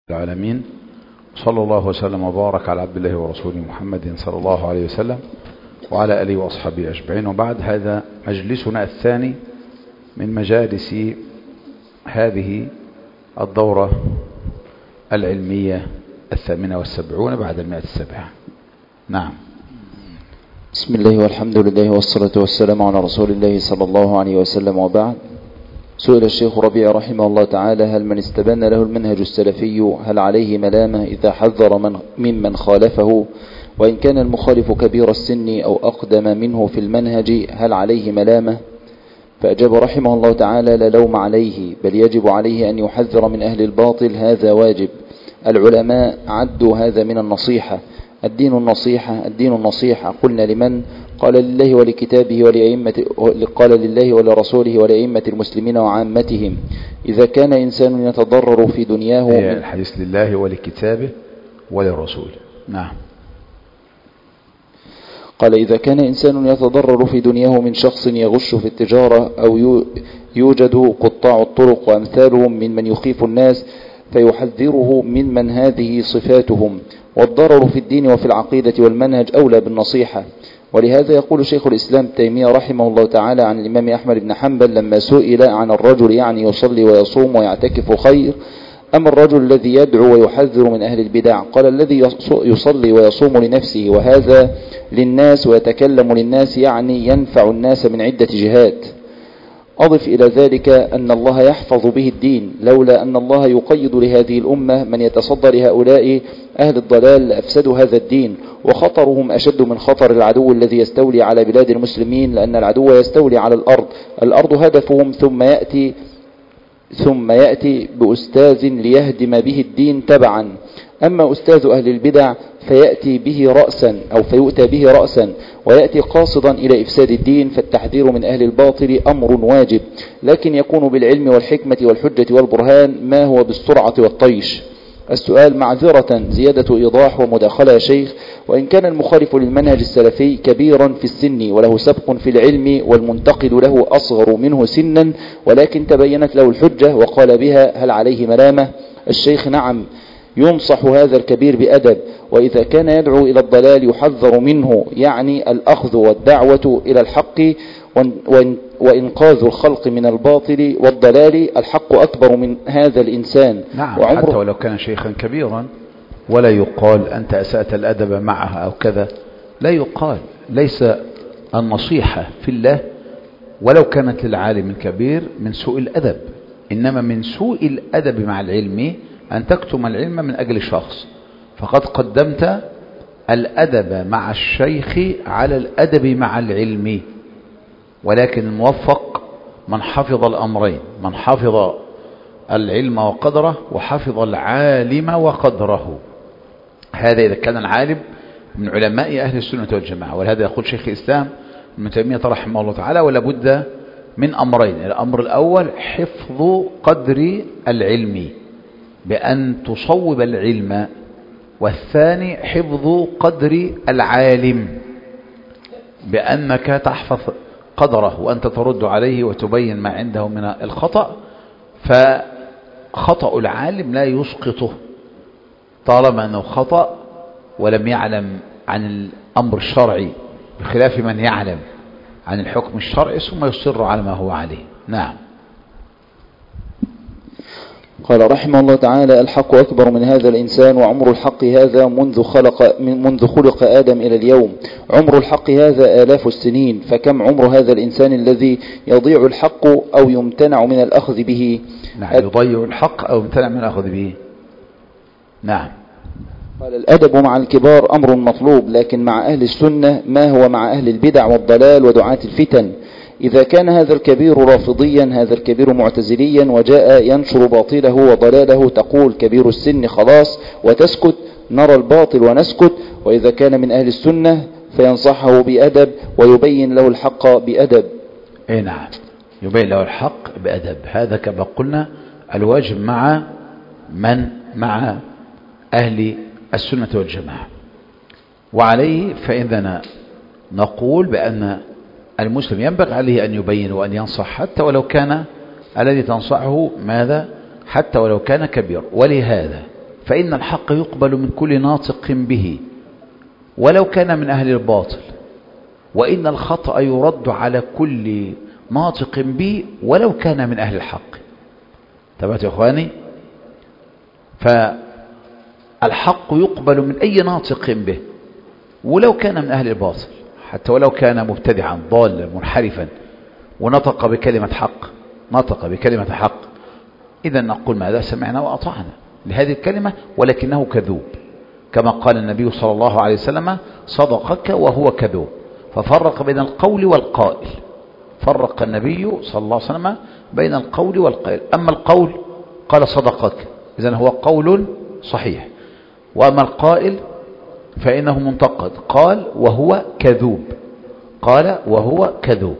العالمين، صلى الله وسلم وبارك على عبد الله ورسوله محمد صلى الله عليه وسلم وعلى آله وأصحابه أجمعين. وبعد، هذا مجلسنا الثاني من مجالس هذه الدورة العلمية 78 بعد 107. نعم. بسم الله والحمد لله والصلاة والسلام على رسول الله صلى الله عليه وسلم، وبعد. سئل الشيخ ربيع رحمه الله تعالى: هل من استبان له المنهج السلفي هل عليه ملامة إذا حذر ممن خالفه؟ وإن كان المخالف كبير السن أو أقدم منه في المنهج هل عليه ملامة؟ فأجاب رحمه الله تعالى: لا لوم عليه، بل يجب عليه أن يحذر من أهل الباطل، هذا واجب. العلماء عدوا هذا من النصيحة. الدين النصيحة، الدين النصيحة. قلنا لمن؟ قال لله ولكتابه ولأئمة، قال لله ولرسوله ولأئمة المسلمين وعامتهم. إذا كان إنسان يتضرر في دنياه، الحديث لله ولكتابه ولرسوله. نعم. قال: إذا كان إنسان يتضرر في دنياه من شخص يغش في التجارة، أو يوجد قطاع الطرق وأمثالهم ممن يخيف الناس، فيحذره ممن هذه صفاتهم. والضرر في الدين وفي العقيدة والمنهج أولى بالنصيحة. ولهذا يقول شيخ الإسلام تيمية رحمه الله تعالى عن الإمام أحمد بن حنبل لما سئل عن الرجل يعني يصلي ويصوم ويعتكف خير أما الرجل الذي يدعو ويحذر من أهل البدع؟ قال: الذي يصلي ويصوم لنفسه وهذا للناس ويتكلم للناس، يعني ينفع الناس من عدة جهات. أضف إلى ذلك أن الله يحفظ به الدين، لولا أن الله يقيد لهذه الأمة من يتصدى لهؤلاء أهل الضلال لأفسدوا هذا الدين، وخطرهم أشد من خطر العدو الذي يستولي على بلاد المسلمين، لأن العدو يستولي على الأرض هدفهم، ثم يأتي بأستاذ ليهدم به الدين تبعا. أما أستاذ أهل البدع فيؤتى به رأسا ويأتي قاصدا إلى إفساد الدين. فالتحذير من أهل الباطل أمر واجب، لكن يكون بالعلم والحكمة والحجة والبرهان، ما هو بالسرعة والطيش. السؤال معذرة زيادة إيضاح ومداخلة يا شيخ: وإن كان المخالف للمنهج السلفي كبيرا في السن وله سبق في العلم والمنتقد له أصغر منه سنا، ولكن تبينت له الحجة وقال بها، هل عليه ملامة؟ الشيخ: نعم، ينصح هذا الكبير بأدب، وإذا كان يدعو إلى الضلال يحذر منه، يعني الأخذ والدعوة إلى الحق وإنقاذ الخلق من الباطل والضلال. الحق أكبر من هذا الإنسان. نعم، حتى ولو كان شيخا كبيرا، ولا يقال أنت أسأت الأدب معها أو كذا، لا يقال. ليس النصيحة في الله ولو كانت للعالم الكبير من سوء الأدب، إنما من سوء الأدب مع العلم أن تكتم العلم من أجل شخص، فقد قدمت الأدب مع الشيخ على الأدب مع العلم. ولكن الموفق من حفظ الأمرين، من حفظ العلم وقدره وحفظ العالم وقدره. هذا إذا كان العالم من علماء أهل السنة والجماعة. ولهذا يقول شيخ الإسلام ابن تيمية رحمه الله تعالى: ولا بد من أمرين. الأمر الأول حفظ قدر العلم بأن تصوب العلم، والثاني حفظ قدر العالم بأنك تحفظ قدره وأنت ترد عليه وتبين ما عنده من الخطأ. فخطأ العالم لا يسقطه طالما أنه خطأ ولم يعلم عن الأمر الشرعي، بخلاف من يعلم عن الحكم الشرعي ثم يصر على ما هو عليه. نعم. قال رحمه الله تعالى: الحق أكبر من هذا الإنسان، وعمر الحق هذا منذ خلق آدم إلى اليوم. عمر الحق هذا آلاف السنين، فكم عمر هذا الإنسان الذي يضيع الحق أو يمتنع من الأخذ به؟ نعم، يضيع الحق أو يمتنع من الأخذ به. نعم. قال: الأدب مع الكبار أمر مطلوب، لكن مع أهل السنة ما هو مع أهل البدع والضلال ودعاة الفتن. إذا كان هذا الكبير رافضيا، هذا الكبير معتزليا، وجاء ينشر باطله وضلاله، تقول كبير السن خلاص وتسكت، نرى الباطل ونسكت. وإذا كان من أهل السنة فينصحه بأدب ويبين له الحق بأدب. أي نعم، يبين له الحق بأدب. هذا كما قلنا الواجب مع أهل السنة والجماعة. وعليه فإننا نقول بأن المسلم ينبغي عليه أن يبين وأن ينصح، حتى ولو كان الذي تنصحه ماذا؟ حتى ولو كان كبير. ولهذا فإن الحق يقبل من كل ناطق به ولو كان من أهل الباطل، وإن الخطأ يرد على كل ناطق به ولو كان من أهل الحق. تبعت يا إخواني؟ فالحق يقبل من أي ناطق به ولو كان من أهل الباطل، حتى ولو كان مبتدعا ضالا منحرفا ونطق بكلمة حق، إذا نقول ماذا؟ سمعنا وأطعنا لهذه الكلمة، ولكنه كذوب، كما قال النبي صلى الله عليه وسلم: صدقك وهو كذوب. ففرق بين القول والقائل، فرق النبي صلى الله عليه وسلم بين القول والقائل. أما القول قال صدقك، إذن هو قول صحيح، وأما القائل فإنه منتقد، قال وهو كذوب،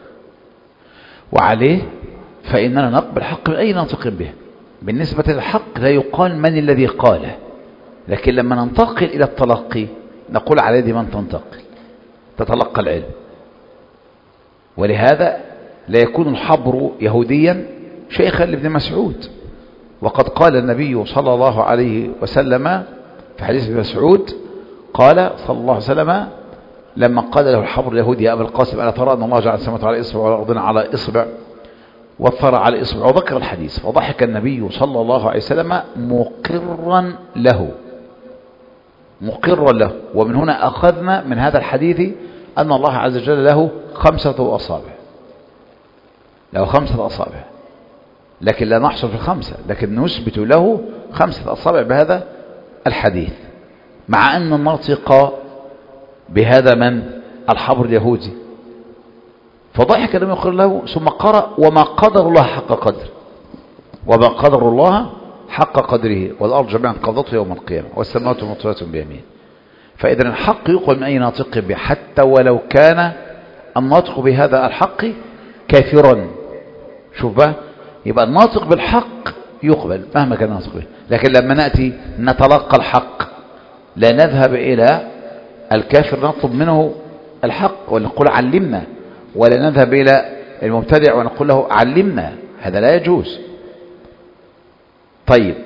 وعليه فإننا نقبل الحق من أي ناطق به. بالنسبة للحق لا يقال من الذي قاله، لكن لما ننتقل إلى التلقي نقول على يد من تتلقى العلم. ولهذا لا يكون الحبر يهوديا شيخا لابن مسعود، وقد قال النبي صلى الله عليه وسلم في حديث ابن مسعود، قال صلى الله عليه وسلم لما قال له الحبر اليهودي: يا أبا القاسم، ألا ترى أن الله جعل السماوات على إصبع والأرضين على إصبع والثرى على إصبع؟ وذكر الحديث، فضحك النبي صلى الله عليه وسلم مقرا له. ومن هنا أخذنا من هذا الحديث أن الله عز وجل له 5 أصابع، لكن لا نحصر في 5، لكن نثبت له 5 أصابع بهذا الحديث، مع أن الناطق بهذا من الحبر اليهودي. فضحك لم يقر له، ثم قرأ: وما قدر الله حق قدره والأرض جميعا قبضته يوم القيامة والسماوات مطويات بيمين. فإذا الحق يقبل من أي ناطق به، حتى ولو كان الناطق بهذا الحق كافرا. شوف بقى، يبقى الناطق بالحق يقبل مهما كان الناطق به، لكن لما نأتي نتلقى الحق لا نذهب إلى الكافر نطلب منه الحق ونقول علمنا، ولا نذهب إلى المبتدع ونقول له علمنا، هذا لا يجوز. طيب،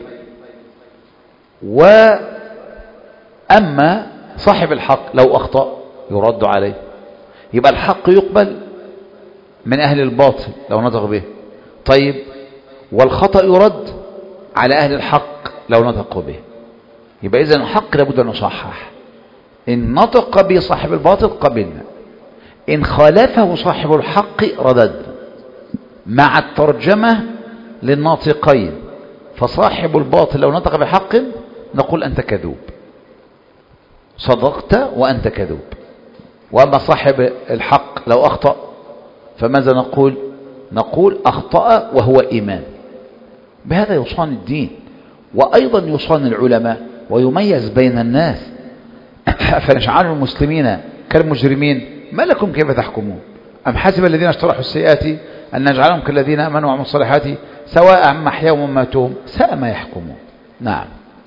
وأما صاحب الحق لو أخطأ يرد عليه، يبقى الحق يقبل من أهل الباطل لو نطق به. طيب، والخطأ يرد على أهل الحق لو نطقوا به. يبقى إذن الحق لابد أن نصحح، إن نطق به صاحب الباطل قبلنا، إن خالفه صاحب الحق ردد، مع الترجمة للناطقين. فصاحب الباطل لو نطق بحق نقول أنت كذوب، صدقت وأنت كذوب. وأما صاحب الحق لو أخطأ فماذا نقول أخطأ وهو إيمان. بهذا يصان الدين، وأيضا يصان العلماء، ويميز بين الناس. فنجعل المسلمين كالمجرمين، ما لكم كيف تحكمون؟ أم حسب الذين اجترحوا السيئات أن نجعلهم كالذين آمنوا وعملوا الصالحات سواء محياهم ومماتهم ساء ما يحكمون. نعم.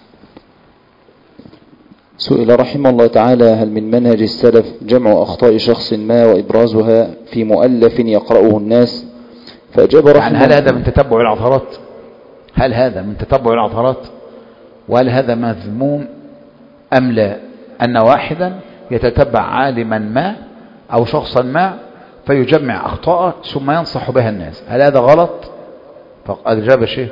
سئل رحمه الله تعالى: هل من منهج السلف جمع أخطاء شخص ما وإبرازها في مؤلف يقرأه الناس؟ فأجاب رحمه الله: هل هذا من تتبع العثرات؟ وهل هذا مذموم أم لا؟ أن واحدا يتتبع عالما ما أو شخصا ما فيجمع أخطاء ثم ينصح بها الناس، هل هذا غلط؟ فقد أجاب الشيخ.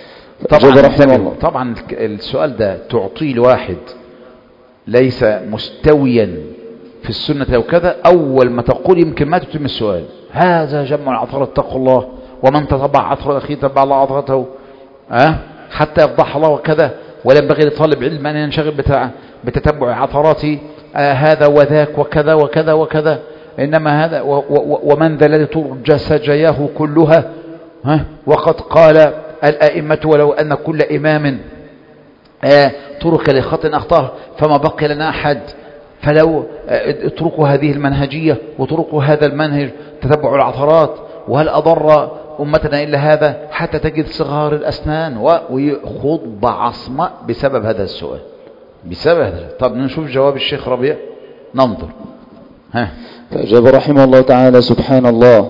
طبعا السؤال ده تعطيه لواحد ليس مستويا في السنة وكذا، أول ما تقول يمكن ما تتم السؤال. هذا جمع العثرات، اتقوا الله، ومن تتبع عثرة أخيه تبع الله عثرته حتى يفضح الله وكذا. ولا ينبغي لطالب علم أن ينشغل بتتبع عثرات هذا وذاك وكذا وكذا وكذا، إنما هذا ومن ذا الذي ترجى سجاياه كلها. وقد قال الأئمة: ولو أن كل إمام ترك لخطأ أخطاه فما بقي لنا أحد، فلو اتركوا هذه المنهجية وتركوا هذا المنهج تتبع العثرات، وهل أضر أمتنا إلا هذا؟ حتى تجد صغار الأسنان وخضب عصماء بسبب هذا السؤال، بسبب هذا. طب نشوف جواب الشيخ ربيع، ننظر. فأجاب رحمه الله تعالى: سبحان الله،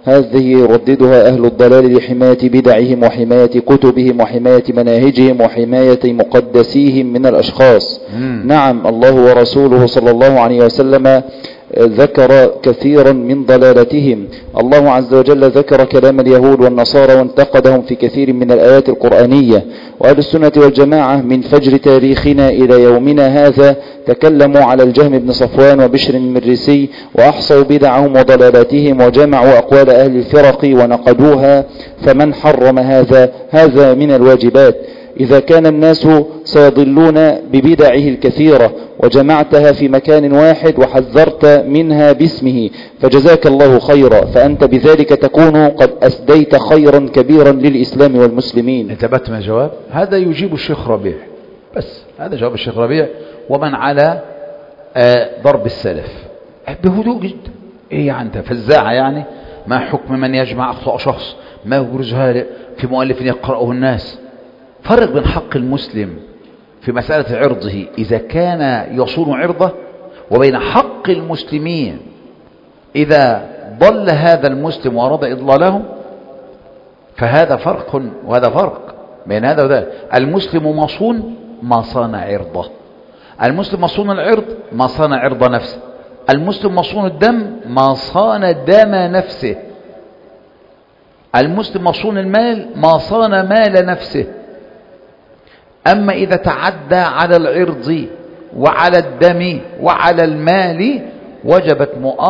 هذه يرددها أهل الضلال لحماية بدعهم وحماية كتبهم وحماية مناهجهم وحماية مقدسيهم من الأشخاص. نعم، الله ورسوله صلى الله عليه وسلم ذكر كثيرا من ضلالتهم. الله عز وجل ذكر كلام اليهود والنصارى وانتقدهم في كثير من الآيات القرآنية. وأهل السنة والجماعة من فجر تاريخنا إلى يومنا هذا تكلموا على الجهم بن صفوان وبشر المريسي وأحصوا بدعهم وضلالاتهم وجمعوا أقوال أهل الفرق ونقدوها. فمن حرم هذا من الواجبات. إذا كان الناس سيضلون ببدعه الكثيرة وجمعتها في مكان واحد وحذرت منها باسمه فجزاك الله خيرا، فأنت بذلك تكون قد أسديت خيرا كبيرا للإسلام والمسلمين. انتبهت من الجواب؟ هذا يجيب الشيخ ربيع، بس هذا جواب الشيخ ربيع ومن على ضرب السلف بهدوء جدا. ايه يعني انت فزاعة يعني؟ ما حكم من يجمع أخطاء شخص ما يبرزها في مؤلف يقرأه الناس؟ فرق بين حق المسلم في مسألة عرضه إذا كان يصون عرضه وبين حق المسلمين إذا ضل هذا المسلم وأراد إضلاله، فهذا فرق وهذا فرق بين هذا وذا. المسلم مصون ما صان عرضه، المسلم مصون العرض ما صان عرض نفسه، المسلم مصون الدم ما صان دم نفسه، المسلم مصون المال ما صان مال نفسه. أما إذا تعدى على العرض وعلى الدم وعلى المال وجبت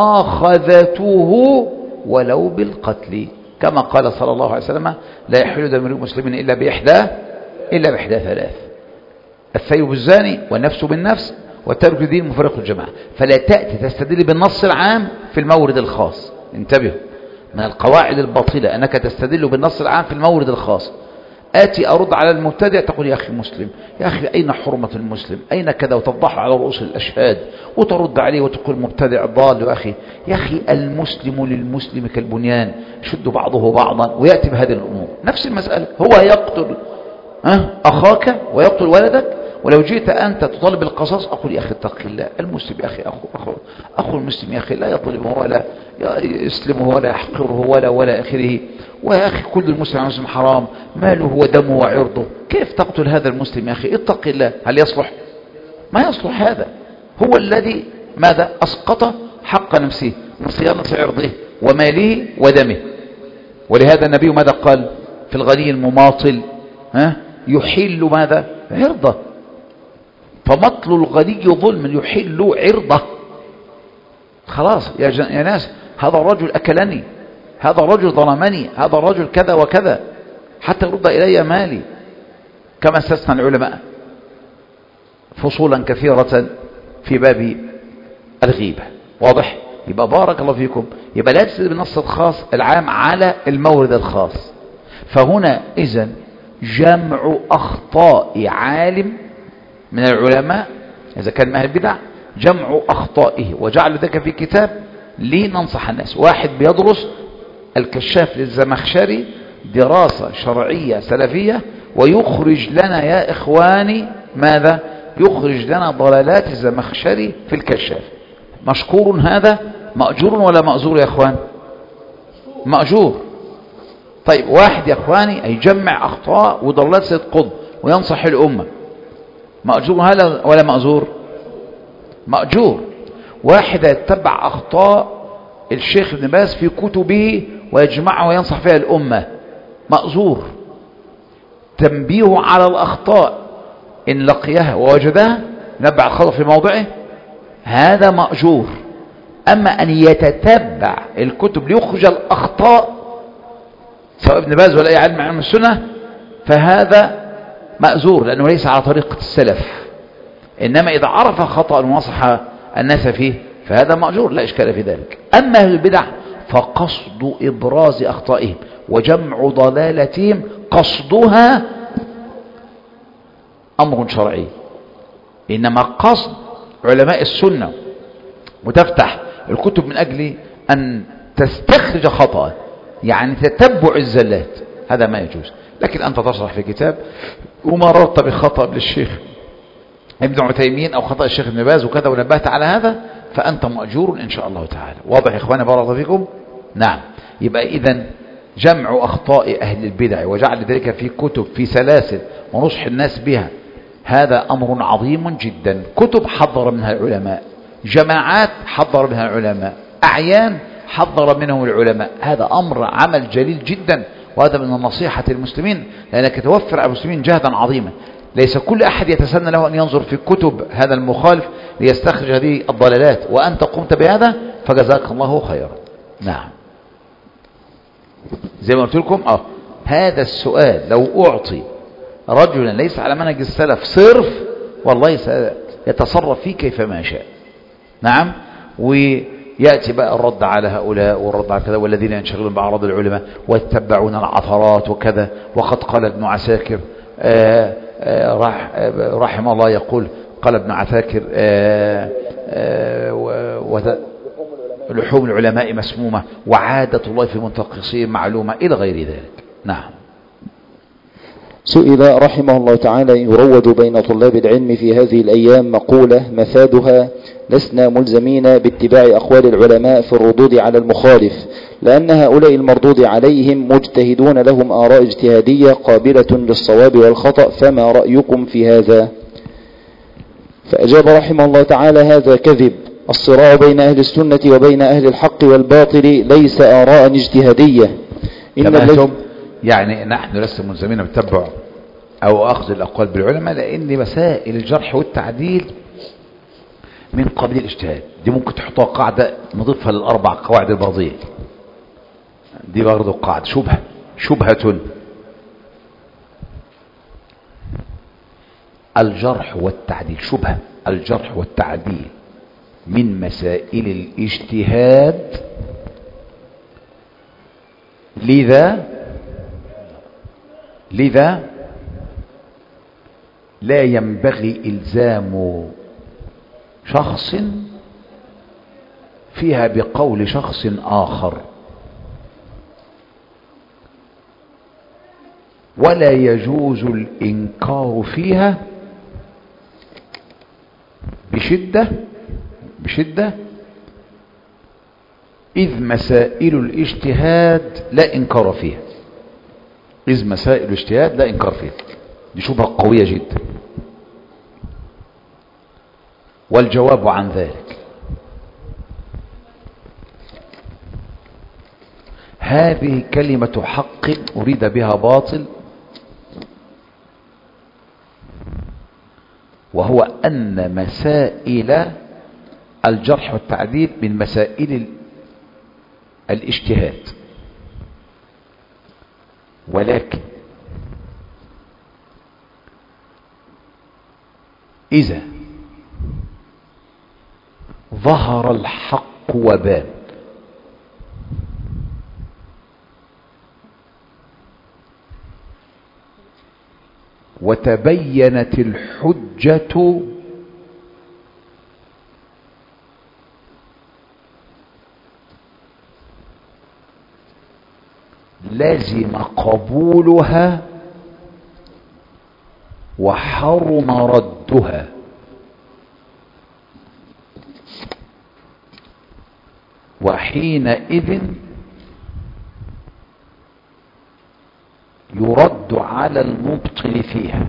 مؤاخذته ولو بالقتل، كما قال صلى الله عليه وسلم: لا يحل دم المسلمين إلا بإحدى ثلاث: الثيب الزاني والنفس بالنفس والتارك للدين مفارق الجماعة. فلا تأتي تستدل بالنص العام في المورد الخاص. انتبهوا، من القواعد الباطلة أنك تستدل بالنص العام في المورد الخاص. آتي أرد على المبتدع تقول: يا أخي مسلم، يا أخي أين حرمة المسلم، أين كذا، وتفضحه على رؤوس الأشهاد وترد عليه وتقول مبتدع ضال. يا أخي المسلم للمسلم كالبنيان شد بعضه بعضا، ويأتي بهذه الأمور. نفس المسألة، هو يقتل أخاك ويقتل ولدك، ولو جئت أنت تطالب القصاص أقول: يا أخي اتق الله، المسلم يا أخي أخو المسلم يا أخي لا يظلمه ولا يسلمه ولا يحقره ولا آخره. ويا أخي كل المسلم على المسلم حرام، ماله ودمه وعرضه، كيف تقتل هذا المسلم يا أخي؟ اتق الله. هل يصلح؟ ما يصلح. هذا هو الذي ماذا أسقط حق نفسه من صيانة عرضه وماله ودمه. ولهذا النبي ماذا قال في الغني المماطل؟ يحل ماذا؟ عرضه. فمطل الغني ظلم يحل عرضه. خلاص يا ناس، هذا الرجل أكلني، هذا الرجل ظلمني، هذا الرجل كذا وكذا، حتى يرد إلي مالي. كما استثنى العلماء فصولا كثيرة في باب الغيبة. واضح؟ يبقى بارك الله فيكم، يبقى لا تستدل بالنص الخاص العام على المورد الخاص. فهنا إذن جمع أخطاء عالم من العلماء إذا كان من أهل البدع، جمع أخطائه وجعل ذلك في كتاب لننصح الناس. واحد بيدرس الكشاف للزمخشري دراسة شرعية سلفية ويخرج لنا يا إخواني ماذا؟ يخرج لنا ضلالات الزمخشري في الكشاف. مشكور هذا؟ مأجور ولا مأزور يا إخوان؟ مأجور. طيب واحد يا إخواني يجمع أخطاء وضلالات سيد قطب وينصح الأمة، مأجور هذا ولا مأزور؟ مأجور. واحد يتبع أخطاء الشيخ ابن باز في كتبه ويجمعها وينصح فيها الأمة، مأزور. تنبيه على الأخطاء إن لقيها ووجدها نبع الخطأ في موضعه، هذا مأجور. أما أن يتتبع الكتب ليخرج الأخطاء سواء ابن باز ولا أي علم علم السنة فهذا مأزور، لأنه ليس على طريقة السلف. إنما إذا عرف خطأ ونصح الناس فيه فهذا مأجور، لا إشكال في ذلك. أما أهل البدع فقصد إبراز أخطائهم وجمع ضلالتهم قصدها أمر شرعي. إنما قصد علماء السنة وتفتح الكتب من أجل أن تستخرج خطأ، يعني تتبع الزلات، هذا ما يجوز. لكن أنت تشرح في كتاب وما ررت بخطأ للشيخ ابن عثيمين أو خطأ الشيخ ابن باز وكذا ونبهت على هذا، فأنت مأجور إن شاء الله تعالى. واضح يا إخواني؟ بارك الله فيكم. نعم. يبقى إذن جمع أخطاء أهل البدع وجعل ذلك في كتب في سلاسل ونصح الناس بها، هذا أمر عظيم جدا. كتب حضر منها العلماء، جماعات حضر منها العلماء، أعيان حضر منهم العلماء، هذا أمر عمل جليل جدا، وهذا من النصيحة للمسلمين، لأنك توفر على المسلمين جهدا عظيما. ليس كل أحد يتسنى له أن ينظر في كتب هذا المخالف ليستخرج هذه الضلالات، وأنت قمت بهذا فجزاك الله خيرا. نعم، زي ما قلت لكم هذا السؤال لو أعطي رجلا ليس على منهج السلف صرف والله سيتصرف فيه كيفما شاء. نعم، ويأتي بقى الرد على هؤلاء والرد على كذا، والذين ينشغلون بأعراض العلماء ويتبعون العثرات وكذا. وقد قال ابن عساكر رحمه الله، يقول قال ابن عساكر لحوم العلماء مسمومة وعادة الله في منتقصين معلومة إلى غير ذلك. نعم. سئل رحمه الله تعالى: يروج بين طلاب العلم في هذه الأيام مقولة مفادها: لسنا ملزمين باتباع أقوال العلماء في الردود على المخالف، لأن هؤلاء المردود عليهم مجتهدون لهم آراء اجتهادية قابلة للصواب والخطأ، فما رأيكم في هذا؟ فأجاب رحمه الله تعالى: هذا كذب. الصراع بين أهل السنة وبين أهل الحق والباطل ليس آراء اجتهادية. يعني نحن لسنا ملزمين بتبع أو أخذ الأقوال بالعلماء، لأن مسائل الجرح والتعديل من قبيل الاجتهاد. دي ممكن تحطها قاعدة نضيفها للأربع قواعد البرضية، دي برضو قاعدة شبهة. الجرح والتعديل شبهة، الجرح والتعديل من مسائل الاجتهاد، لذا لا ينبغي إلزام شخص فيها بقول شخص آخر، ولا يجوز الإنكار فيها بشدة إذ مسائل الاجتهاد لا إنكار فيها، دي شبهة قوية جدا. والجواب عن ذلك: هذه كلمة حق أريد بها باطل، وهو أن مسائل الجرح والتعديل من مسائل الاجتهاد، ولكن إذا ظهر الحق وبان وتبينت الحجة لازم قبولها وحرم ردها. وحينئذ يرد على المبطل فيها،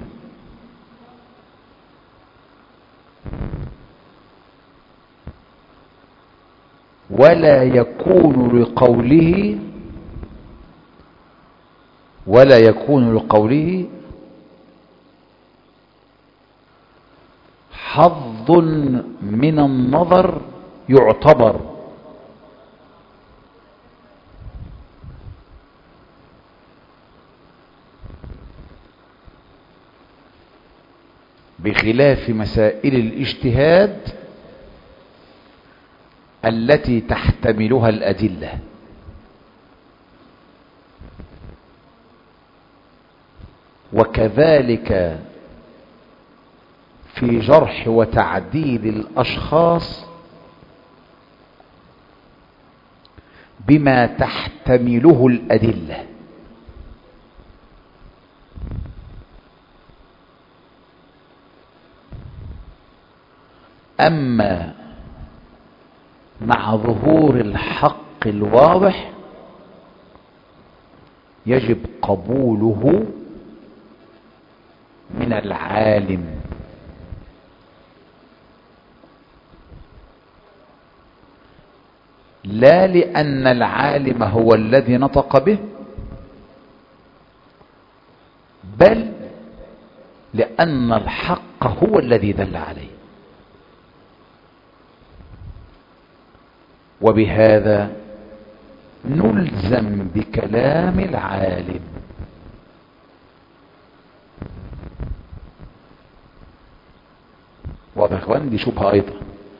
ولا يكون لقوله حظ من النظر يعتبر، بخلاف مسائل الاجتهاد التي تحتملها الأدلة. وكذلك في جرح وتعديل الأشخاص بما تحتمله الأدلة. أما مع ظهور الحق الواضح يجب قبوله من العالم، لا لأن العالم هو الذي نطق به، بل لأن الحق هو الذي دل عليه. وبهذا نلزم بكلام العالم. واضح يا اخوان؟ دي شبهة ايضا،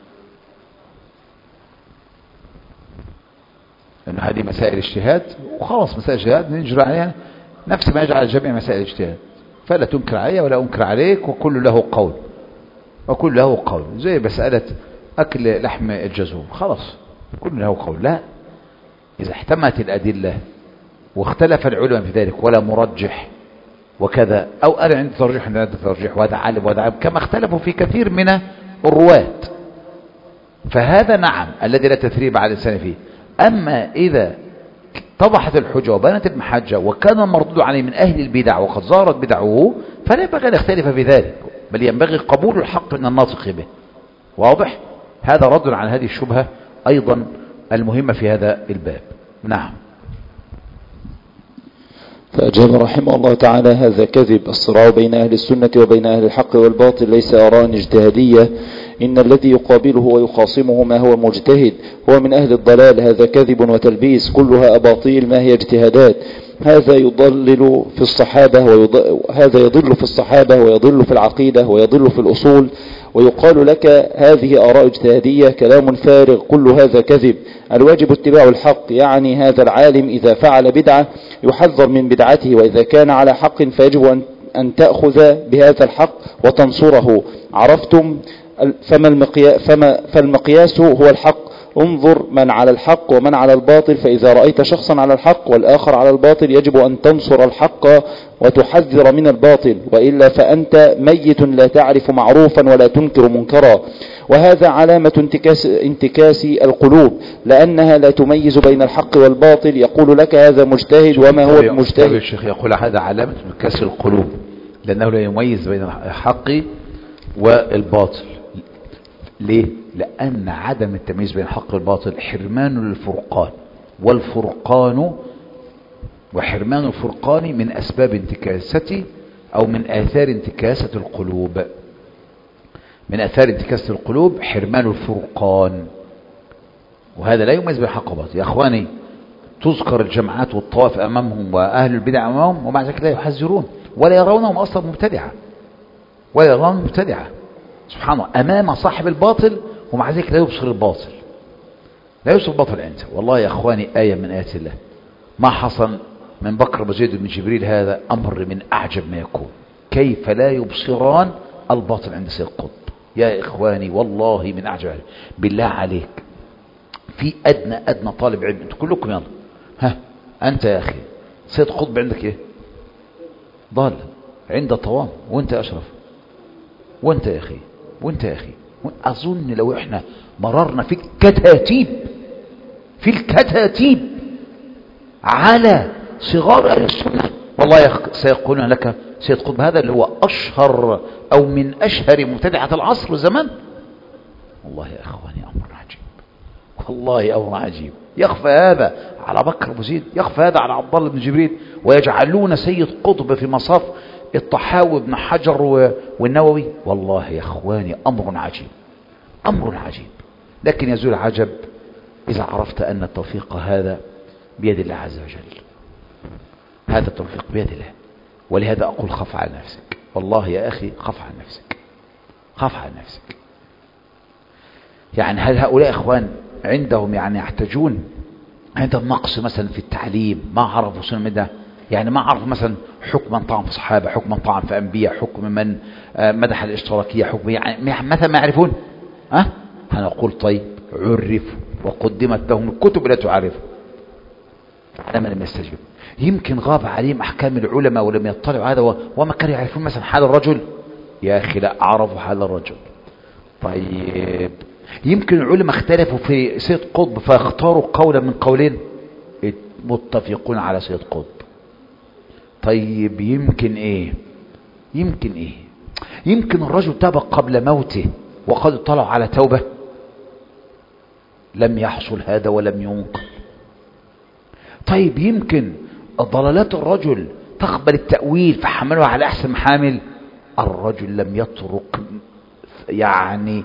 ان هذه مسائل اجتهاد وخلاص، مسائل اجتهاد نجري عليها نفس ما يجعل الجميع مسائل اجتهاد، فلا تنكر علي ولا انكر عليك، وكل له قول وكل له قول. زي مسألة اكل لحم الجزور، خلاص كل له قول. لا، اذا احتمت الادلة واختلف العلماء في ذلك ولا مرجح وكذا، او انا عندي ترجيح عندي ترجيح، وهذا عالم وهذا عالم، كما اختلفوا في كثير من الرواة، فهذا نعم الذي لا تثريب على الانسان فيه. اما اذا اتضحت الحجة وبانت المحجة وكان المردود عليه من اهل البدع وقد ظهرت بدعه، فلا ينبغي ان يختلف في ذلك، بل ينبغي قبول الحق من الناطق به. واضح؟ هذا رد على هذه الشبهة ايضا المهمة في هذا الباب. نعم. فأجاب رحمه الله تعالى: هذا كذب. الصراع بين أهل السنة وبين أهل الحق والباطل ليس آراء اجتهادية، إن الذي يقابله ويخاصمه ما هو مجتهد هو من أهل الضلال. هذا كذب وتلبيس، كلها أباطيل ما هي اجتهادات. هذا يضلل في الصحابة هذا يضل في الصحابة ويضل في العقيدة ويضل في الأصول، ويقال لك هذه آراء اجتهادية. كلام فارغ، كل هذا كذب. الواجب اتباع الحق، يعني هذا العالم إذا فعل بدعة يحذر من بدعته، وإذا كان على حق فيجب أن تأخذ بهذا الحق وتنصره. عرفتم؟ فالمقياس هو الحق. انظر من على الحق ومن على الباطل، فإذا رأيت شخصا على الحق والآخر على الباطل يجب أن تنصر الحق وتحذر من الباطل، وإلا فأنت ميت لا تعرف معروفا ولا تنكر منكرا. وهذا علامة انتكاس القلوب، لأنها لا تميز بين الحق والباطل. يقول لك هذا مجتهد وما هو بمجتهد. الشيخ يقول هذا علامة انتكاس القلوب، لأنه لا يميز بين الحق والباطل. ليه؟ لأن عدم التمييز بين الحق والباطل حرمان للفرقان، وحرمان الفرقان من أسباب انتكاسة أو من آثار انتكاسة القلوب. من آثار انتكاسة القلوب حرمان الفرقان، وهذا لا يميز بين الحق والباطل. يا أخواني، تذكر الجماعات والطواف أمامهم وأهل البدع أمامهم، ومع ذلك لا يحذرون ولا يرونهم أصلا مبتدعة، سبحان الله، أمام صاحب الباطل، ومع ذلك لا يبصر الباطل عنده. والله يا أخواني، آية من آيات الله. ما حصل من بكر وزيد بن جبريل هذا أمر من أعجب ما يكون. كيف لا يبصران الباطل عند سيد قطب؟ يا إخواني والله من أعجب. بالله عليك، في أدنى طالب علم، أنتوا كلكم يلا، أنت يا أخي سيد قطب عندك إيه؟ ضال، عند طوام، وأنت أشرف، وأنت يا أخي أظن لو إحنا مررنا في الكتاتيب على صغار أهل السنة، والله سيقولون لك سيد قطب هذا اللي هو أشهر أو من أشهر مبتدعة العصر والزمان. والله يا إخواني أمر عجيب، يخفى هذا على بكر وزيد، يخفى هذا على عبد الله بن جبريل، ويجعلون سيد قطب في مصاف الطحاوي بن حجر والنووي. والله يا إخواني أمر عجيب. لكن يزول عجب إذا عرفت أن التوفيق هذا بيد الله عز وجل. هذا التوفيق بيد الله، ولهذا أقول خف على نفسك. والله يا أخي خف على نفسك. يعني هل هؤلاء إخوان عندهم يعني يحتاجون عندهم نقص مثلا في التعليم، ما عرفوا سنة من ده، يعني ما عرفوا مثلا حكم من طعن في صحابة، حكم من طعن في أنبياء، حكم من مدح الاشتراكية، حكم يعني مثلا ما يعرفون. هنقول طيب عرفوا وقدمت لهم الكتب لا تعرفوا، على من لم يستجب. يمكن غاب عليهم أحكام العلماء ولم يطلعوا هذا، وما كانوا يعرفون مثلا حال الرجل. يا أخي لا، عرفوا حال الرجل. طيب يمكن العلماء اختلفوا في سيد قطب فاختاروا قولا من قولين، متفقون على سيد قطب. طيب يمكن ايه؟ يمكن الرجل تاب قبل موته وقد اطلع على توبة. لم يحصل هذا ولم ينقل. طيب يمكن ضلالات الرجل تقبل التأويل فحمله على أحسن محامل. الرجل لم يترك يعني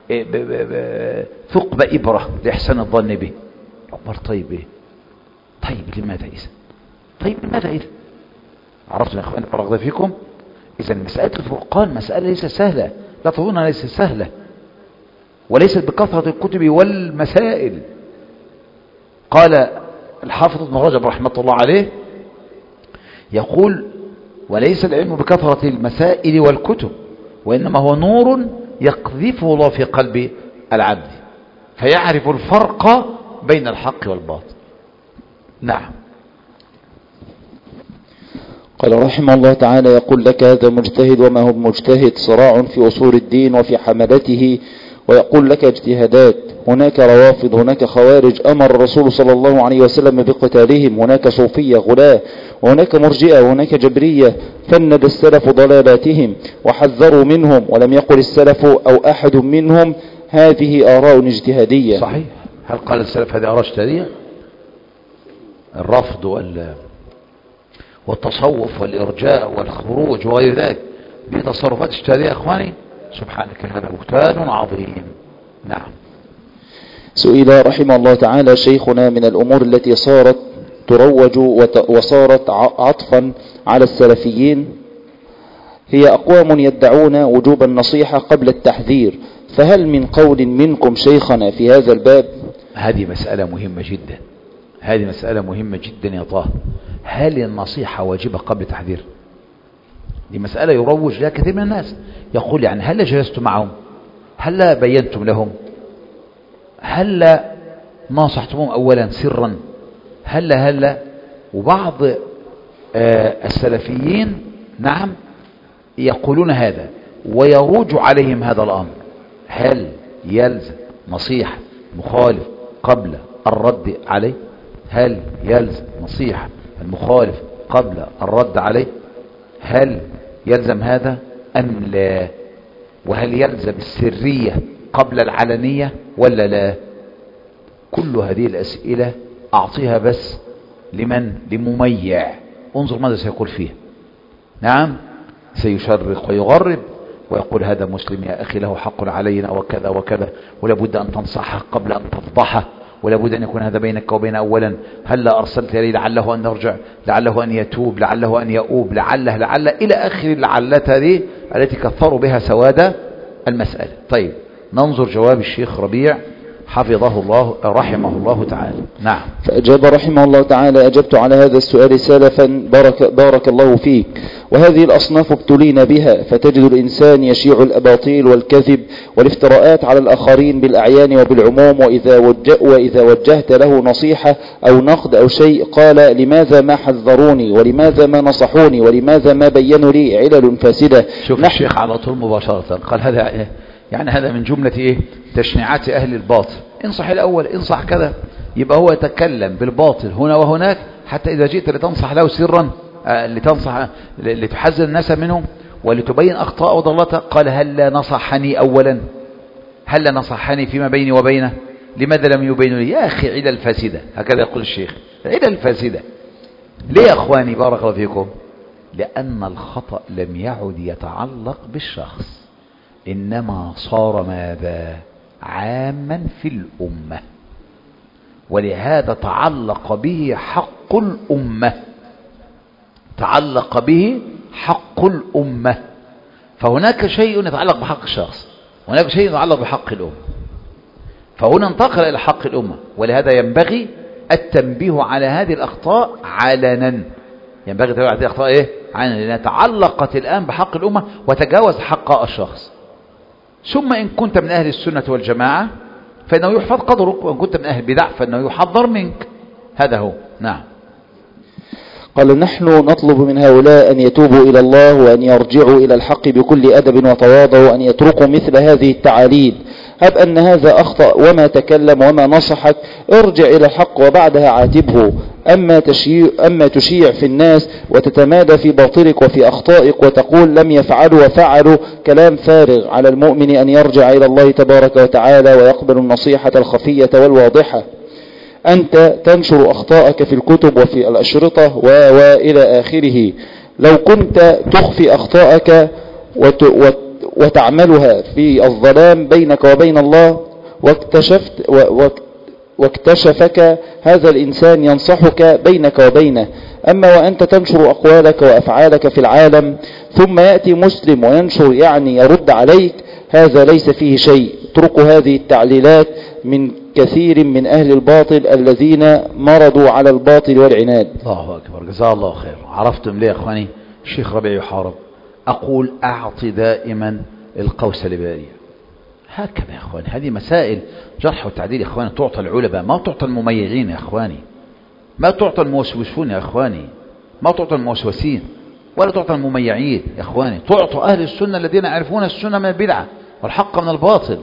ثقب إبرة لإحسان الظن به. طيب ايه؟ طيب لماذا إذا عرفتم يا أخوان بارك الله فيكم؟ إذا مسألة الفرقان مسألة ليست سهلة، لا تظنها ليست سهلة، وليست بكثرة الكتب والمسائل. قال الحافظ ابن رجب رحمة الله عليه يقول: وليس العلم بكثرة المسائل والكتب، وإنما هو نور يقذفه الله في قلب العبد فيعرف الفرق بين الحق والباطل. نعم. قال رحمه الله تعالى: يقول لك هذا مجتهد وما هو مجتهد، صراع في أصول الدين وفي حملته. ويقول لك اجتهادات، هناك روافض، هناك خوارج أمر الرسول صلى الله عليه وسلم بقتالهم، هناك صوفية غلاة، وهناك مرجئة، وهناك جبرية فند السلف ضلالاتهم وحذروا منهم، ولم يقل السلف أو أحد منهم هذه آراء اجتهادية. صحيح. هل قال السلف هذه آراء اجتهادية؟ الرفض والتصوف والإرجاء والخروج وغير ذلك دي تصرفات اجتهادية يا إخواني. سبحانك هذا بهتان عظيم. نعم. سئل رحمه الله تعالى شيخنا: من الأمور التي صارت تروج وصارت عطفا على السلفيين هي أقوام يدعون وجوب النصيحة قبل التحذير، فهل من قول منكم شيخنا في هذا الباب؟ هذه مسألة مهمة جدا يا طه. هل النصيحة واجبة قبل التحذير؟ دي مسألة يروج لها كثير من الناس. يقول يعني هل جلستم معهم؟ هل بينتم لهم؟ هل ناصحتمهم أولا سرا؟ هل وبعض السلفيين نعم يقولون هذا ويروج عليهم هذا الأمر. هل يلزم نصيحة مخالف قبل الرد عليه؟ هل يلزم نصيحة المخالف قبل الرد عليه؟ هل يلزم هذا أم لا؟ وهل يلزم السرية قبل العلنية ولا لا؟ كل هذه الأسئلة أعطيها بس لمميع. انظر ماذا سيقول فيها. نعم، سيشرق ويغرب ويقول هذا مسلم يا أخي له حق علينا وكذا وكذا، ولا بد أن تنصحه قبل أن تفضحه، ولا بد أن يكون هذا بينك وبين أولا. هلا أرسلت لي لعله أن يرجع، لعله أن يتوب، لعله أن يؤوب، لعل إلى آخر اللعلات هذه التي كثروا بها سواد المسألة. طيب ننظر جواب الشيخ ربيع حفظه الله رحمه الله تعالى. نعم. فأجاب رحمه الله تعالى: أجبت على هذا السؤال سلفا بارك الله فيك. وهذه الأصناف ابتلين بها، فتجد الإنسان يشيع الأباطيل والكذب والافتراءات على الآخرين بالأعيان وبالعموم، وإذا وجهت له نصيحة أو نقد أو شيء قال: لماذا ما حذروني، ولماذا ما نصحوني، ولماذا ما بينوا لي علل فاسدة. شوف الشيخ على طول مباشرة قال هذا يعني هذا من جملة تشنيعات أهل الباطل. انصح الأول، انصح كذا، يبقى هو يتكلم بالباطل هنا وهناك، حتى إذا جئت لتنصح له سرا لتنصح لتحذر الناس منهم ولتبين أخطاء وضلالته قال: هل نصحني أولا؟ هل نصحني فيما بيني وبينه؟ لماذا لم يبين لي؟ يا أخي علل فاسدة، هكذا يقول الشيخ، علل فاسدة. ليه يا أخواني بارك الله فيكم؟ لأن الخطأ لم يعد يتعلق بالشخص، إنما صار ماذا؟ عاما في الأمة، ولهذا تعلق به حق الأمة، تعلق به حق الأمة. فهناك شيء يتعلق بحق الشخص، وهناك شيء يتعلق بحق الأمة، فهنا انتقل إلى حق الأمة، ولهذا ينبغي التنبيه على هذه الأخطاء علنا. ينبغي التنبيه على هذه الأخطاء علنا، لأنها تعلقت الآن بحق الأمة وتجاوز حق الشخص. ثم إن كنت من أهل السنة والجماعة فإنه يحفظ قدرك، وإن كنت من أهل البدع فإنه يحذر منك. هذا هو. نعم. قال نحن نطلب من هؤلاء أن يتوبوا إلى الله وأن يرجعوا إلى الحق بكل أدب وتواضع وأن يتركوا مثل هذه التعاليل. هب أن هذا أخطأ وما تكلم وما نصحك ارجع إلى الحق وبعدها عاتبه. أما تشيع في الناس وتتمادى في باطلك وفي أخطائك وتقول لم يفعلوا وفعلوا، كلام فارغ. على المؤمن أن يرجع إلى الله تبارك وتعالى ويقبل النصيحة الخفية والواضحة. أنت تنشر أخطائك في الكتب وفي الأشرطة وإلى آخره. لو كنت تخفي أخطائك وتعملها في الظلام بينك وبين الله واكتشفك هذا الإنسان ينصحك بينك وبينه. أما وأنت تنشر أقوالك وأفعالك في العالم ثم يأتي مسلم وينشر يعني يرد عليك، هذا ليس فيه شيء. اتركوا هذه التعليلات من كثير من أهل الباطل الذين مرضوا على الباطل والعناد. الله أكبر، جزاه الله خير. عرفتم ليه يا أخواني الشيخ ربيع يحارب؟ أقول أعطي دائما القوس لبارية. هكذا يا أخواني، هذه مسائل جرح وتعديل يا أخواني تعطى العلماء، ما تعطى المميعين يا أخواني، ما تعطى الموسوسون يا أخواني، ما تعطى الموسوسين ولا تعطى المميعين يا أخواني، تعطى أهل السنة الذين يعرفون السنة من البدعة والحق من الباطل.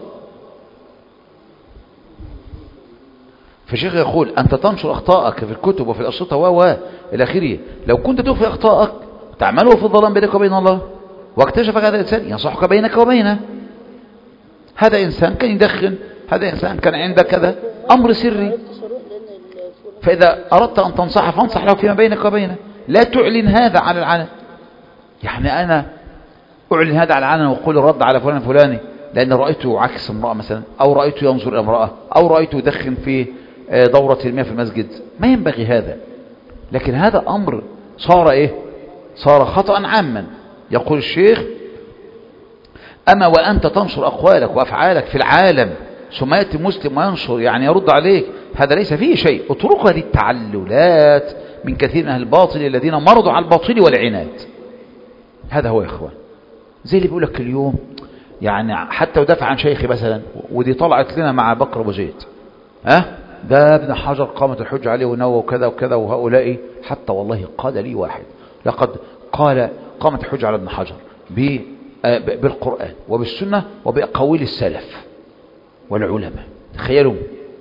فالشيخ يقول أنت تنشر أخطائك في الكتب وفي الأشرطة إلى آخره. لو كنت تخفي أخطائك تعمله في الظلام بينك وبين الله، واكتشفك هذا الإنسان ينصحك بينك وبينه. هذا إنسان كان يدخن، هذا إنسان كان عندك كذا، أمر سري، فإذا أردت أن تنصحه فانصح له فيما بينك وبينه، لا تعلن هذا على العلن. يعني أنا أعلن هذا على العلن وأقول الرد على فلان فلاني لأن رأيته عكس امرأة مثلا، أو رأيته ينظر إلى امرأة، أو رأيته يدخن في دورة المياه في المسجد، ما ينبغي هذا. لكن هذا أمر صار إيه؟ صار خطأ عاما. يقول الشيخ أما وأنت تنشر أقوالك وأفعالك في العالم ثم يأتي مسلم وينشر يعني يرد عليك، هذا ليس فيه شيء. اتركوا هذه التعللات من كثير من أهل الباطل الذين مرضوا على الباطل والعناد. هذا هو يا إخوان، زي اللي بيقول لك اليوم يعني حتى ودافع عن شيخي مثلا، ودي طلعت لنا مع بكر أبو زيد، ده ابن حجر قامت الحجة عليه ونوى وكذا وكذا، وهؤلاء حتى والله قال لي واحد لقد قال قامت الحجة على ابن حجر بالقرآن وبالسنة وبأقاويل السلف والعلماء. تخيلوا.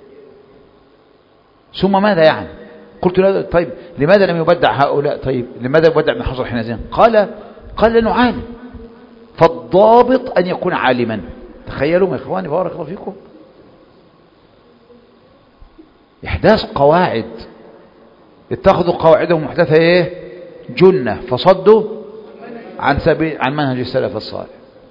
ثم ماذا يعني؟ قلت له طيب لماذا لم يبدع هؤلاء؟ طيب لماذا يبدع ابن حجر حينئذ؟ قال لأنه عالم، فالضابط أن يكون عالما. تخيلوا يا إخواني بارك الله فيكم، إحداث قواعد، اتخذوا قواعدهم محدثة ايه؟ جنة، فصدوا عن منهج السلف الصالح.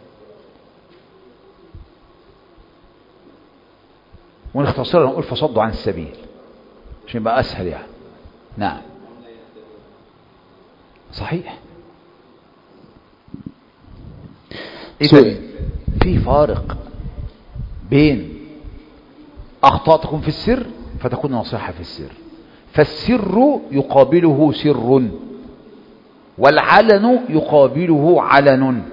ونختصرها نقول فصدوا عن السبيل عشان يبقى أسهل يعني. نعم صحيح. إذن في فارق بين أخطاء تكون في السر فتكون نصيحة في السر، فالسر يقابله سر والعلن يقابله علن.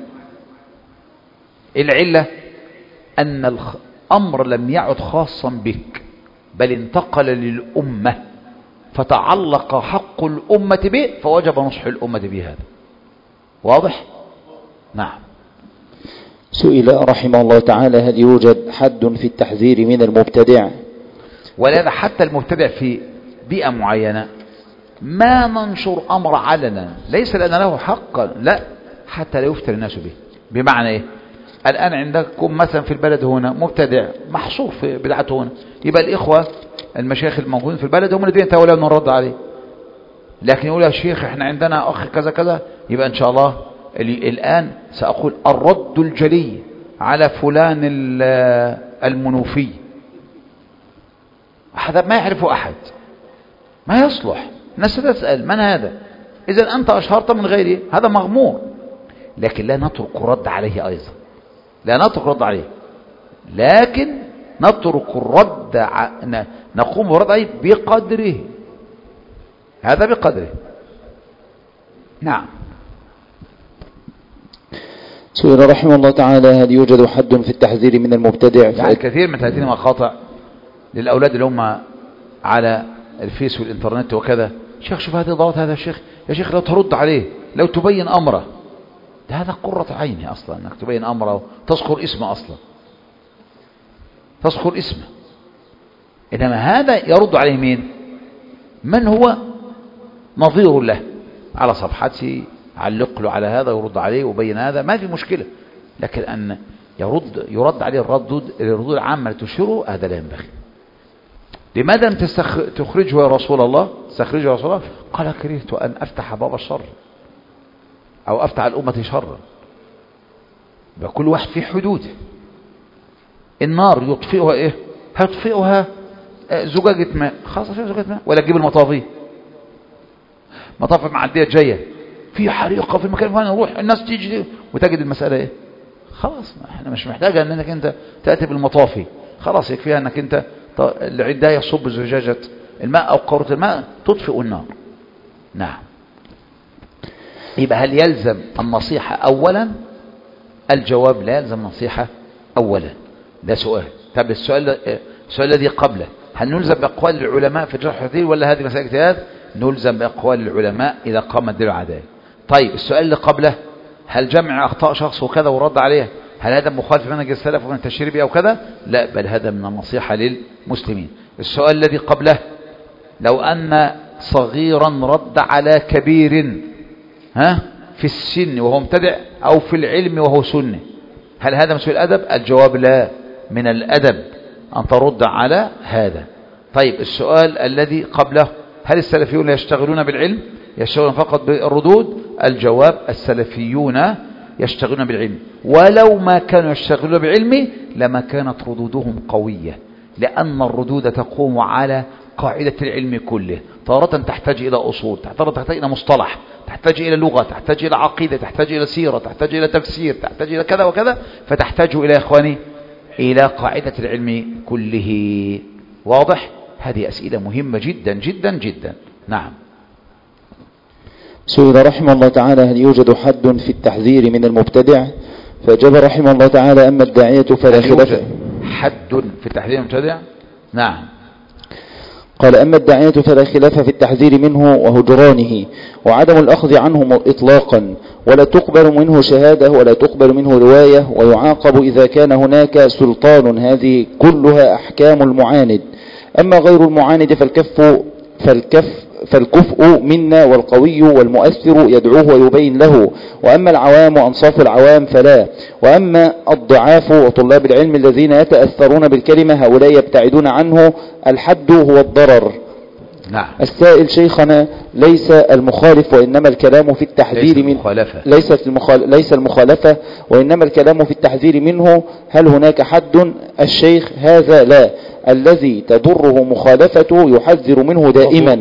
العلة أن الأمر لم يعد خاصا بك بل انتقل للأمة، فتعلق حق الأمة به فوجب نصح الأمة بهذا. واضح؟ نعم. سئل رحمه الله تعالى هل يوجد حد في التحذير من المبتدع؟ ولهذا حتى المبتدع في بيئة معينة ما ننشر أمر علنا، ليس لأن له حقا، لا، حتى لا يفتر الناس به. بمعنى إيه؟ الآن عندكم مثلا في البلد هنا مبتدع محصور في بدعته هنا، يبقى الإخوة المشايخ الموجودين في البلد هم الذين تولون الرد عليه. لكن يقول يا شيخ احنا عندنا أخ كذا كذا، يبقى إن شاء الله الآن سأقول الرد الجلي على فلان المنوفي، هذا ما يعرفه أحد، ما يصلح. الناس تسأل من هذا؟ إذا أنت أشهرت من غيره، هذا مغمور. لكن لا نترك الرد عليه أيضا، لا نترك الرد عليه، لكن نترك الرد نقوم بالرد عليه بقدره، هذا بقدره. نعم. سئل رحمه الله تعالى هل يوجد حد في التحذير من المبتدع؟ يعني كثير من هذه المقاطع للأولاد اللي هم على الفيس والإنترنت وكذا شيخ شوف هذه ضوابط هذا الشيخ، يا شيخ لو ترد عليه، لو تبين أمره، ده هذا قرة عيني أصلا أنك تبين أمره، تذكر اسمه أصلا، تذكر اسمه. إنما هذا يرد عليه مين؟ من هو نظير له على صفحته، علق له على هذا ويرد عليه وبين هذا، ما في مشكلة. لكن أن يرد عليه الردود العامة تشيره، هذا لا ينبغي. لماذا لم تخرجه يا رسول الله؟ تستخرجه يا رسول الله؟ قال كرهت أن أفتح باب الشر أو أفتح الأمة شرا. كل واحد في حدوده. النار يطفئها إيه؟ هيطفئها زجاجة ماء، خلاص فيها زجاجة ماء، ولا تجيب المطافي، مطافي معدية جاية في حريقة في المكان الفلاني، نروح الناس تيجي وتجد المسألة إيه؟ خلاص احنا مش محتاجة انك انت تأتي بالمطافي، خلاص يكفيها انك انت العدة يصب زجاجة الماء او قارورة الماء تطفئ النار. نعم. يبقى هل يلزم النصيحة اولا؟ الجواب لا يلزم النصيحة اولا. ده سؤال. طب السؤال الذي قبله، هل نلزم بأقوال العلماء في الجرح والتعديل ولا هذه مسائل اجتهاد؟ نلزم بأقوال العلماء إذا قام الدليل على ذلك. طيب السؤال اللي قبله، هل جمع أخطاء شخص وكذا ورد عليه هل هذا مخالف منهج السلف ومن التشريع به أو كذا؟ لا، بل هذا من النصيحة للمسلمين. السؤال الذي قبله، لو أن صغيرا رد على كبير في السن وهو مبتدع أو في العلم وهو سني، هل هذا من سوء الأدب؟ الجواب لا، من الأدب أن ترد على هذا. طيب السؤال الذي قبله، هل السلفيون يشتغلون بالعلم؟ يشتغلون فقط بالردود؟ الجواب السلفيون يشتغلون بالعلم، ولو ما كانوا يشتغلون بالعلم لما كانت ردودهم قوية، لأن الردود تقوم على قاعدة العلم كله. تارة تحتاج إلى أصول، تارة تحتاج إلى مصطلح، تحتاج إلى لغة، تحتاج إلى عقيدة، تحتاج إلى سيرة، تحتاج إلى تفسير، تحتاج إلى كذا وكذا، فتحتاج إلى إخواني إلى قاعدة العلم كله. واضح؟ هذه أسئلة مهمة جدا جدا جدا. نعم. سئل رحمه الله تعالى: هل يوجد حد في التحذير من المبتدع؟ فأجاب رحمه الله تعالى: أما الداعية فلا خلاف. حد في التحذير من المبتدع؟ نعم. قال: أما الداعية فلا خلاف في التحذير منه وهجرانه وعدم الأخذ عنه إطلاقا، ولا تقبل منه شهادة ولا تقبل منه رواية، ويعاقب إذا كان هناك سلطان. هذه كلها أحكام المعاند. أما غير المعاند فالكفء منا والقوي والمؤثر يدعوه ويبين له. وأما العوام وأنصاف العوام فلا. وأما الضعاف وطلاب العلم الذين يتأثرون بالكلمة هؤلاء يبتعدون عنه. الحد هو الضرر. نعم. السائل: شيخنا، ليس المخالف وإنما الكلام في التحذير منه. ليس المخالفة وإنما الكلام في التحذير منه. هل هناك حد؟ الشيخ: هذا لا. الذي تضره مخالفته يحذر منه دائما.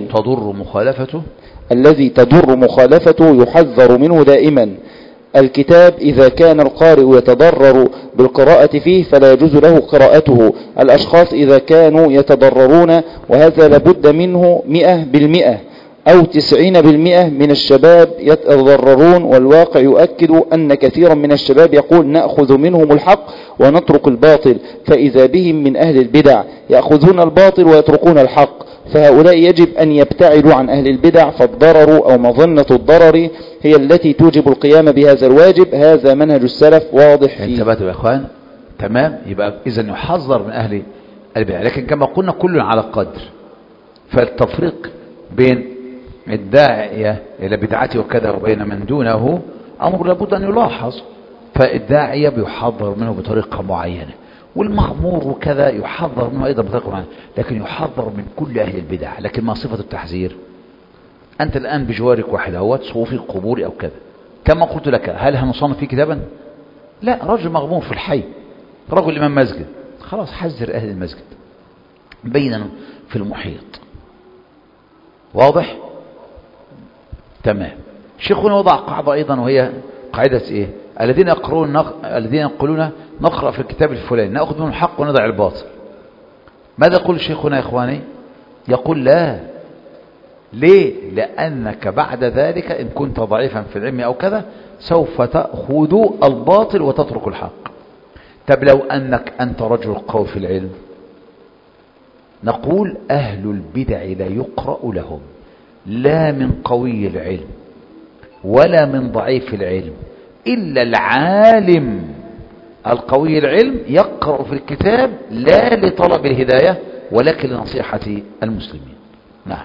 الذي تضر مخالفته يحذر منه دائما. الكتاب إذا كان القارئ يتضرر بالقراءة فيه فلا يجوز له قراءته. الأشخاص إذا كانوا يتضررون، وهذا لابد منه 100% أو 90% من الشباب يتضررون، والواقع يؤكد أن كثيرا من الشباب يقول: نأخذ منهم الحق ونترك الباطل. فإذا بهم من أهل البدع يأخذون الباطل ويتركون الحق، فهؤلاء يجب أن يبتعدوا عن أهل البدع، فالضرر أو مظنة الضرر هي التي توجب القيام بهذا الواجب. هذا منهج السلف واضح فيه. انتبهتوا يا إخوان؟ تمام. يبقى إذن يحذر من أهل البدع، لكن كما قلنا كل على قدر. فالتفريق بين الداعية إلى بدعته وكذا وبين من دونه أمر لابد أن يلاحظ. فالداعية بيحذر منه بطريقة معينة، والمغمور وكذا يحذر منه أيضا بطريقة معينة، لكن يحذر من كل أهل البدع. لكن ما صفة التحذير؟ أنت الآن بجوارك واحد هو صوفي قبوري أو كذا، كما قلت لك، هل هنصنف فيه كتابا؟ لا، رجل مغمور في الحي، رجل إمام مسجد، خلاص حذر أهل المسجد بينا في المحيط. واضح؟ تمام. شيخنا وضع قاعدة أيضا، وهي قاعدة إيه؟ الذين يقولون نقرأ في الكتاب الفلاني نأخذ منهم الحق ونضع الباطل. ماذا يقول شيخنا يا إخواني؟ يقول لا. ليه؟ لأنك بعد ذلك إن كنت ضعيفا في العلم أو كذا سوف تأخذ الباطل وتترك الحق. طب لو أنك أنت رجل قوي في العلم، نقول أهل البدع لا يقرأ لهم، لا من قوي العلم ولا من ضعيف العلم، إلا العالم القوي العلم يقرأ في الكتاب لا لطلب الهداية ولكن لنصيحة المسلمين. نعم.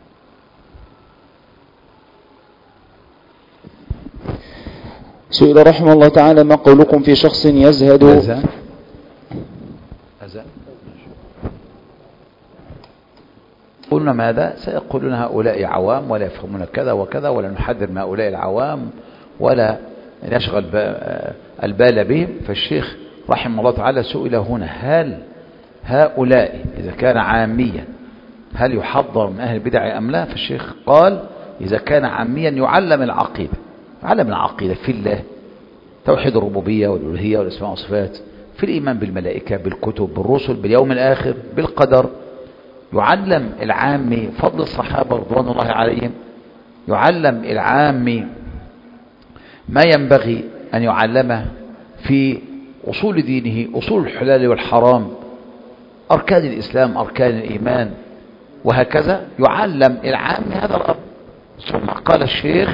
سئل رحمه الله تعالى: ما قولكم في شخص يزهد؟ أذان. قلنا ماذا؟ سيقولون هؤلاء عوام ولا يفهمون كذا وكذا، ولا نحذر من هؤلاء العوام ولا نشغل البال بهم. فالشيخ رحمه الله تعالى سئل هنا: هل هؤلاء إذا كان عاميا هل يحضر من أهل البدع أم لا؟ فالشيخ قال: إذا كان عاميا يعلم العقيدة، علم العقيدة في الله، توحيد الربوبية والألوهية والأسماء والصفات، في الإيمان بالملائكة، بالكتب، بالرسل، باليوم الآخر، بالقدر. يعلم العامي فضل الصحابة رضوان الله عليهم، يعلم العامي ما ينبغي أن يعلمه في أصول دينه، أصول الحلال والحرام، أركان الإسلام، أركان الإيمان، وهكذا يعلم العامي هذا الأمر. ثم قال الشيخ: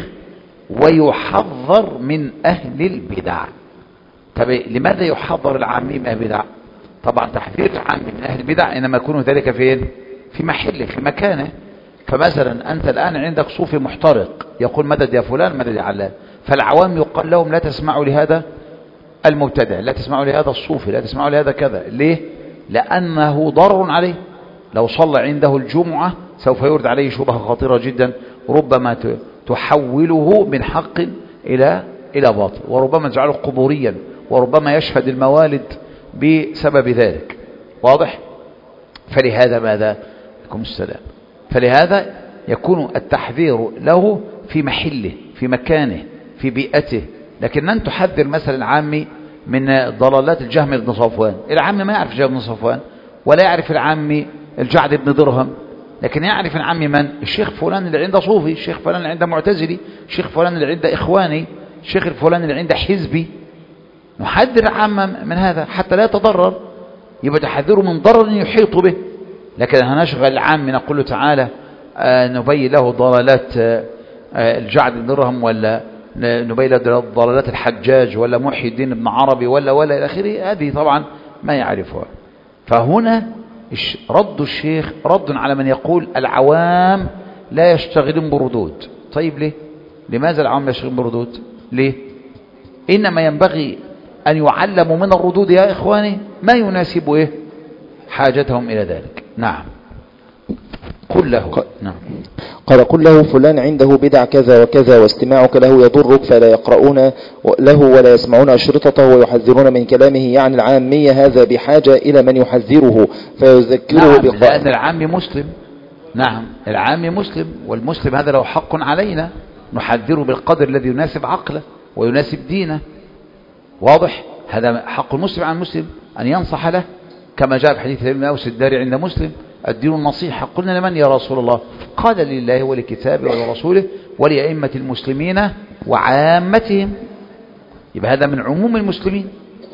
ويحذر من أهل البدع. طب لماذا يحذر العامي من أهل البدع؟ طبعا تحذير العامي من أهل البدع إنما يكون ذلك فين؟ في محله، في مكانه. فمثلا أنت الآن عندك صوفي محترق يقول: مدد يا فلان، مدد يا علان. فالعوام يقال لهم: لا تسمعوا لهذا المبتدع، لا تسمعوا لهذا الصوفي، لا تسمعوا لهذا كذا. ليه؟ لأنه ضر عليه. لو صلى عنده الجمعة سوف يرد عليه شبهة خطيرة جدا، ربما تحوله من حق إلى باطل، وربما تجعله قبوريا، وربما يشهد الموالد بسبب ذلك. واضح؟ فلهذا ماذا؟ لكم السلام. فلهذا يكون التحذير له في محله، في مكانه، في بيئته. لكن أن تحذر مثلا العامي من ضلالات الجهم بن صفوان. العامي ما يعرف الجهم بن صفوان، ولا يعرف العامي الجعد بن درهم، لكن يعرف العامي من؟ الشيخ فلان اللي عنده صوفي، الشيخ فلان اللي عنده معتزلي، الشيخ فلان اللي عنده إخواني، الشيخ فلان اللي عنده حزبي. نحذر العامة من هذا حتى لا يتضرر، يبقى تحذره من ضرر يحيط به. لكن هنشغل العام نقول له: تعالى نبين له ضلالات الجعد بن درهم، ولا نبين له ضلالات الحجاج، ولا محي الدين بن عربي، ولا إلى آخره. هذه طبعا ما يعرفها. فهنا رد الشيخ رد على من يقول: العوام لا يشتغلون بردود. طيب ليه؟ لماذا العوام لا يشتغلون بردود؟ ليه؟ إنما ينبغي أن يعلموا من الردود يا إخواني ما يناسب إيه؟ حاجتهم إلى ذلك. نعم. قل له. نعم. قال: قل له فلان عنده بدع كذا وكذا، واستماعك له يضرك، فلا يقرؤون له ولا يسمعون أشرطته ويحذرون من كلامه. يعني العامية هذا بحاجة إلى من يحذره فيذكره. نعم، لأن العامي مسلم. نعم، العامي مسلم، والمسلم هذا له حق علينا نحذره بالقدر الذي يناسب عقله ويناسب دينه. واضح؟ هذا حق المسلم على المسلم أن ينصح له، كما جاء في حديث ابن أوس الداري عند مسلم: الدين النصيحة. قلنا: لمن يا رسول الله؟ قال: لله ولكتابه ولرسوله ولأئمة المسلمين وعامتهم. يبقى هذا من عموم المسلمين.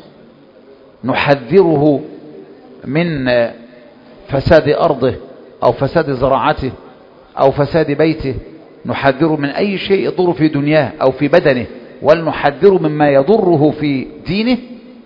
نحذره من فساد أرضه أو فساد زراعته أو فساد بيته، نحذره من أي شيء يضر في دنياه أو في بدنه، ولنحذره مما يضره في دينه.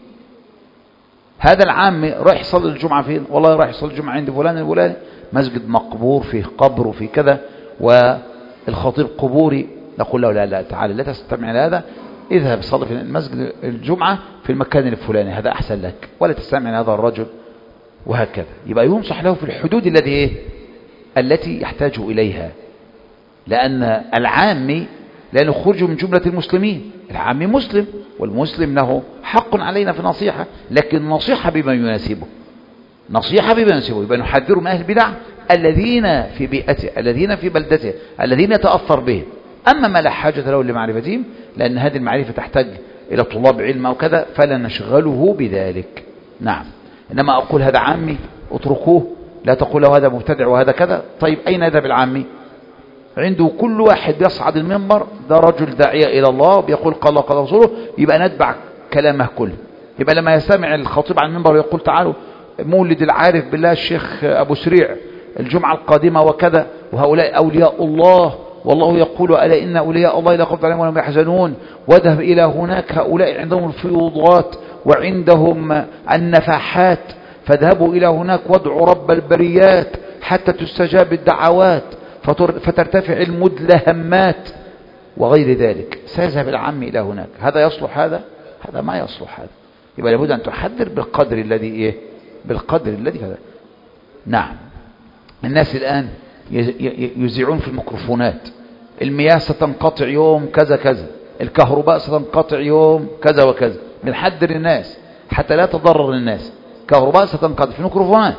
هذا العام رايح يصلي الجمعة فين؟ والله رايح يصلي الجمعة عند فلان الفلاني، مسجد مقبور فيه قبر وفيه كذا والخطيب قبوري. نقول له: لا تعالى، لا تستمع لهذا، اذهب صلي في المسجد الجمعة في المكان الفلاني، هذا أحسن لك، ولا تستمع لهذا الرجل، وهكذا. يبقى ينصح له في الحدود التي يحتاج إليها، لأن العامي لا نخرج من جملة المسلمين. العامي مسلم، والمسلم له حق علينا في النصيحة، لكن النصيحة بما يناسبه، نصيحة بما يناسبه. يبقى نحذر من أهل البدع الذين في بيئته، الذين في بلدته، الذين يتأثر بهم. أما ما لا حاجة له لمعرفتهم، لأن هذه المعرفة تحتاج إلى طلاب علم أو كذا، فلا نشغله بذلك. نعم. إنما أقول: هذا عامي اتركوه، لا تقول له هذا مبتدع وهذا كذا. طيب أين يذهب العامي؟ عنده كل واحد بيصعد المنبر ده رجل داعية إلى الله بيقول قال الله قال رسوله، يبقى نتبع كلامه كله. يبقى لما يسمع الخطيب عن المنبر ويقول: تعالوا مولد العارف بالله الشيخ أبو سريع الجمعة القادمة وكذا، وهؤلاء أولياء الله، والله يقول ألا إن أولياء الله لا خوف عليهم ولا هم يحزنون. واذهب إلى هناك، هؤلاء عندهم الفيوضات وعندهم النفحات، فاذهبوا إلى هناك وادعوا رب البريات حتى تستجاب الدعوات فترتفع المدلهمات وغير ذلك. سيذهب العام إلى هناك. هذا يصلح؟ هذا ما يصلح. هذا يبقى لابد أن تحذر بالقدر الذي بالقدر الذي هذا. نعم. الناس الآن يذيعون في الميكروفونات المياه ستنقطع يوم كذا كذا، الكهرباء ستنقطع يوم كذا وكذا، بنحذر الناس حتى لا تضرر الناس. كهرباء ستنقطع في الميكروفونات،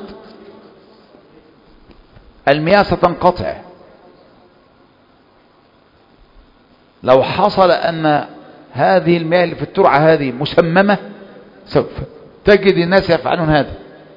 المياه ستنقطع. لو حصل أن هذه المياه اللي في الترعة هذه مسممة سوف تجد الناس يفعلون هذا،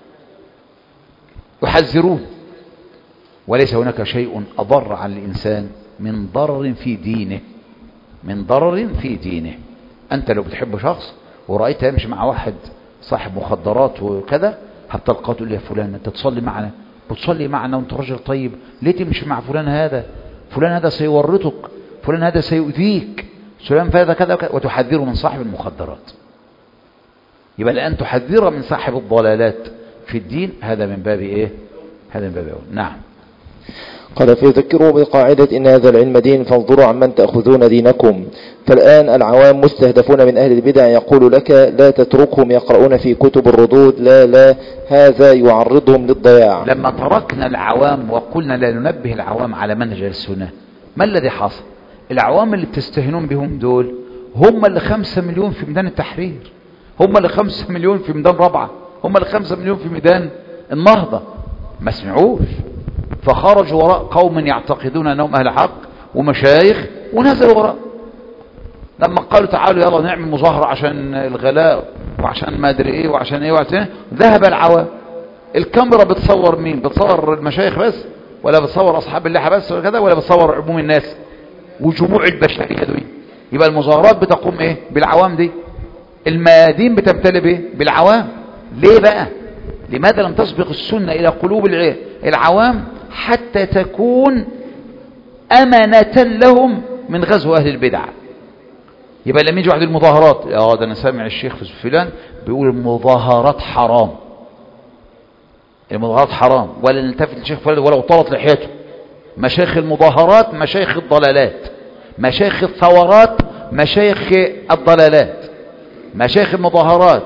يحذرون. وليس هناك شيء أضر على الإنسان من ضرر في دينه، من ضرر في دينه. أنت لو بتحب شخص ورأيته يمشي مع واحد صاحب مخدرات وكذا، هتلقاه تقول لي يا فلان أنت تصلي معنا، بتصلي معنا وأنت راجل طيب، ليه تمشي مع فلان هذا؟ فلان هذا سيورطك، فلان هذا سيؤذيك، فلان هذا كذا وكذا، وتحذره من صاحب المخدرات. يبقى الآن تحذره من صاحب الضلالات في الدين، هذا من باب إيه؟ هذا من باب أول. نعم. قال فيذكروا بقاعدة إن هذا العلم دين فانظروا عمن تأخذون دينكم. فالآن العوام مستهدفون من أهل البدع، يقول لك لا تتركهم يقرؤون في كتب الردود، لا هذا يعرضهم للضياع. لما تركنا العوام وقلنا لا ننبه العوام على منهج السنة، ما الذي حصل؟ العوام اللي بتستهنون بهم دول هم اللي 5 مليون في ميدان التحرير، هم اللي 5 مليون في ميدان رابعة، هم اللي 5 مليون في ميدان النهضة. ما سمعوش، فخرجوا وراء قوم يعتقدون أنهم أهل حق ومشايخ، ونزلوا وراء. لما قالوا تعالوا يلا نعمل مظاهرة عشان الغلاء وعشان ما أدري إيه وعشان إيه وعشان إيه، ذهب العوام. الكاميرا بتصور مين؟ بتصور المشايخ بس، ولا بتصور أصحاب اللحى بس وكذا، ولا بتصور عموم الناس وجموع البشرية دي؟ يبقى المظاهرات بتقوم إيه؟ بالعوام دي. الميادين بتمتلئ بإيه؟ بالعوام. ليه بقى؟ لماذا لم تسبق السنة إلى قلوب العوام حتى تكون أمنة لهم من غزو أهل البدع؟ يبقى لما يجي واحد المظاهرات، ده أنا سامع الشيخ فلان بيقول المظاهرات حرام، المظاهرات حرام، ولا نلتفت للشيخ فلان ولو طالت لحيته. مشايخ المظاهرات مشايخ الضلالات، مشايخ الثورات مشايخ الضلالات، مشايخ المظاهرات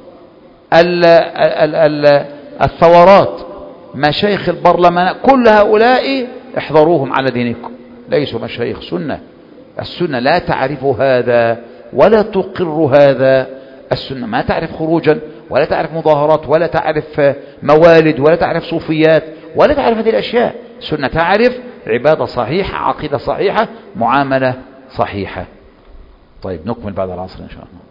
الثورات مشايخ البرلمان، كل هؤلاء احذروهم على دينكم، ليسوا مشايخ سنة. السنة لا تعرف هذا ولا تقر هذا. السنة ما تعرف خروجا، ولا تعرف مظاهرات، ولا تعرف موالد، ولا تعرف صوفيات، ولا تعرف هذه الأشياء. السنة تعرف عبادة صحيحة، عقيدة صحيحة، معاملة صحيحة. طيب نكمل بعد العصر إن شاء الله.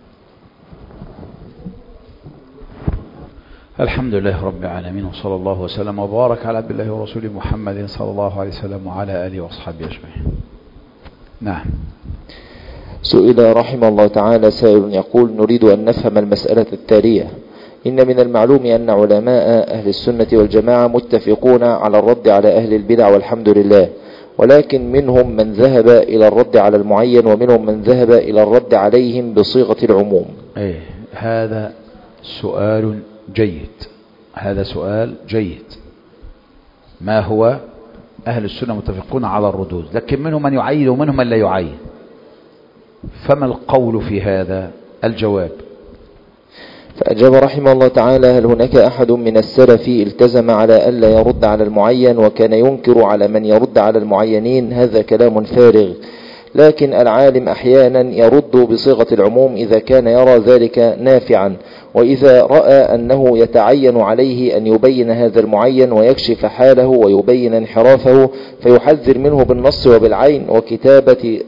الحمد لله رب العالمين، وصلى الله وسلم وبارك على عبد الله ورسوله محمد صلى الله عليه وسلم وعلى آله وأصحابه أجمعين. نعم. سئل رحمه الله تعالى سائل يقول: نريد أن نفهم المسألة التالية. إن من المعلوم أن علماء أهل السنة والجماعة متفقون على الرد على أهل البدع والحمد لله، ولكن منهم من ذهب إلى الرد على المعين، ومنهم من ذهب إلى الرد عليهم بصيغة العموم. هذا سؤال جيد، هذا سؤال جيد. ما هو أهل السنة متفقون على الردود، لكن منهم من يعين ومنهم من لا يعين، فما القول في هذا؟ الجواب: فأجاب رحمه الله تعالى: هل هناك أحد من السلف التزم على ألا يرد على المعين وكان ينكر على من يرد على المعينين؟ هذا كلام فارغ، لكن العالم أحيانا يرد بصيغة العموم إذا كان يرى ذلك نافعا، وإذا رأى أنه يتعين عليه أن يبين هذا المعين ويكشف حاله ويبين انحرافه، فيحذر منه بالنص وبالعين وكتابة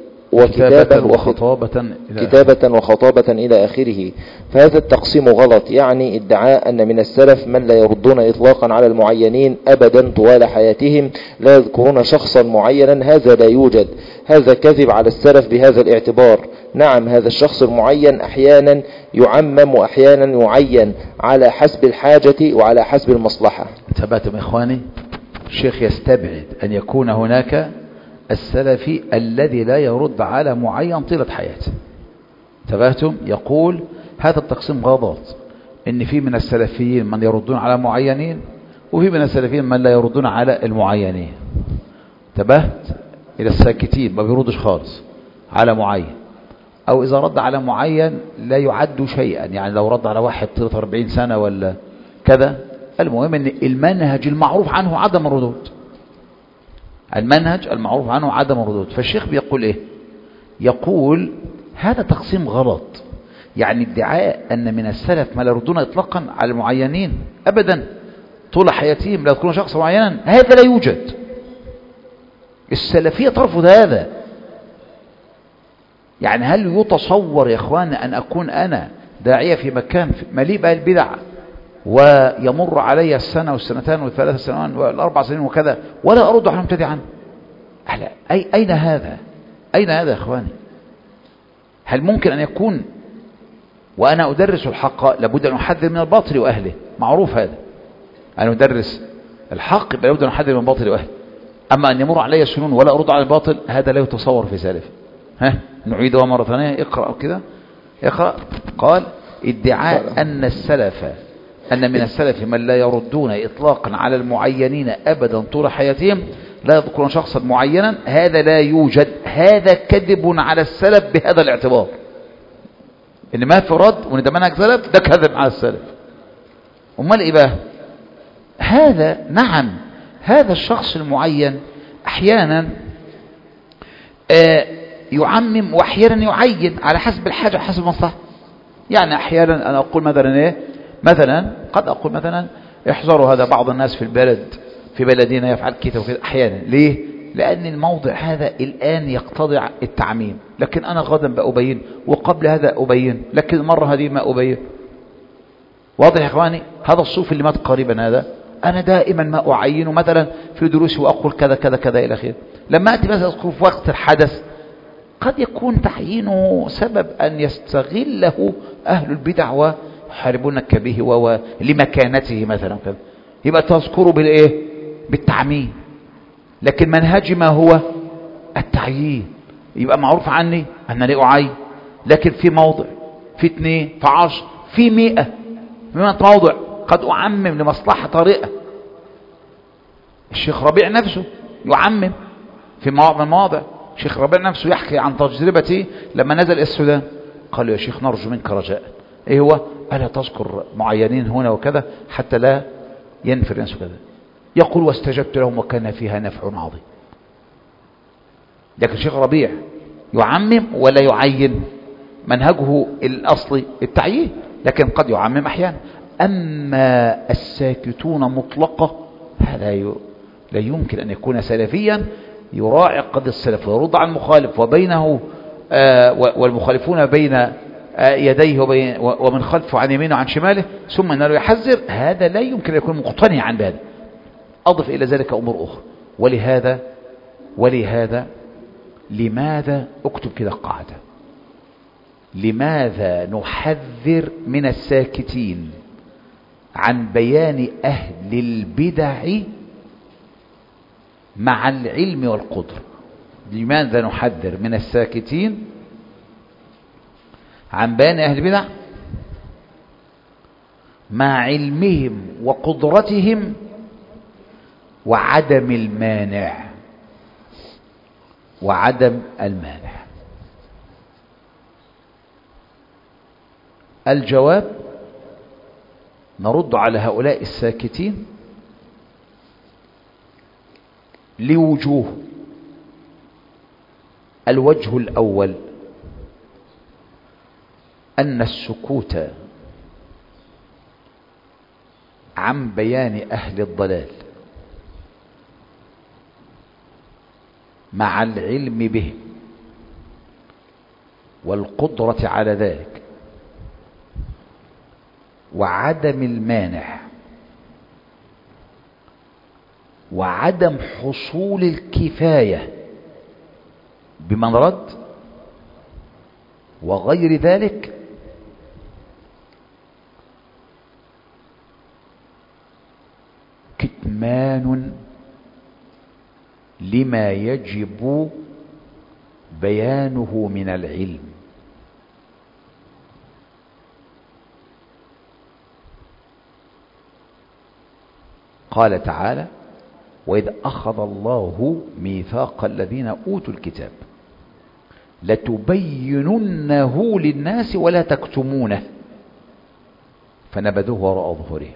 وخطابة إلى آخره. فهذا التقسيم غلط، يعني ادعاء أن من السلف من لا يردون إطلاقا على المعينين أبدا طوال حياتهم، لا يذكرون شخصا معينا، هذا لا يوجد. هذا كذب على السلف بهذا الاعتبار. نعم، هذا الشخص المعين أحيانا يعمم وأحيانا يعين على حسب الحاجة وعلى حسب المصلحة. انتبهتم إخواني؟ الشيخ يستبعد أن يكون هناك السلفي الذي لا يرد على معين طيلة حياته. تفهمتم؟ يقول هذا التقسيم غلط، إن في من السلفيين من يردون على معينين، وفي من السلفيين من لا يردون على المعينين. تبهت إلى الساكتين ما بيردش خالص على معين، أو إذا رد على معين لا يعد شيئا، يعني لو رد على واحد 40 سنة ولا كذا. المهم أن المنهج المعروف عنه عدم الردود، المنهج المعروف عنه عدم الردود. فالشيخ بيقول إيه؟ يقول هذا تقسيم غلط، يعني ادعاء أن من السلف ما لا يردون إطلاقا على المعينين أبدا طول حياتهم لا يذكرون شخصا معينا، هذا لا يوجد. السلفية ترفض هذا. يعني هل يتصور يا إخوان أن أكون أنا داعية في مكان مليء بالبدع ويمر علي السنة والسنتان والثلاث سنوات والأربع سنين وكذا ولا أرد على مبتدعا؟ أين هذا؟ أين هذا يا إخواني؟ هل ممكن أن يكون وأنا أدرس الحق لابد أن أحذر من الباطل وأهله؟ معروف هذا، أنا أدرس الحق لابد أن أحذر من الباطل وأهله. أما أن يمر علي سنون ولا أرد على الباطل هذا لا يتصور في سلف. نعيدها مرة ثانية. اقرأ أو كذا اقرأ. قال ادعاء أن السلف أن من السلف من لا يردون إطلاقا على المعينين أبدا طول حياتهم لا يذكرون شخصا معينا، هذا لا يوجد. هذا كذب على السلف بهذا الاعتبار، إن ما في رد وإن ده منهج سلف، ده كذب على السلف. أمال إيه بقى؟ هذا نعم هذا الشخص المعين أحيانا يعمم وأحيانا يعين على حسب الحاجة وحسب المصلحة. يعني أحيانا أنا أقول مثلا إيه، مثلا قد أقول مثلا احذروا هذا بعض الناس في البلد في بلدنا يفعل كذا وكذا أحيانا. ليه؟ لأن الموضع هذا الآن يقتضي التعميم، لكن أنا غدا بأبين وقبل هذا أبين، لكن المرة هذه ما أبين. واضح يا إخواني؟ هذا الصوف اللي مات قريبا هذا أنا دائما ما أعينه مثلا في دروسي وأقول كذا كذا كذا إلى آخره. لما أتي مثلا أذكر في وقت الحدث قد يكون تعيينه سبب أن يستغله أهل البدع ويحاربونك به ولمكانته مثلا كذا، يبقى تذكره بالإيه؟ بالتعميم. لكن منهجي ما هو التعيين، يبقى معروف عني أنني أعين. لكن في موضع في 2 في 10 في 100 موضع قد أعمم لمصلحة طارئة. الشيخ ربيع نفسه يعمم في مواضع. الشيخ ربيع نفسه يحكي عن تجربته لما نزل السودان، قال له يا شيخ نرجو منك رجاء، ايه هو؟ ألا تذكر معينين هنا وكذا حتى لا ينفر الناس كذا. يقول واستجبت لهم وكان فيها نفع عظيم. لكن الشيخ ربيع يعمم ولا يعين؟ منهجه الأصلي التعيين، لكن قد يعمم أحيانا. أما الساكتون مطلقة هذا لا يمكن أن يكون سلفيا يراعي قدر السلف ويرد على المخالف وبينه والمخالفون بين يديه ومن خلفه عن يمينه وعن شماله ثم أنه يحذر. هذا لا يمكن أن يكون مقتنعا بهذا. أضف إلى ذلك أمور أخرى. ولهذا لماذا أكتب كده قاعدة؟ لماذا نحذر من الساكتين عن بيان أهل البدع مع العلم والقدرة؟ لماذا نحذر من الساكتين عن بيان أهل البدع مع علمهم وقدرتهم وعدم المانع؟ الجواب نرد على هؤلاء الساكتين لوجوه. الوجه الأول أن السكوت عن بيان أهل الضلال مع العلم به والقدرة على ذلك وعدم المانع وعدم حصول الكفاية بمن رد وغير ذلك، كتمان لما يجب بيانه من العلم. قال تعالى: وإذ أخذ الله ميثاق الذين أوتوا الكتاب لتبيننه للناس ولا تكتمونه فنبذوه وراء ظهورهم.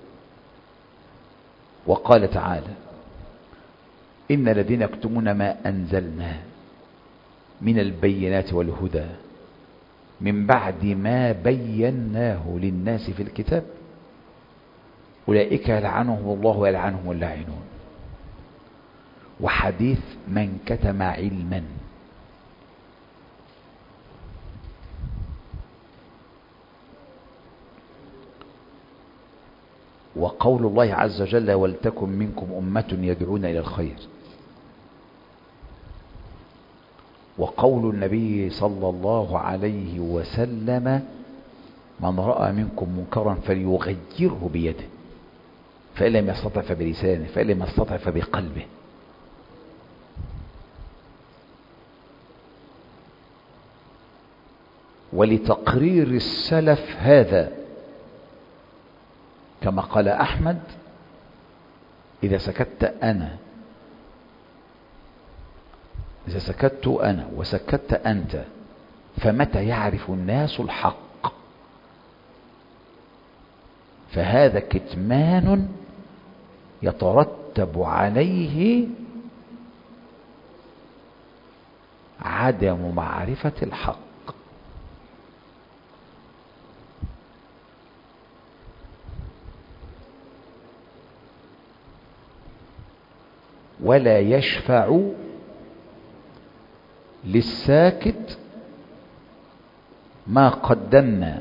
وقال تعالى: إن الذين يكتمون ما أنزلنا من البينات والهدى من بعد ما بيناه للناس في الكتاب أولئك يلعنهم الله ويلعنهم اللاعنون. وحديث من كتم علما. وقول الله عز وجل: ولتكن منكم أمة يدعون إلى الخير. وقول النبي صلى الله عليه وسلم: من رأى منكم منكرا فليغيره بيده فإن لم يستطع فبلسانه فإن لم يستطع فبقلبه. ولتقرير السلف هذا كما قال أحمد: إذا سكت أنا وسكت أنت فمتى يعرف الناس الحق؟ فهذا كتمان يترتب عليه عدم معرفة الحق. ولا يشفع للساكت ما قدمنا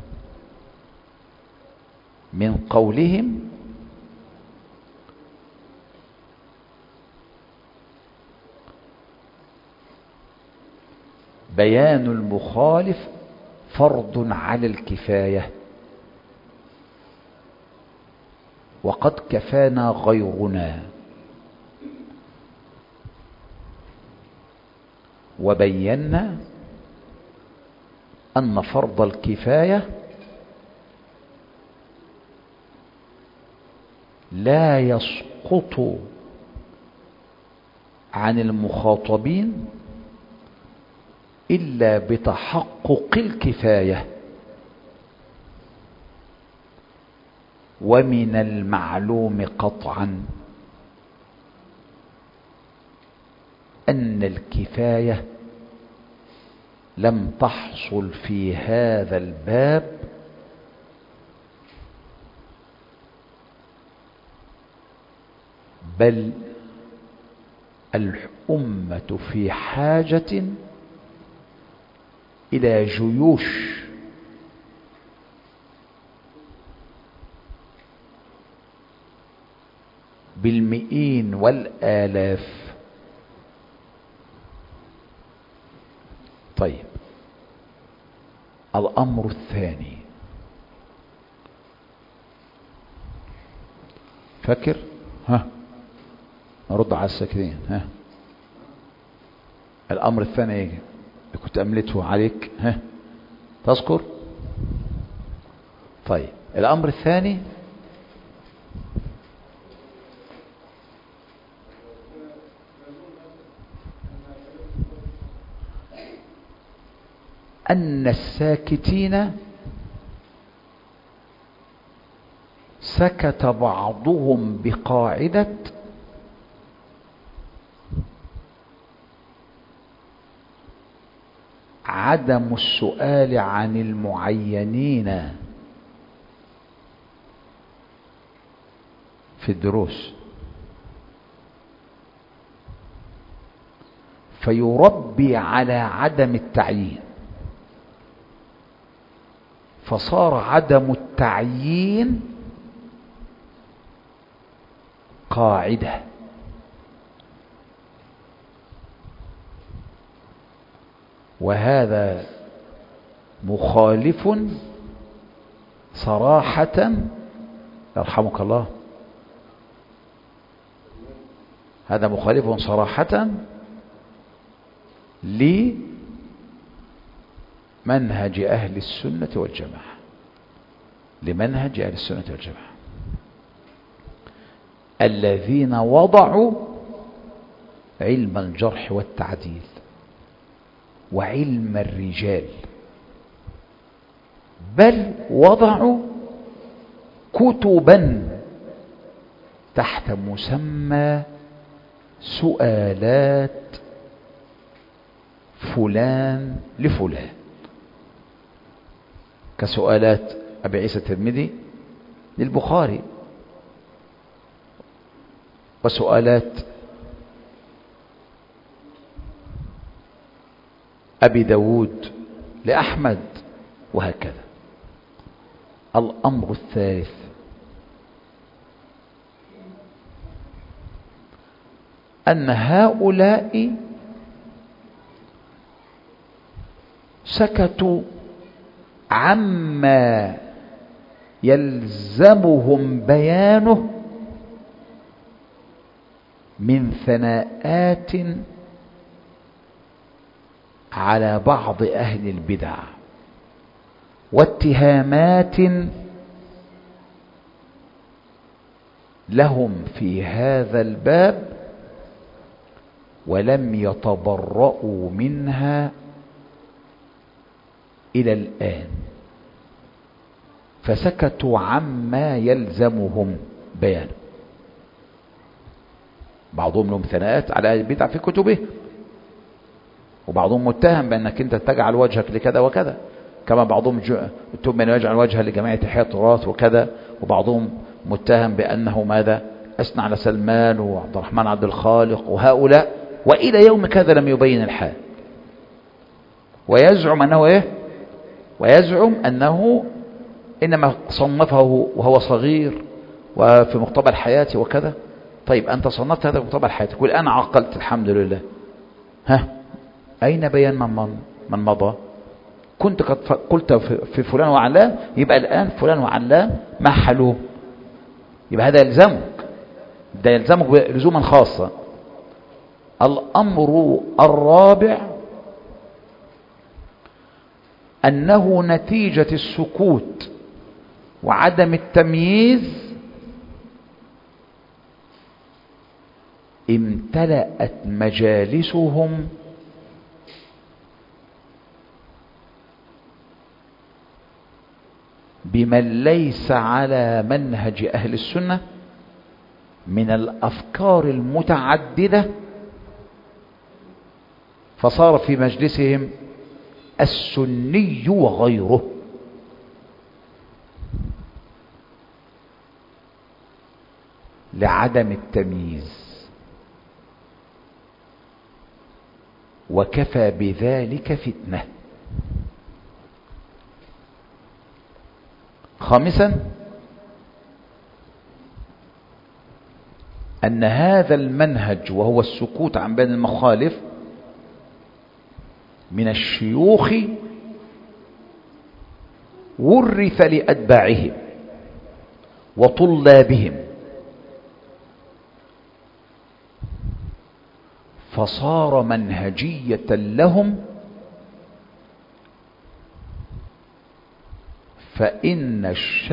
من قولهم بيان المخالف فرض على الكفاية وقد كفانا غيرنا. وبينا أن فرض الكفاية لا يسقط عن المخاطبين إلا بتحقق الكفاية. ومن المعلوم قطعا أن الكفاية لم تحصل في هذا الباب بل الأمة في حاجة إلى جيوش بالمئين والآلاف. طيب، الأمر الثاني، فكر، نرد على الساكتين. الأمر الثاني ايه كنت أملته عليك؟ تذكر؟ طيب، الأمر الثاني أن الساكتين سكت بعضهم بقاعدة عدم السؤال عن المعينين في الدروس، فيربي على عدم التعيين، فصار عدم التعيين قاعدة. وهذا مخالف صراحة، يرحمك الله، هذا مخالف صراحة لمنهج أهل السنة والجماعة، لمنهج أهل السنة والجماعة الذين وضعوا علم الجرح والتعديل وعلم الرجال، بل وضعوا كتبا تحت مسمى سؤالات فلان لفلان، كسؤالات أبي عيسى الترمذي للبخاري، وسؤالات أبي داود لأحمد، وهكذا. الأمر الثالث أن هؤلاء سكتوا عما يلزمهم بيانه من ثناءات على بعض أهل البدع واتهامات لهم في هذا الباب، ولم يتبرؤوا منها إلى الآن، فسكتوا عما يلزمهم بيانه. بعضهم لهم ثناءات على أهل البدع في كتبه، وبعضهم متهم بأنك أنت تجعل وجهك لكذا وكذا، كما بعضهم متهم بأنه يجعل وجهه لجماعة إحياء التراث وكذا، وبعضهم متهم بأنه ماذا أثنى على سلمان وعبد الرحمن عبد الخالق وهؤلاء، وإلى يوم كذا لم يبين الحال، ويزعم أنه إيه؟ ويزعم أنه إنما صنفه وهو صغير وفي مقتبل حياته وكذا. طيب أنت صنفت هذا مقتبل حياتك والآن عقلت الحمد لله، ها أين بيان من مضى؟ كنت قد قلت في فلان وعلان، يبقى الآن فلان وعلان ما حلوه، يبقى هذا يلزمك، ده يلزمك لزوما خاصة. الأمر الرابع أنه نتيجة السكوت وعدم التمييز امتلأت مجالسهم بمن ليس على منهج أهل السنة من الأفكار المتعددة، فصار في مجلسهم السني وغيره. لعدم التمييز، وكفى بذلك فتنة. خامسا أن هذا المنهج وهو السكوت عن بين المخالف من الشيوخ ورث لأتباعهم وطلابهم، فصار منهجية لهم، فإن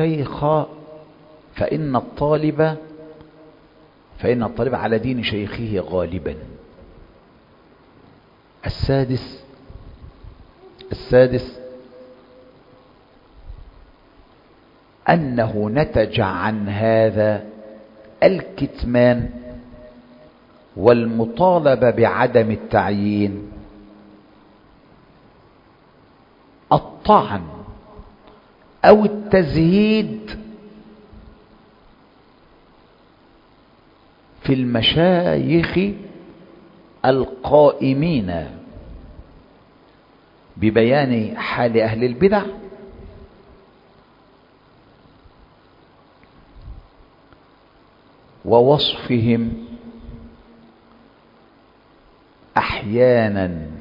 الطالب على دين شيخه غالبا. السادس أنه نتج عن هذا الكتمان والمطالبة بعدم التعيين، الطعن أو التزهيد في المشايخ القائمين ببيان حال أهل البدع ووصفهم أحيانا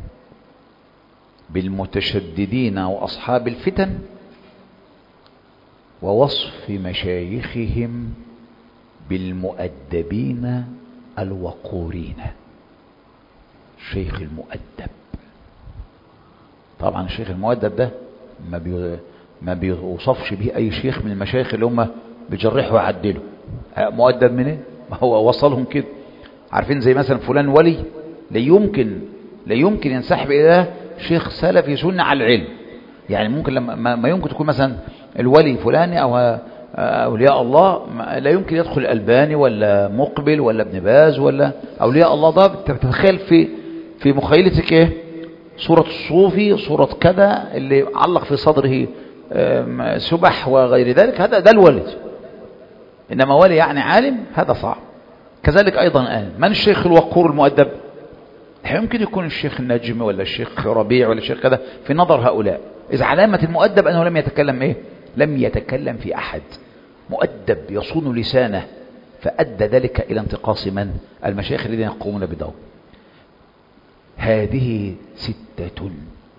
بالمتشددين وأصحاب الفتن، ووصف مشايخهم بالمؤدبين الوقورين، الشيخ المؤدب. طبعا الشيخ المؤدب ده ما بيوصفش به أي شيخ من المشايخ اللي هم بيجرحوا ويعدلوا. مؤدب من ايه؟ ما هو وصلهم كده. عارفين زي مثلا فلان ولي لا يمكن ينسحب إلى شيخ سلفي سنة على العلم. يعني ممكن لما ما يمكن تكون مثلا الولي فلاني أو أولياء الله لا يمكن يدخل الألباني ولا مقبل ولا ابن باز ولا أولياء الله. ده بتتخيل في مخيلتك ايه؟ صورة الصوفي، صورة كذا اللي علق في صدره سبح وغير ذلك، هذا ده الولي. إنما ولي يعني عالم، هذا صعب. كذلك أيضا الآن من الشيخ الوقور المؤدب؟ يمكن يكون الشيخ النجم ولا الشيخ ربيع ولا الشيخ كذا في نظر هؤلاء. إذا علامة المؤدب أنه لم يتكلم إيه؟ لم يتكلم في أحد. مؤدب يصون لسانه، فأدى ذلك إلى انتقاص من؟ المشايخ الذين يقومون بدور. هذه 6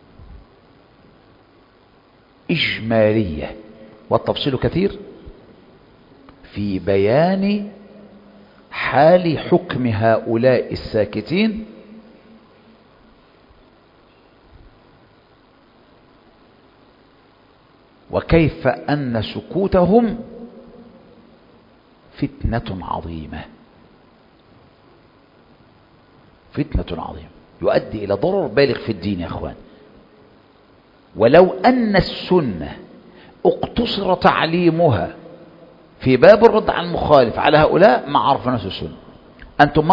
إجمالية، والتفصيل كثير في بيان حال حكم هؤلاء الساكتين وكيف أن سكوتهم فتنة عظيمة. فتنة عظيمة يؤدي إلى ضرر بالغ في الدين يا أخوان. ولو أن السنة اقتصر تعليمها في باب الرد على المخالف على هؤلاء ما عرف ناس السنة. أنتم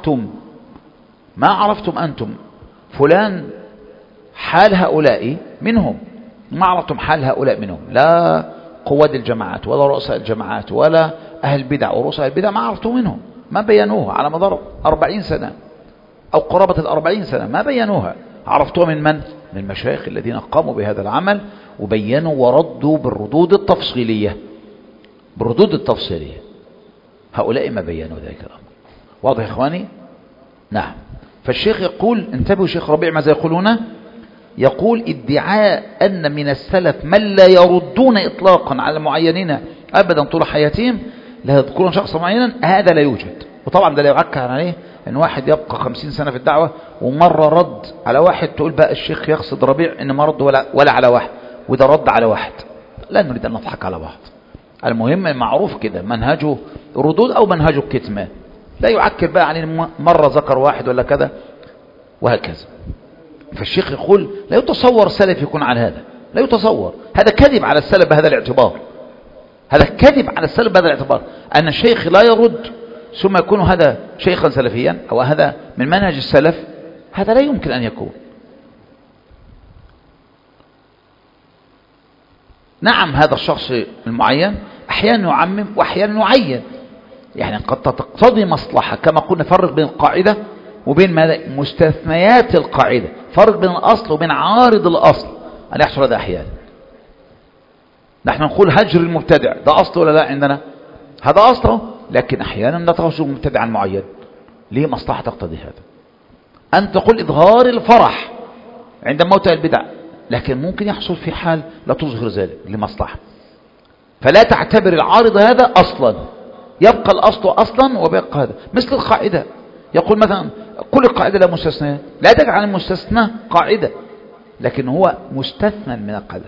ما عرفتم أنتم فلان حال هؤلاء منهم، ما عرفتم حال هؤلاء منهم، لا قواد الجماعات ولا رؤساء الجماعات ولا أهل البدع ورؤساء البدع، ما عرفتم منهم، ما بينوها على مدار 40 سنة أو قرابة 40 سنة، ما بينوها. عرفتوها من من؟ من المشايخ الذين قاموا بهذا العمل وبينوا وردوا بالردود التفصيلية. هؤلاء ما بينوا ذلك الأمر. واضح يا إخواني؟ نعم. فالشيخ يقول، انتبهوا الشيخ ربيع ماذا يقولون؟ يقول ادعاء أن من السلف من لا يردون إطلاقا على معينين أبدا طول حياتهم، لا يذكرون شخصا معينا، هذا لا يوجد. وطبعا ده لا يعكر عليه ان واحد يبقى 50 سنة في الدعوة ومرة رد على واحد تقول بقى الشيخ يقصد ربيع ان ما رد ولا على واحد، وده رد على واحد. لا نريد ان نضحك على بعض. المهم المعروف كده منهجه ردود او منهجه كتمان، لا يعكر بقى عليه مرة ذكر واحد ولا كذا وهكذا. فالشيخ يقول لا يتصور سلف يكون على هذا، لا يتصور. هذا كذب على السلف بهذا الاعتبار، هذا كذب على السلف بهذا الاعتبار أن الشيخ لا يرد ثم يكون هذا شيخا سلفيا أو هذا من منهج السلف، هذا لا يمكن أن يكون. نعم هذا الشخص المعين أحيانا يعمم وأحيانا يعين، يعني قد تقتضي مصلحة كما قلنا فرق بين القاعدة وبين مستثنيات القاعدة، فرق بين الأصل وبين عارض الأصل أن يحصل هذا أحيانا. نحن نقول هجر المبتدع، ده أصل ولا لا عندنا؟ هذا أصله، لكن أحيانا لا تهجر مبتدعا معين، ليه مصلحة تقتضي هذا. أن تقول إظهار الفرح عند موت البدع، لكن ممكن يحصل في حال لا تظهر ذلك لمصلحة، فلا تعتبر العارض هذا أصلا، يبقى الأصل أصلا وبيبقى هذا. مثل القاعدة، يقول مثلا كل القاعدة لا مستثنى، لا تجعل المستثنى قاعدة، لكن هو مستثنى من القاعدة،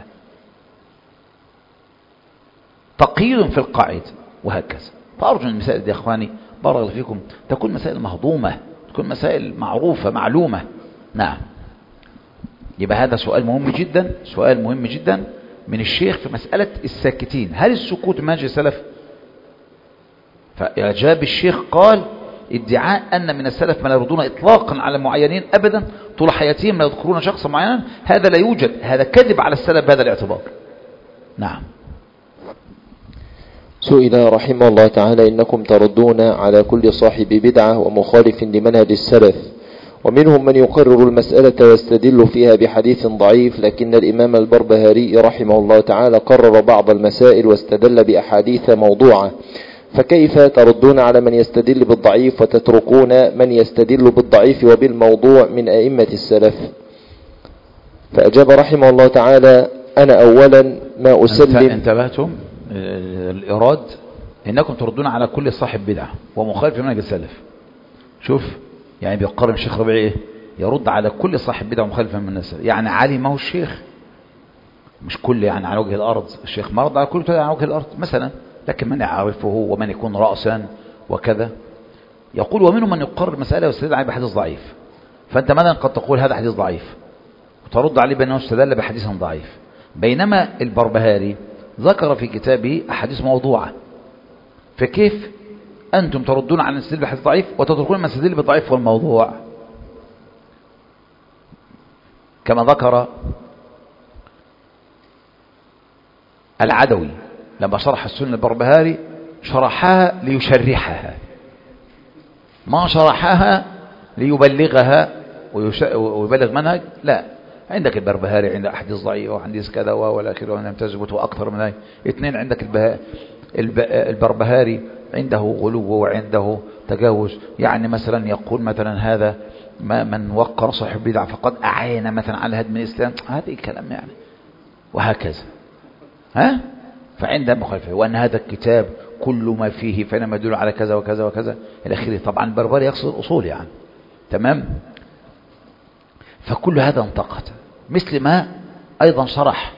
تقييد في القاعدة وهكذا. فأرجو أن المسائل دي يا أخواني بارك الله فيكم تكون مسائل مهضومة، تكون مسائل معروفة معلومة. نعم. يبقى هذا سؤال مهم جدا من الشيخ في مسألة الساكتين، هل السكوت منهج السلف؟ فإعجاب الشيخ قال ادعاء أن من السلف ما لا يردون إطلاقا على معينين أبدا طول حياتهم لا يذكرون شخصا معينا، هذا لا يوجد، هذا كذب على السلف بهذا الاعتبار. نعم. سئل رحمه الله تعالى إنكم تردون على كل صاحب بدعة ومخالف لمنهج السلف، ومنهم من يقرر المسألة ويستدل فيها بحديث ضعيف، لكن الإمام البربهاري رحمه الله تعالى قرر بعض المسائل واستدل بأحاديث موضوعة، فكيف تردون على من يستدل بالضعيف وتتركون من يستدل بالضعيف وبالموضوع من أئمة السلف؟ فأجاب رحمه الله تعالى أنا أولا ما أسلم. انتبهتم الإراد إنكم تردون على كل صاحب بدعة ومخالف لمنهج السلف، شوف يعني بيقارن الشيخ ربيعي ايه؟ يرد على كل صاحب بدعة مخالفة من الناس. يعني علي ما هو الشيخ، مش كل يعني على وجه الأرض، الشيخ مرض على كل على وجه الأرض مثلا، لكن من يعرفه ومن يكون رأسا وكذا. يقول ومنهم من يقرر مسألة ويستدل عليه بحديث ضعيف. فأنت مثلا قد تقول هذا حديث ضعيف وترد عليه بأنه استدل بحديث ضعيف، بينما البربهاري ذكر في كتابه أحاديث موضوعة. فكيف أنتم تردون على الاستدلال بحديث ضعيف وتتركون من الاستدلال بالضعيف والموضوع؟ كما ذكر العدوي لما شرح السنة البربهاري، شرحها ليشرحها، ما شرحها ليبلغها ويبلغ منهج. لا، عندك البربهاري عنده أحاديث ضعيفة وحديث كذا والآخر ولم تثبت وأكثر من هذه. اثنين، عندك البربهاري عنده غلو وعنده تجاوز. يعني مثلا يقول مثلا هذا من وقر صاحب بدعة فقد أعين مثلا على هدم الإسلام، هذا كلام يعني، وهكذا. فعند مخالفة، وأن هذا الكتاب كل ما فيه فإنما يدل على كذا وكذا وكذا إلى آخره. طبعا البربري يقصد الأصول يعني، تمام. فكل هذا انتقد، مثل ما أيضا شرح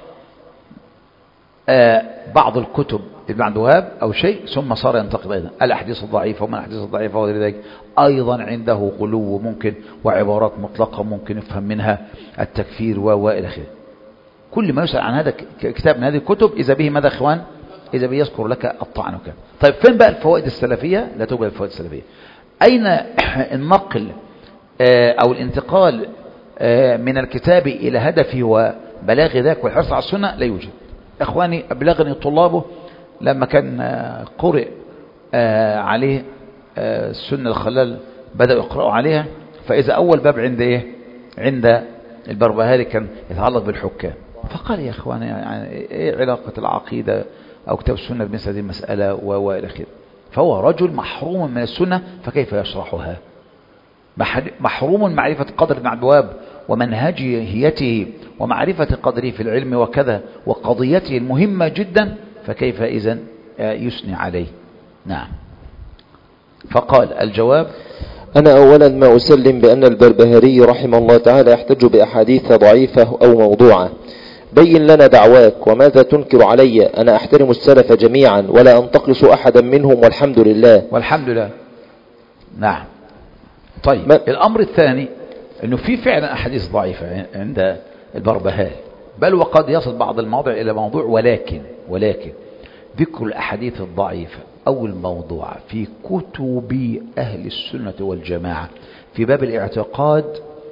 بعض الكتب ابن عبد الوهاب أو شيء، ثم صار ينتقد أيضا الأحاديث الضعيفة ومن الأحاديث الضعيفة وغير ذلك. أيضا عنده غلو ممكن وعبارات مطلقة ممكن يفهم منها التكفير وإلى آخره. كل ما يسأل عن هذا كتاب من هذه الكتب إذا به ماذا إخوان؟ إذا به يذكر لك الطعن وكذا. طيب فين بقى الفوائد السلفية؟ لا توجد الفوائد السلفية. أين النقل أو الانتقال من الكتاب إلى هدفه وبلاغ ذاك والحرص على السنة؟ لا يوجد. إخواني أبلغني طلابه لما كان قرئ عليه السنة الخلال بدأوا يقرأوا عليها، فإذا أول باب عند إيه؟ عند البربهاري كان يتعلق بالحكام، فقال يا إخواني يعني إيه علاقة العقيدة أو كتاب السنة بمثل هذه المسألة وإلى آخره. فهو رجل محروم من السنة، فكيف يشرحها؟ محروم معرفة قدر ابن عبد الوهاب ومنهجيته ومعرفة قدره في العلم وكذا وقضيته المهمة جدا، فكيف إذن يثني عليه؟ نعم. فقال الجواب: أنا أولا ما أسلم بأن البربهاري رحمه الله تعالى يحتج بأحاديث ضعيفة أو موضوعة. بين لنا دعواك وماذا تنكر علي. أنا أحترم السلف جميعا ولا أنتقص أحدا منهم والحمد لله. والحمد لله. نعم. طيب الأمر الثاني أنه في فعلا أحاديث ضعيفة عند البربهاري، بل وقد يصل بعض المواضع إلى موضوع، ولكن ذكر الأحاديث الضعيفة أو الموضوعة في كتب أهل السنة والجماعة في باب الاعتقاد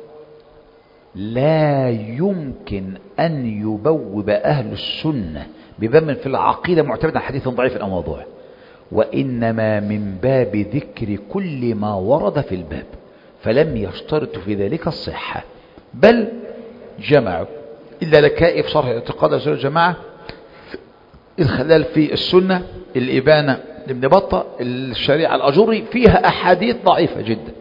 لا يمكن أن يبوب أهل السنة بباب في العقيدة معتمد على حديث ضعيف أو موضوع، وإنما من باب ذكر كل ما ورد في الباب، فلم يشترط في ذلك الصحة، بل جمعوا إلا لكائف شرح اعتقاد أهل السنة والجماعة، الخلال في السنة، الإبانة لابن بطة، الشريعة الأجري، فيها أحاديث ضعيفة جدا.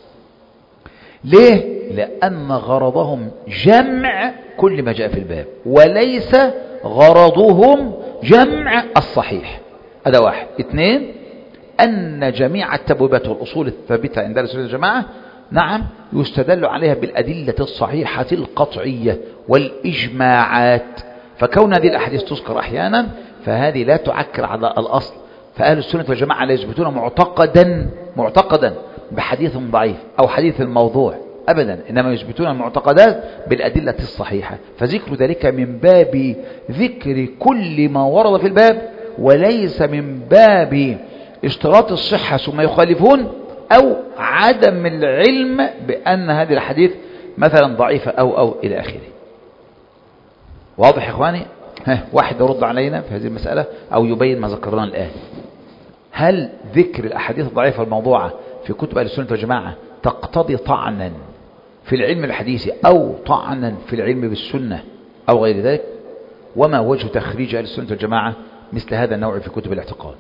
ليه؟ لأن غرضهم جمع كل ما جاء في الباب، وليس غرضهم جمع الصحيح. هذا واحد. اثنين، أن جميع التبويبات والأصول الثابتة عند أهل السنة والجماعة نعم يستدل عليها بالأدلة الصحيحة القطعية والإجماعات، فكون هذه الأحاديث تذكر أحيانا فهذه لا تعكر على الأصل. فأهل السنة والجماعة لا يثبتون معتقدا بحديث ضعيف أو حديث الموضوع أبدا، إنما يثبتون المعتقدات بالأدلة الصحيحة، فذكر ذلك من باب ذكر كل ما ورد في الباب، وليس من باب اشتراط الصحة ثم يخالفون أو عدم العلم بأن هذه الحديث مثلا ضعيفة أو إلى آخره. واضح يا إخواني؟ واحد يرد علينا في هذه المسألة أو يبين ما ذكرنا الآن. هل ذكر الأحاديث الضعيفة الموضوعة في كتب أهل السنة والجماعة تقتضي طعنا في العلم الحديثي أو طعنا في العلم بالسنة أو غير ذلك؟ وما وجه تخريج أهل السنة والجماعة مثل هذا النوع في كتب الاعتقاد؟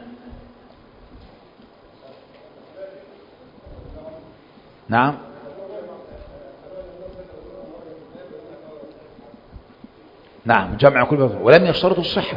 نعم. نعم، جمع كل باب ولم يشترطوا الصحة.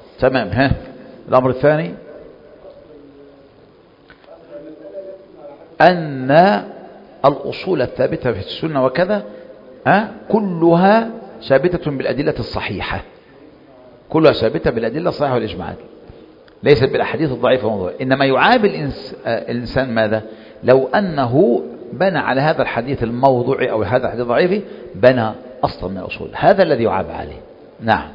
تمام. الأمر الثاني: أن الأصول الثابتة في السنة وكذا كلها ثابتة بالأدلة الصحيحة، كلها ثابتة بالأدلة الصحيحة والإجماعات، ليست بالأحاديث الضعيفة والموضوعة. إنما يعاب الإنسان ماذا؟ لو أنه بنى على هذا الحديث الموضوعي أو هذا الحديث الضعيف بنى أصلا من الأصول، هذا الذي يعاب عليه. نعم.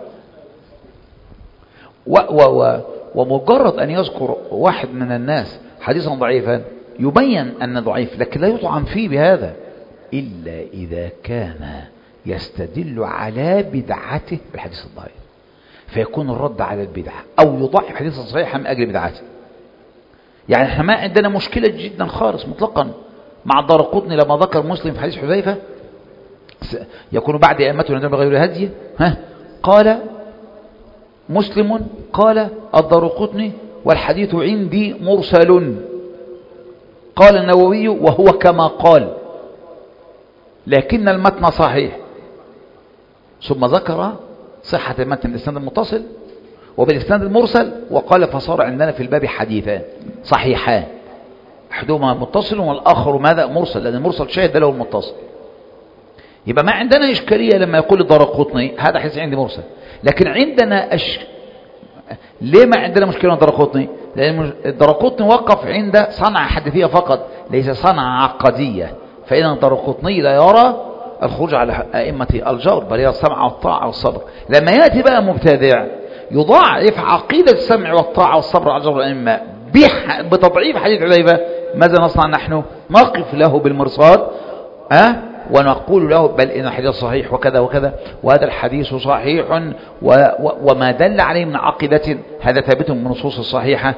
ومجرد أن يذكر واحد من الناس حديثا ضعيفا يبين أنه ضعيف، لكن لا يطعن فيه بهذا إلا إذا كان يستدل على بدعته بالحديث الضعيف، فيكون الرد على البدعة، أو يضعف حديثا صحيحا من أجل بدعته. يعني احنا ما عندنا مشكلة جدا خالص مطلقا مع الدارقطني لما ذكر مسلم في حديث حذيفة يكون بعد أئمته ندم بغير هدي، قال مسلم قال الدارقطني والحديث عندي مرسل، قال النووي وهو كما قال لكن المتن صحيح، ثم ذكر صحة المتن بالإسناد المتصل وبالإسناد المرسل، وقال فصار عندنا في الباب حديثان صحيحان، أحدهما متصل والآخر ماذا؟ مرسل، لأن المرسل شاهد له المتصل. يبقى ما عندنا إشكالية لما يقول الدارقطني هذا حديث عندي مرسل، لكن عندنا ليه ما عندنا مشكلة الدارقطني؟ لأن الدارقطني وقف عند صنعة حديثية فقط، ليس صنعة عقدية، فإن الدارقطني لا يرى الخروج على أئمة الجور، بل هي السمع والطاعة والصبر. لما يأتي بقى مبتدع يضاعف عقيدة السمع والطاعة والصبر على جور الأئمة بتضعيف حديث حذيفة، ماذا نصنع نحن؟ نقف له بالمرصاد ونقول له بل إن الحديث صحيح وكذا وكذا، وهذا الحديث صحيح وما دل عليه من عقيدة هذا ثابت من النصوص الصحيحة،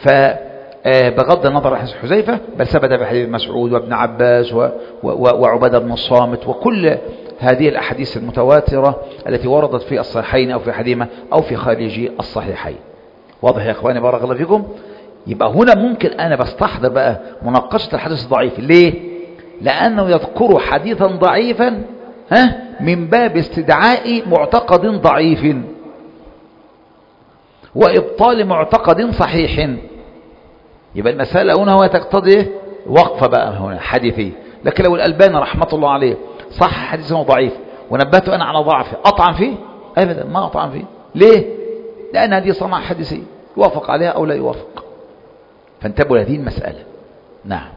فبغض النظر عن حديث حذيفة بل ثبت في حديث مسعود وابن عباس وعبادة بن الصامت وكل هذه الأحاديث المتواترة التي وردت في الصحيحين أو في حديثة أو في خارج الصحيحين. واضح يا إخواني بارك الله فيكم؟ يبقى هنا ممكن أنا بستحضر بقى مناقشة الحديث الضعيف. ليه؟ لأنه يذكر حديثا ضعيفا من باب استدعاء معتقد ضعيف وإبطال معتقد صحيح. يبقى المسألة هنا هو تقتضي وقفة بقى هنا حديثي. لكن لو الألباني رحمة الله عليه صح حديثه ضعيف ونبهته أنا على ضعفه أطعن فيه؟ أبدا ما أطعن فيه. ليه؟ لأن هذه صنعة حديثية يوافق عليها أو لا يوافق. فانتبهوا لهذه المسألة. نعم.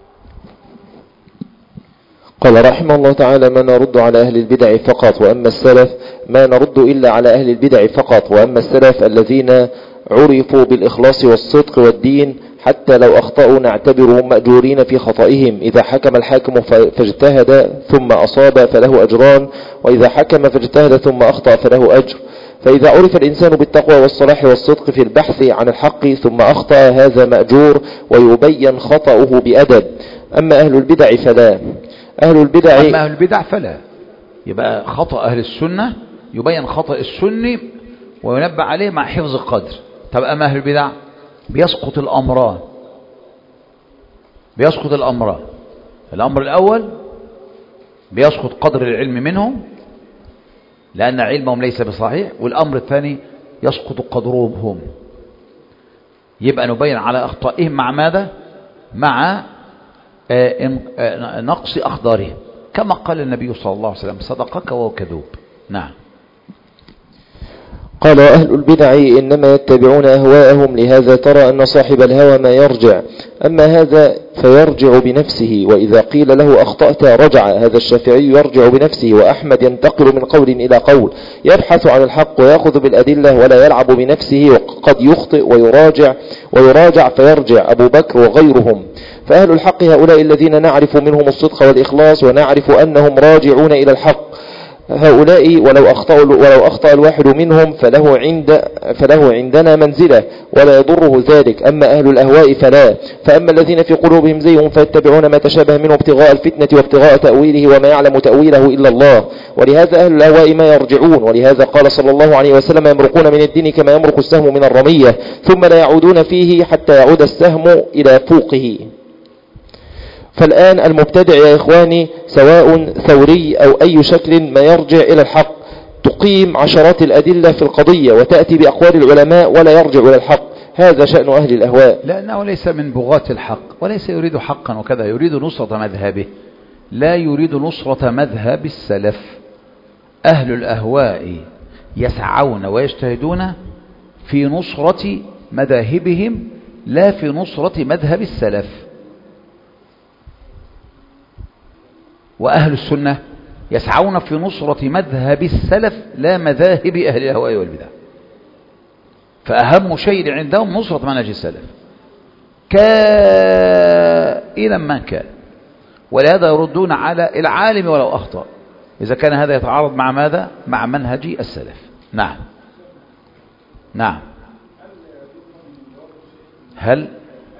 قال رحمه الله تعالى: ما نرد على أهل البدع فقط، وأما السلف ما نرد إلا على أهل البدع فقط، وأما السلف الذين عرفوا بالإخلاص والصدق والدين حتى لو أخطأوا نعتبرهم مأجورين في خطئهم. إذا حكم الحاكم فاجتهد ثم أصاب فله أجران، وإذا حكم فاجتهد ثم أخطأ فله أجر. فإذا عرف الإنسان بالتقوى والصلاح والصدق في البحث عن الحق ثم أخطأ هذا مأجور ويبين خطأه بأدب. أما أهل البدع فلا. أما أهل البدع فلا. يبقى خطأ أهل السنة يبين خطأ السني وينبه عليه مع حفظ القدر. طب أما أهل البدع بيسقط الأمران. الأمر الأول بيسقط قدر العلم منهم لأن علمهم ليس بصحيح، والأمر الثاني يسقط قدرهم هم. يبقى نبين على أخطائهم مع ماذا؟ مع نقص أخضاره، كما قال النبي صلى الله عليه وسلم: صدقك وهو كذوب. نعم. قال: أهل البدع إنما يتبعون أهواءهم، لهذا ترى أن صاحب الهوى ما يرجع، أما هذا فيرجع بنفسه، وإذا قيل له أخطأت رجع. هذا الشافعي يرجع بنفسه، وأحمد ينتقل من قول إلى قول، يبحث عن الحق ويأخذ بالأدلة ولا يلعب بنفسه، وقد يخطئ ويراجع فيرجع، أبو بكر وغيرهم. فأهل الحق هؤلاء الذين نعرف منهم الصدق والإخلاص ونعرف أنهم راجعون إلى الحق. هؤلاء ولو أخطأ الواحد منهم فله عندنا منزلة ولا يضره ذلك. أما أهل الأهواء فلا. فأما الذين في قلوبهم زيهم فيتبعون ما تشابه منه ابتغاء الفتنة وابتغاء تأويله وما يعلم تأويله إلا الله. ولهذا أهل الأهواء ما يرجعون. ولهذا قال صلى الله عليه وسلم: يمرقون من الدين كما يمرق السهم من الرمية، ثم لا يعودون فيه حتى يعود السهم إلى فوقه. فالآن المبتدع يا إخواني سواء ثوري أو أي شكل ما يرجع إلى الحق، تقيم عشرات الأدلة في القضية وتأتي بأقوال العلماء ولا يرجع إلى الحق. هذا شأن أهل الأهواء. لأنه ليس من بغاة الحق، وليس يريد حقا وكذا، يريد نصرة مذهبه، لا يريد نصرة مذهب السلف. أهل الأهواء يسعون ويجتهدون في نصرة مذاهبهم، لا في نصرة مذهب السلف. وأهل السنة يسعون في نصرة مذهب السلف، لا مذاهب أهل الأهواء والبدع. فأهم شيء عندهم نصرة منهج السلف كائنا من كان، ولهذا يردون على العالم ولو أخطأ إذا كان هذا يتعارض مع ماذا؟ مع منهج السلف. نعم نعم. هل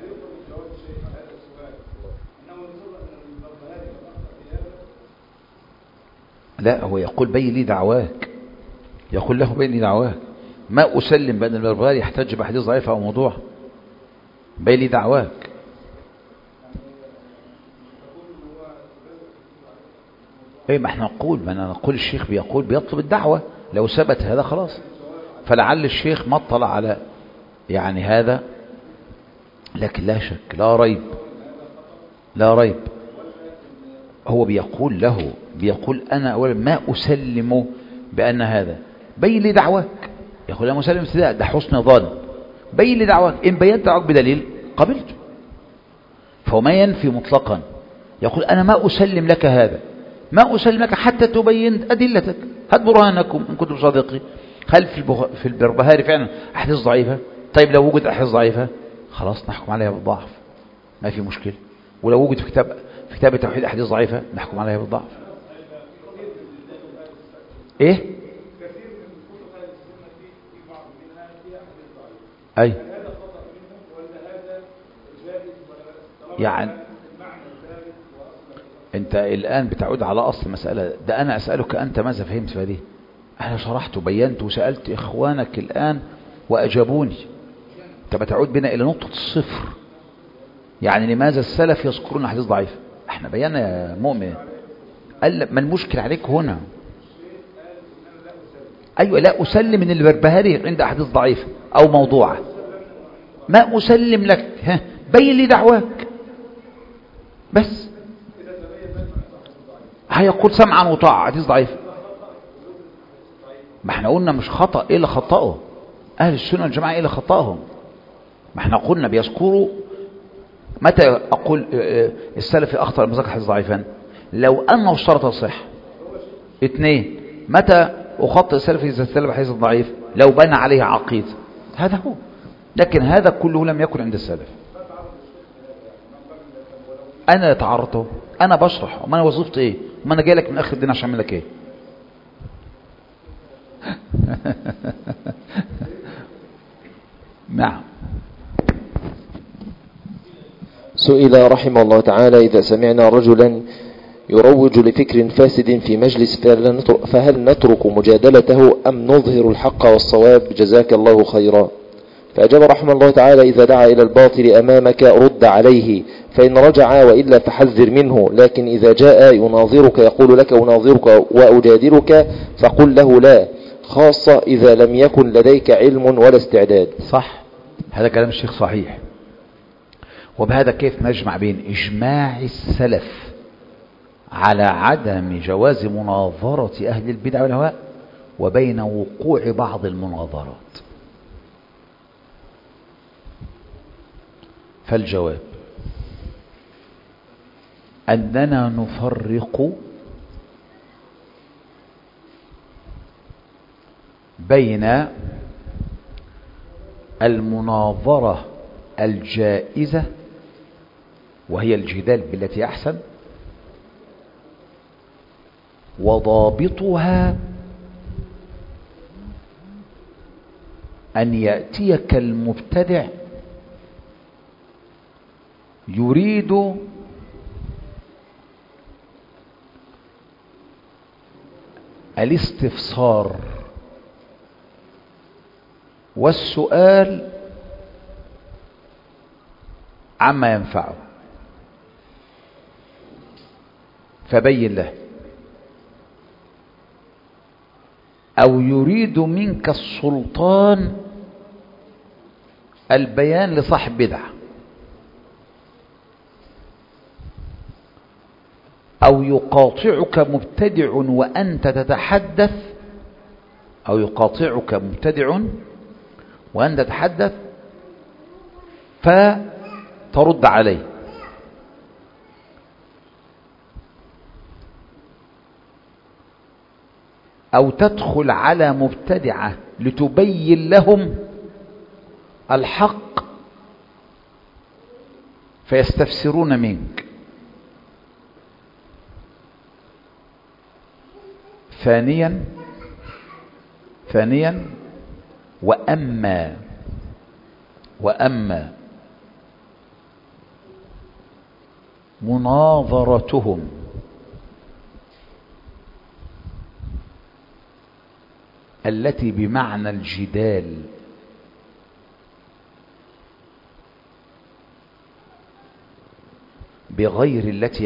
لا، هو يقول بين لي دعواك، يقول له بين لي دعواك، ما أسلم بأن البربري يحتج بحديث ضعيف أو موضوع، بين لي دعواك. ايه، ما احنا نقول، ما انا نقول الشيخ بيقول بيطلب الدعوة، لو ثبت هذا خلاص. فلعل الشيخ ما اطلع على يعني هذا، لكن لا شك لا ريب لا ريب هو بيقول له، بيقول أنا أولا ما أسلم بأن هذا، بين لي دعواك. يقول أنا مسلم ابتداء، ده حسن ظن، بين لي دعواك، إن بينت دعواك بدليل قبلت. فهو ما ينفي مطلقا، يقول أنا ما أسلم لك هذا، ما أسلم لك حتى تبين أدلتك، هات برهانكم إن كنتم صادقين. هل في البربهاري فعلا أحاديث ضعيفة؟ طيب لو وجد أحاديث ضعيفة خلاص نحكم عليها بالضعف، ما في مشكلة. ولو وجد في كتاب التوحيد أحاديث ضعيفة نحكم عليها بالضعف. إيه؟ أي يعني أنت الآن بتعود على أصل المسألة ده. أنا أسألك أنت ماذا فهمت في هذه؟ أنا شرحت وبينت وسألت إخوانك الآن وأجابوني. أنت بتعود بنا إلى نقطة الصفر. يعني لماذا السلف يذكرون أحاديث ضعيفة؟ احنا بينا يا مؤمن. قال ما المشكلة عليك هنا؟ أيوة، لا أسلم من البربهاري عند أحاديث ضعيفة أو موضوعة، ما أسلم لك. ها، بين لي دعواك بس. هيقول سمعا وطاعة حديث ضعيف، ما احنا قلنا مش خطأ. ايه اللي خطأه أهل السنة والجماعة؟ ايه اللي خطأهم؟ ما احنا قلنا بيذكروا. متى أقول السلف أخطأ المذاكر حديث ضعيفا؟ لو أنه اشترط الصحة. 2، متى أخطئ السلف إذا استلم حديث ضعيف؟ لو بنى عليه عقيدة. هذا هو. لكن هذا كله لم يكن عند السلف. أنا تعرضته، أنا بشرح، وما أنا وظيفتي إيه؟ وما أنا جاي لك من آخر الدين عشان أعمل لك إيه؟ نعم. سئل رحمه الله تعالى: إذا سمعنا رجلا يروج لفكر فاسد في مجلس فهل نترك مجادلته أم نظهر الحق والصواب؟ جزاك الله خيرا. فأجاب رحمه الله تعالى: إذا دعا إلى الباطل أمامك رد عليه، فإن رجع وإلا فحذر منه، لكن إذا جاء يناظرك يقول لك أناظرك وأجادلك فقل له لا، خاصة إذا لم يكن لديك علم ولا استعداد. صح، هذا كلام الشيخ صحيح. وبهذا كيف نجمع بين إجماع السلف على عدم جواز مناظرة أهل البدع والهواء وبين وقوع بعض المناظرات؟ فالجواب أننا نفرق بين المناظرة الجائزة وهي الجدال بالتي أحسن، وضابطها أن يأتيك المبتدع يريد الاستفسار والسؤال عما ينفعه، فبين له، أو يريد منك السلطان البيان لصاحب بدعة، أو يقاطعك مبتدع وأنت تتحدث، أو يقاطعك مبتدع وأنت تتحدث فترد عليه، أو تدخل على مبتدعة لتبين لهم الحق فيستفسرون منك. ثانيا وأما مناظرتهم التي بمعنى الجدال بغير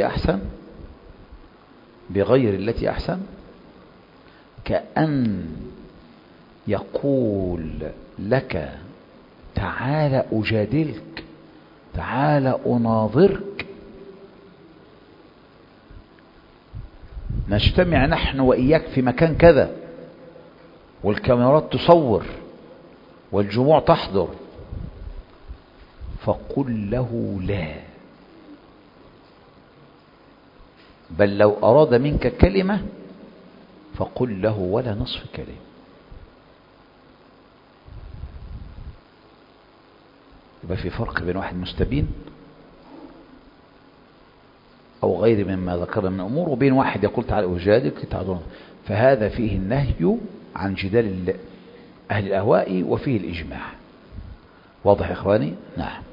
التي أحسن، كأن يقول لك تعال أجادلك، تعال أناظرك، نجتمع نحن وإياك في مكان كذا، والكاميرات تصور والجموع تحضر، فقل له لا، بل لو أراد منك كلمة فقل له ولا نصف كلمة. يبقى في فرق بين واحد مستبين أو غير مما ذكرنا من أمور، وبين واحد يقول تعال أجادلك تعال، فهذا فيه النهي عن جدال أهل الأهواء وفيه الإجماع. واضح يا إخواني؟ نعم.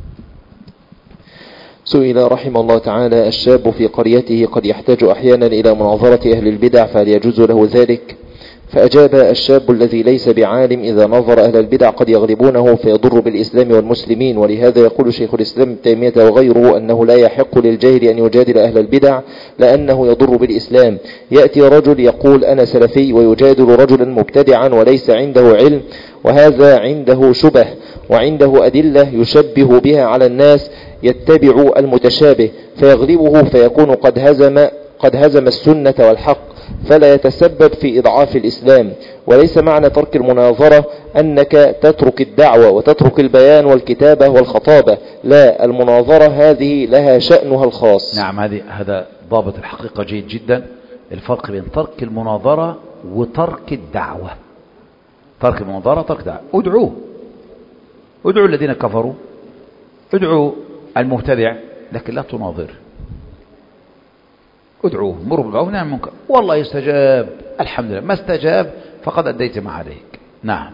سئل رحمه الله تعالى: الشاب في قريته قد يحتاج أحيانا إلى مناظرة أهل البدع، فهل يجوز له ذلك؟ فأجاب: الشاب الذي ليس بعالم إذا نظر أهل البدع قد يغلبونه فيضر بالإسلام والمسلمين، ولهذا يقول شيخ الإسلام ابن تيمية وغيره أنه لا يحق للجاهل أن يجادل أهل البدع لأنه يضر بالإسلام. يأتي رجل يقول أنا سلفي ويجادل رجلا مبتدعا وليس عنده علم، وهذا عنده شبه وعنده أدلة يشبه بها على الناس، يتبع المتشابه فيغلبه فيكون قد هزم السنة والحق، فلا يتسبب في إضعاف الإسلام. وليس معنى ترك المناظرة أنك تترك الدعوة وتترك البيان والكتابة والخطابة، لا، المناظرة هذه لها شأنها الخاص. نعم، هذا ضابط الحقيقة جيد جدا، الفرق بين ترك المناظرة وترك الدعوة. ترك المناظرة ترك الدعوة، ادعوا الذين كفروا، ادعوا المبتدع، لكن لا تناظر. ادعوه، مروا بالمعروف والنهي عن المنكر، والله يستجاب، الحمد لله، ما استجاب فقد أديت ما عليك. نعم.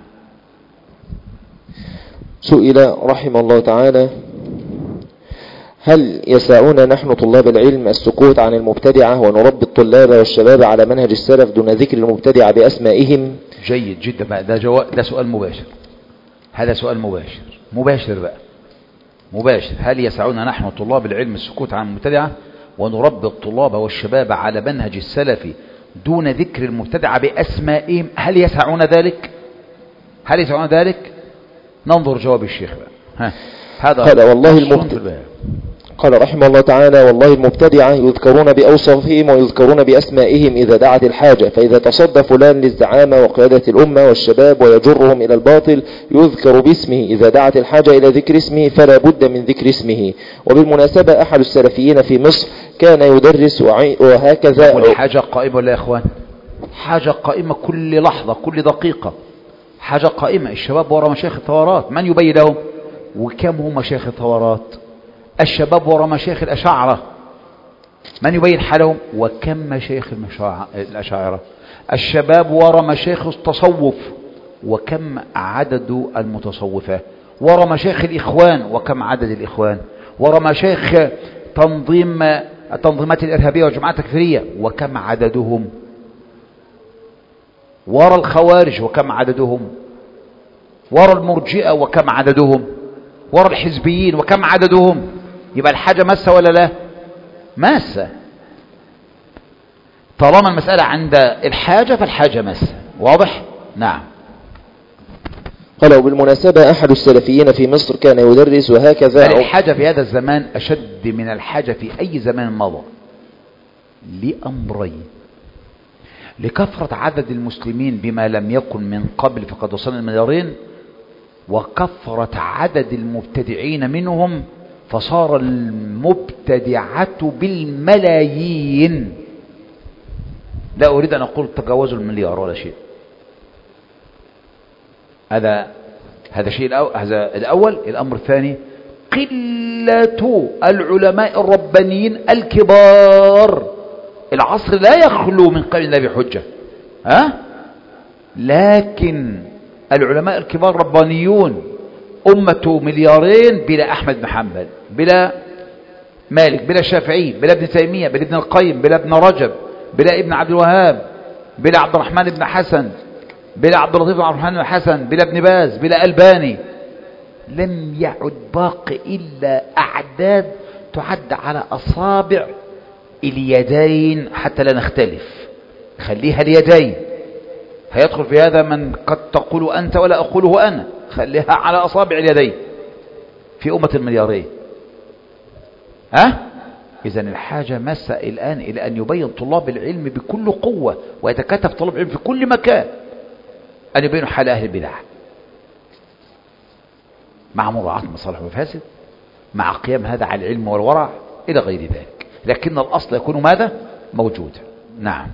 سئل رحمه الله تعالى: هل يسعنا نحن طلاب العلم السكوت عن المبتدعة ونربي الطلاب والشباب على منهج السلف دون ذكر المبتدعة بأسمائهم؟ جيد جدا بقى، ده سؤال مباشر، هذا سؤال مباشر بقى، مباشر. هل يسعنا نحن طلاب العلم السكوت عن المبتدعة ونربي الطلاب والشباب على منهج السلف دون ذكر المبتدعة بأسمائهم؟ هل يسعنا ذلك؟ ننظر جواب الشيخ بقى. هذا قال رحمه الله تعالى: والله المبتدعة يذكرون بأوصافهم ويذكرون بأسمائهم إذا دعت الحاجة، فإذا تصدى فلان للزعامة وقيادة الأمة والشباب ويجرهم إلى الباطل يذكر باسمه، إذا دعت الحاجة إلى ذكر اسمه فلا بد من ذكر اسمه. وبالمناسبة أحد السلفيين في مصر كان يدرس وهكذا. والحاجة قائمة ولا يا إخوان؟ حاجة قائمة كل لحظة كل دقيقة، حاجة قائمة. الشباب وراء مشايخ الثورات، من يبين لهم؟ وكم هم مشايخ الثورات؟ الشباب وراء مشايخ الأشاعرة، من يبين حالهم؟ وكم مشايخ الأشاعرة؟ الشباب وراء مشايخ التصوف، وكم عدد المتصوفة؟ وراء مشايخ الإخوان، وكم عدد الإخوان؟ وراء مشايخ التنظيمات الإرهابية والجماعات التكفيرية، وكم عددهم؟ وراء الخوارج، وكم عددهم؟ وراء المرجئة، وكم عددهم؟ وراء الحزبيين، وكم عددهم؟ يبقى الحاجة مسة ولا لا؟ مسة. طالما المسألة عند الحاجة فالحاجة مسة. واضح؟ نعم. قال وبالمناسبة أحد السلفيين في مصر كان يدرس وهكذا. بل الحاجة في هذا الزمان أشد من الحاجة في أي زمان مضى لأمرين: لكثرة عدد المسلمين بما لم يكن من قبل فقد وصلنا المليارين، وكثرة عدد المبتدعين منهم فصار المبتدعة بالملايين. لا أريد أن أقول تجاوزوا المليار ولا شيء. هذا شيء هذا الأول. الأمر الثاني: قلة العلماء الربانيين الكبار. العصر لا يخلو من قول الله بحجة، لكن العلماء الكبار ربانيون أمة مليارين بلا أحمد بن حنبل، بلا مالك، بلا شافعي، بلا ابن تيمية، بلا ابن القيم، بلا ابن رجب، بلا ابن عبد الوهاب، بلا عبد الرحمن بن حسن، بلا عبد اللطيف بن عبد الرحمن بن حسن، بلا ابن باز، بلا ألباني. لم يعد باقي إلا أعداد تعد على أصابع اليدين حتى لا نختلف. خليها اليدين. هيدخل في هذا من قد تقول أنت ولا أقوله أنا. خليها على أصابع اليدين في أمة المليارين. إذن الحاجة مسة الآن إلى أن يبين طلاب العلم بكل قوة، ويتكاتف طلاب العلم في كل مكان أن يبينوا حال أهل البدع مع مراعاة مصالح ومفاسد، مع قيام هذا على العلم والورع إلى غير ذلك. لكن الأصل يكون ماذا؟ موجودا. نعم.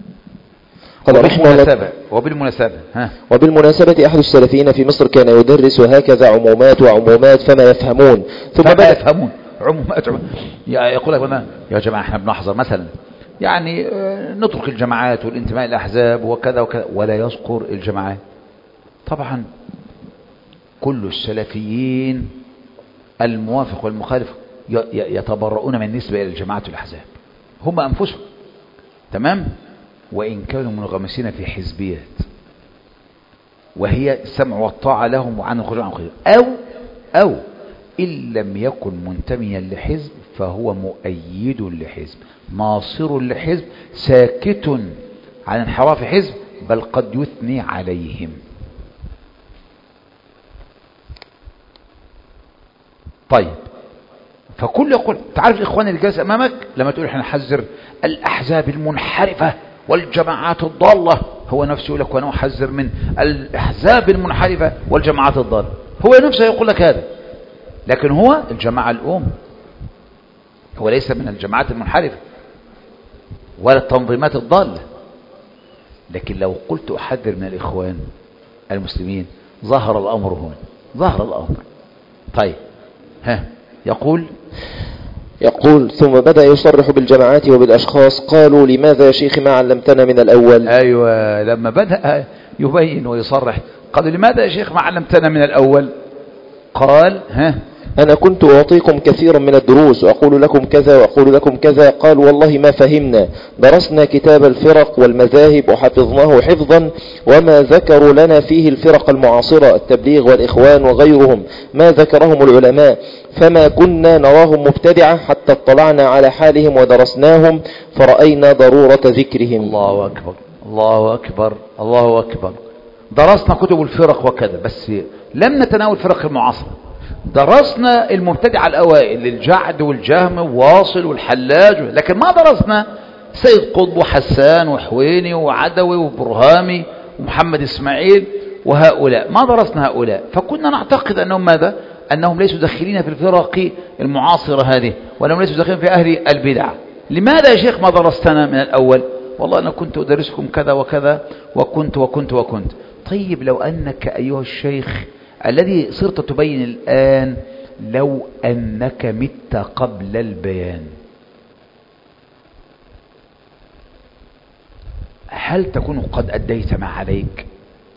وبالمناسبة أحد السلفيين في مصر كان يدرس هكذا عمومات وعمومات فما يفهمون عمومات. يقول لك يا جماعة احنا بنحذر مثلا يعني نترك الجماعات والانتماء الأحزاب وكذا وكذا، ولا يذكر الجماعات. طبعا كل السلفيين الموافق والمخالف يتبرؤون من نسبة إلى الجماعات والأحزاب هم أنفسهم، تمام، وإن كانوا منغمسين في حزبيات وهي السمع والطاعة لهم وعن الخروج عن الخير، أو إن لم يكن منتميا لحزب فهو مؤيد لحزب، ناصر لحزب، ساكت عن انحراف حزب، بل قد يثني عليهم. طيب، فكل يقول تعرف الإخوان اللي جالس أمامك لما تقول احنا نحذر الأحزاب المنحرفة والجماعات الضالة، هو نفسه يقول لك وانا أحذر من الأحزاب المنحرفة والجماعات الضالة، هو نفسه يقول لك هذا، لكن هو الجماعة الأم، هو ليس من الجماعات المنحرفة ولا التنظيمات الضالة. لكن لو قلت أحذر من الإخوان المسلمين ظهر الأمر هنا، ظهر الأمر. طيب يقول ثم بدأ يصرح بالجماعات وبالأشخاص. قالوا لماذا يا شيخ ما علمتنا من الأول؟ أيوة، لما بدأ يبين ويصرح قالوا لماذا يا شيخ ما علمتنا من الأول؟ قال أنا كنت أعطيكم كثيرا من الدروس وأقول لكم كذا وأقول لكم كذا. قال والله ما فهمنا، درسنا كتاب الفرق والمذاهب وحفظناه حفظا، وما ذكروا لنا فيه الفرق المعاصرة التبليغ والإخوان وغيرهم ما ذكرهم العلماء، فما كنا نراهم مبتدعة حتى اطلعنا على حالهم ودرسناهم فرأينا ضرورة ذكرهم. الله أكبر الله أكبر الله أكبر. درسنا كتب الفرق وكذا، بس لم نتناول الفرق المعاصرة. درسنا المبتدع الأوائل الجعد والجهم وواصل والحلاج، لكن ما درسنا سيد قطب وحسان وحويني وعدوي وبرهامي ومحمد إسماعيل وهؤلاء، ما درسنا هؤلاء. فكنا نعتقد أنهم ماذا؟ أنهم ليسوا داخلين في الفرق المعاصرة هذه، وأنهم ليسوا داخلين في أهل البدع. لماذا يا شيخ ما درستنا من الأول؟ والله أنا كنت أدرسكم كذا وكذا وكنت وكنت وكنت. طيب لو أنك أيها الشيخ الذي صرت تبين الآن، لو أنك مت قبل البيان، هل تكون قد أديت ما عليك؟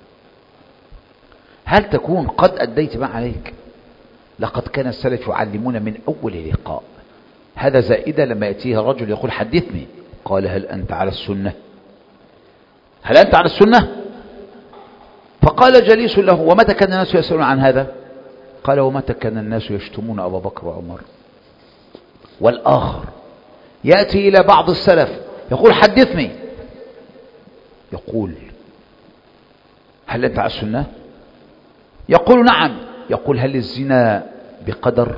هل تكون قد أديت ما عليك؟ لقد كان السلف يعلمون من أول لقاء. هذا زائدة لما يأتيه رجل يقول حدثني، قال هل أنت على السنة؟ هل أنت على السنة؟ فقال جليس له ومتى كان الناس يسألون عن هذا؟ قال ومتى كان الناس يشتمون أبا بكر وعمر؟ والآخر يأتي إلى بعض السلف يقول حدثني، يقول هل أنت على السنة؟ يقول نعم. يقول هل الزنا بقدر؟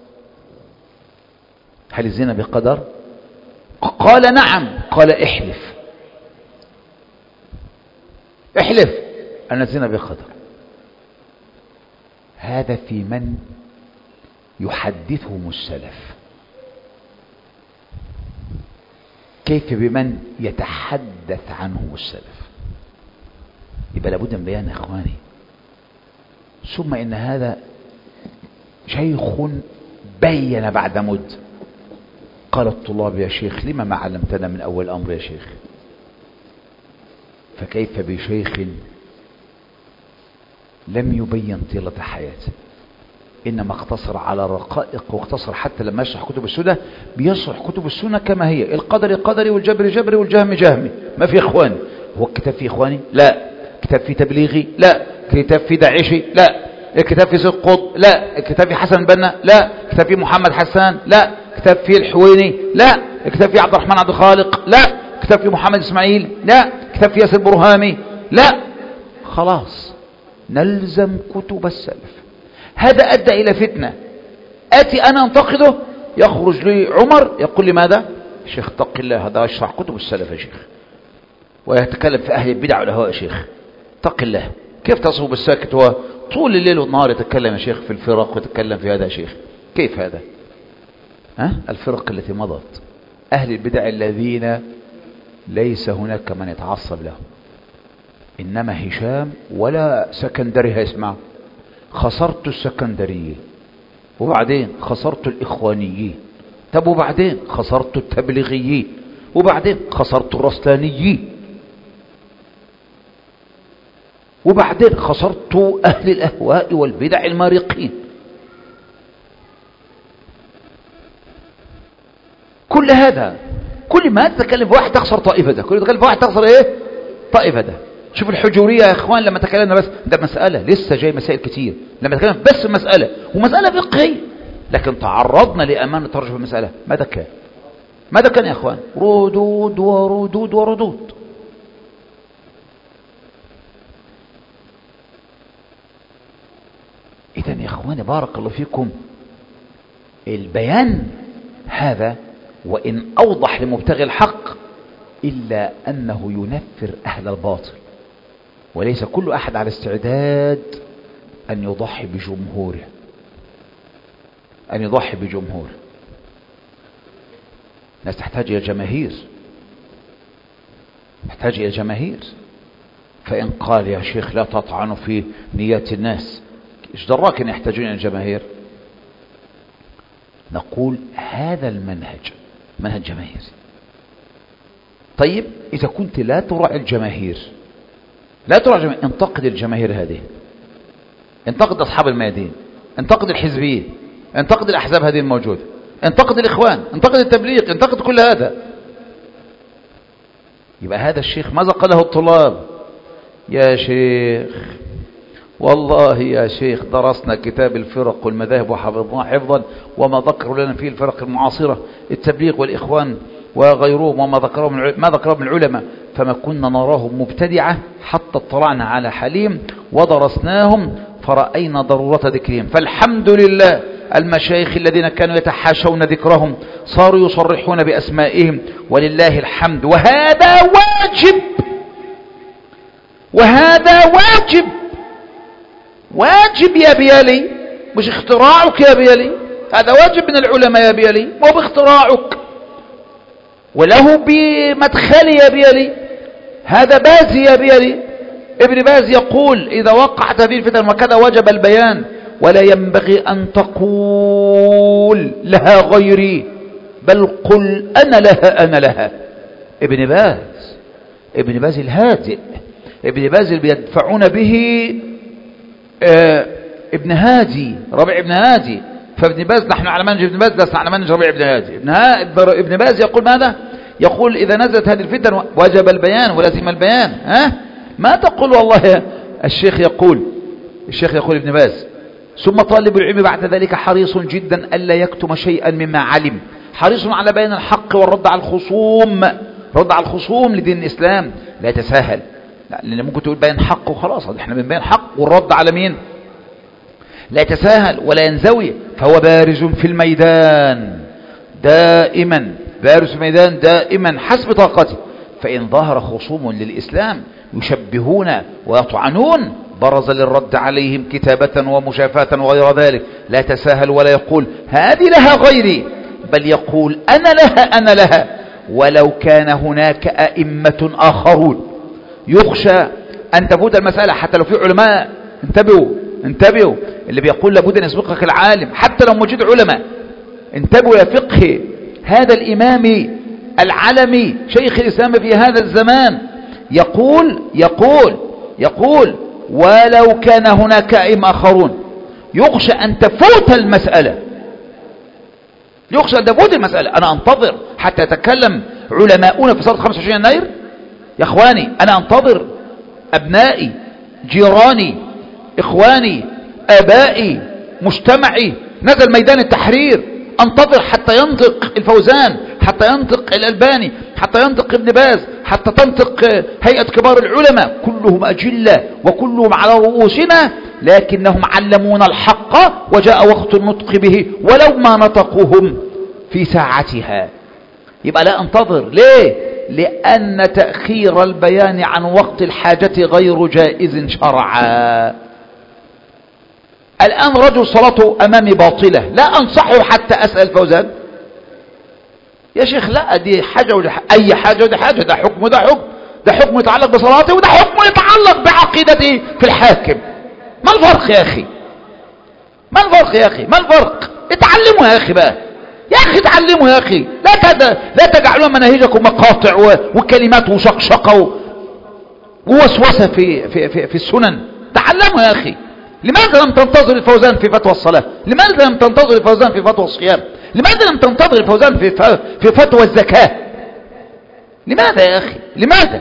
هل الزنا بقدر؟ قال نعم. قال احلف، احلف أن الزنا بقدر. هذا في من يحدثهم السلف، كيف بمن يتحدث عنه السلف؟ يبقى لابد من بيان يا اخواني. ثم ان هذا شيخ بين بعد مد. قال الطلاب يا شيخ لما ما علمتنا من اول الامر يا شيخ؟ فكيف بشيخ لم يبين طيلة حياته، انما اقتصر على رقائق، واقتصر حتى لما يشرح كتب السنة بيشرح كتب السنة كما هي، القدر قدري والجبر جبري والجهم جهمي. ما في اخواني، هو الكتاب فيه اخواني؟ لا. كتاب فيه تبليغي؟ لا. كتاب فيه داعشي؟ لا. الكتاب فيه سيد قطب؟ لا. الكتاب فيه حسن بنا؟ لا. الكتاب فيه محمد حسان؟ لا. الكتاب فيه الحويني؟ لا. الكتاب فيه عبد الرحمن عبد الخالق؟ لا. الكتاب فيه محمد اسماعيل؟ لا. الكتاب فيه ياسر برهامي؟ لا. خلاص نلزم كتب السلف. هذا أدى إلى فتنة. آتي أنا أنتقده، يخرج لي عمر يقول لي ماذا؟ شيخ اتق الله، هذا يشرح كتب السلف يا شيخ، ويتكلم في أهل البدع والهواء يا شيخ، اتق الله. كيف تصوب الساكت هو طول الليل والنهار يتكلم يا شيخ في الفرق ويتكلم في هذا يا شيخ؟ كيف هذا؟ الفرق التي مضت، أهل البدع الذين ليس هناك من يتعصب لهم، إنما هشام ولا سكندري هيسمع. خسرت السكندريين، وبعدين خسرت الإخوانيين، طب وبعدين خسرت التبليغيين، وبعدين خسرت الرسلانيين، وبعدين خسرت أهل الأهواء والبدع المارقين. كل هذا، كل ما تتكلم في واحد تخسر طائفة ده، كل تتكلم في واحد تخسر ايه؟ طائفة ده. شوف الحجورية يا اخوان لما تكلمنا، بس ده مسألة لسه جاي مسائل كتير، لما تكلم بس مسألة ومسألة فقهية، لكن تعرضنا لأمانة ترجمة المسألة. ماذا كان؟ ماذا كان يا اخوان؟ ردود وردود وردود. إذن يا اخواني بارك الله فيكم، البيان هذا وإن أوضح لمبتغي الحق إلا أنه ينفر أهل الباطل، وليس كل أحد على استعداد أن يضحي بجمهوره، أن يضحي بجمهوره. الناس تحتاج إلى جماهير، تحتاج إلى جماهير. فإن قال يا شيخ لا تطعنوا في نيات الناس، إيش دراك أن يحتاجون إلى الجماهير؟ نقول هذا المنهج منهج جماهيري. طيب إذا كنت لا تراعي الجماهير، لا تراعي الجماهير، انتقد الجماهير هذه، انتقد أصحاب الميادين، انتقد الحزبيين، انتقد الأحزاب هذه الموجودة، انتقد الإخوان، انتقد التبليغ، انتقد كل هذا. يبقى هذا الشيخ ماذا قاله الطلاب؟ يا شيخ والله يا شيخ درسنا كتاب الفرق والمذاهب وحفظناه حفظا، وما ذكروا لنا فيه الفرق المعاصرة، التبليغ والإخوان وغيرهم، وما ذكروا من العلماء، فما كنا نراهم مبتدعة حتى اطلعنا على حليم ودرسناهم فرأينا ضرورة ذكرهم. فالحمد لله المشايخ الذين كانوا يتحاشون ذكرهم صاروا يصرحون بأسمائهم، ولله الحمد. وهذا واجب، وهذا واجب، واجب يا بيالي، مش اختراعك يا بيالي، هذا واجب من العلماء يا بيالي، مو باختراعك وله بمدخل يا بيالي. هذا بازي يا بيالي، ابن باز يقول إذا وقعت هذه الفتن وكذا وجب البيان، ولا ينبغي أن تقول لها غيري، بل قل أنا لها أنا لها. ابن باز، ابن باز الهادئ، ابن باز اللي بيدفعون به ابن هادي، ربيع ابن هادي. فابن باز نحن على منهج ابن باز، لسنا على منهج ربيع ابن هادي. ابن باز يقول ماذا؟ يقول إذا نزلت هذه الفتن وجب البيان ولازم البيان. ما تقول والله الشيخ يقول ابن باز. ثم طالب العلم بعد ذلك حريص جدا ألا يكتم شيئا مما علم، حريص على بيان الحق والرد على الخصوم، رد على الخصوم لدين الإسلام. لا يتساهل، لأن ممكن تقول بيان حق وخلاص، احنا بنبين حق والرد على مين؟ لا يتساهل ولا ينزوي، فهو بارز في الميدان دائما، بارز في الميدان دائما حسب طاقته. فإن ظهر خصوم للإسلام يشبهون ويطعنون برز للرد عليهم كتابة ومشافاة وغير ذلك، لا يتساهل ولا يقول هذه لها غيري، بل يقول أنا لها أنا لها، ولو كان هناك أئمة آخرون. يخشى أن تفوت المسألة حتى لو في علماء، انتبهوا اللي بيقول لابد أن يسبقك العالم حتى لو موجود علماء، انتبهوا إلى فقه هذا الإمام العلمي شيخ الإسلام في هذا الزمان. يقول ولو كان هناك أئمة آخرون. يخشى أن تفوت المسألة، أنا أنتظر حتى يتكلم علماؤنا في صلاة 25 يناير. يا إخواني أنا أنتظر أبنائي، جيراني، إخواني، آبائي، مجتمعي نزل ميدان التحرير، أنتظر حتى ينطق الفوزان، حتى ينطق الألباني، حتى ينطق ابن باز، حتى تنطق هيئة كبار العلماء، كلهم أجلة وكلهم على رؤوسنا، لكنهم علمونا الحق وجاء وقت النطق به ولو ما نطقوهم في ساعتها. يبقى لا أنتظر. ليه؟ لأن تأخير البيان عن وقت الحاجة غير جائز شرعا. الآن رجل صلاته أمامي باطلة، لا أنصحه حتى أسأل فوزان يا شيخ، لا دي حاجة ودي أي حاجة ودي حاجة، ده حكم ده حكم يتعلق بصلاته وده حكم يتعلق بعقيدته في الحاكم. ما الفرق يا أخي؟ ما الفرق؟ اتعلموا يا أخي بقى، يا أخي اتعلموا يا أخي، لا تجعلوا مناهجكم مقاطع وكلمات وشقشقة ووسوسة في السنن. تعلموا يا أخي. لماذا لم تنتظر الفوزان في فتوى الصلاة؟ لماذا لم تنتظر الفوزان في فتوى الصيام؟ لماذا لم تنتظر الفوزان في فتوى الزكاة؟ لماذا يا أخي؟ لماذا؟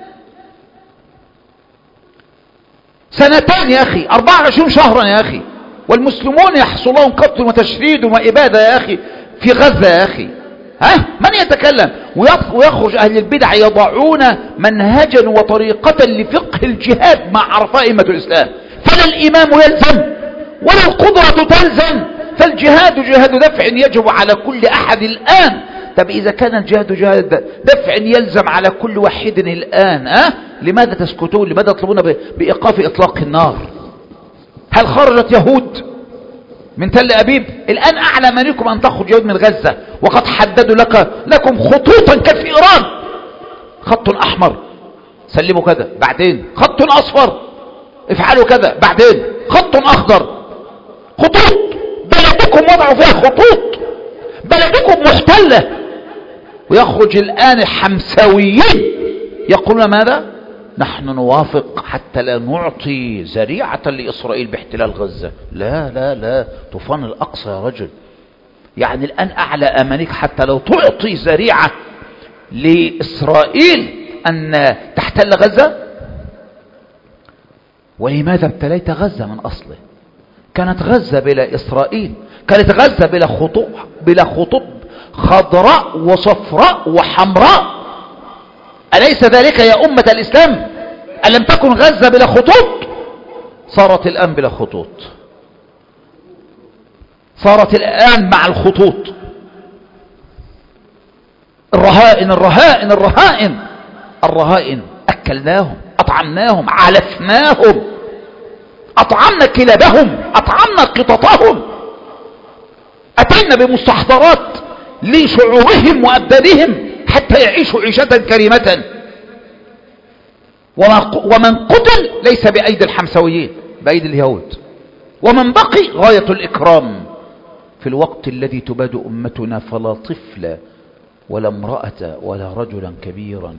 2 يا أخي، 24 شهرا يا أخي، والمسلمون يحصل لهم قتل وتشريد وإبادة يا أخي في غزة يا أخي. من يتكلم؟ ويخرج أهل البدع يضعون منهجا وطريقة لفقه الجهاد مع عرفاء أئمة الإسلام. فلا الإمام يلزم ولا القدرة تلزم، فالجهاد جهاد دفع يجب على كل أحد الآن. طب إذا كان الجهاد جهاد دفع يلزم على كل واحد الآن، لماذا تسكتون؟ لماذا تطلبون بإيقاف إطلاق النار؟ هل خرجت يهود من تل أبيب؟ الآن أعلى منكم أن تخرج يهود من غزة، وقد حددوا لكم خطوطا كالفئران، خط أحمر سلموا كذا، بعدين خط أصفر افعلوا كذا، بعدين خط أخضر. خطوط بلدكم وضعوا فيها خطوط، بلدكم محتلة. ويخرج الآن الحمساويين يقولون ماذا؟ نحن نوافق حتى لا نعطي ذريعة لإسرائيل باحتلال غزة. لا طوفان الأقصى يا رجل. يعني الآن أعلى أمانيك حتى لو تعطي ذريعة لإسرائيل أن تحتل غزة. ولماذا ابتليت غزة من أصله؟ كانت غزة بلا إسرائيل، كانت غزة بلا خطوط خضراء وصفراء وحمراء. أليس ذلك يا أمة الإسلام؟ ألم تكن غزة بلا خطوط؟ صارت الآن بلا خطوط، صارت الآن مع الخطوط. الرهائن أكلناهم، أطعمناهم، علفناهم، أطعمنا كلابهم، أطعمنا قططهم، أتينا بمستحضرات لشعورهم وأبدانهم حتى يعيشوا عيشة كريمة. ومن قتل ليس بأيدي الحمسويين، بأيدي اليهود. ومن بقي غاية الإكرام. في الوقت الذي تباد أمتنا فلا طفل ولا امرأة ولا رجلا كبيرا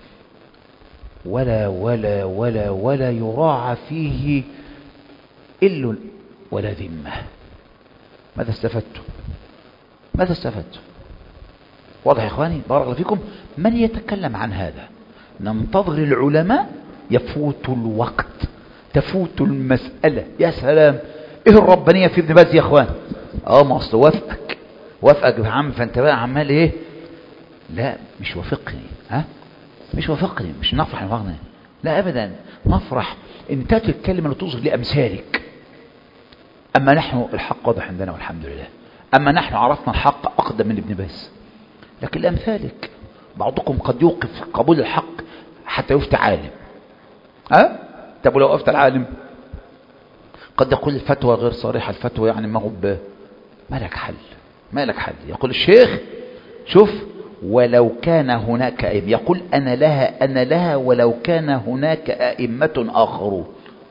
ولا يراعى فيه إل ولا ذمة. ماذا استفدت؟ واضح يا إخواني؟ بارك الله فيكم. من يتكلم عن هذا؟ ننتظر العلماء، يفوت الوقت، تفوت المسألة. يا سلام، ايه الربانية في ابن باز يا اخوان؟ ما اصل وافقك يا عم، فانت بقى عمال ايه؟ لا مش وافقني، مش نفرح نفرحنا، لا ابدا نفرح انت تتكلم اللي توصل لامثالك. أما نحن الحق واضح عندنا والحمد لله. أما نحن عرفنا الحق أقدم من ابن باز. لكن لأمثالك بعضكم قد يوقف قبول الحق حتى يفتى عالم. طب ولو أفتى العالم قد يقول الفتوى غير صريحة، الفتوى يعني ما لك حل، ما لك حل. يقول الشيخ شوف ولو كان هناك أئمة، يقول أنا لها ولو كان هناك أئمة آخرون.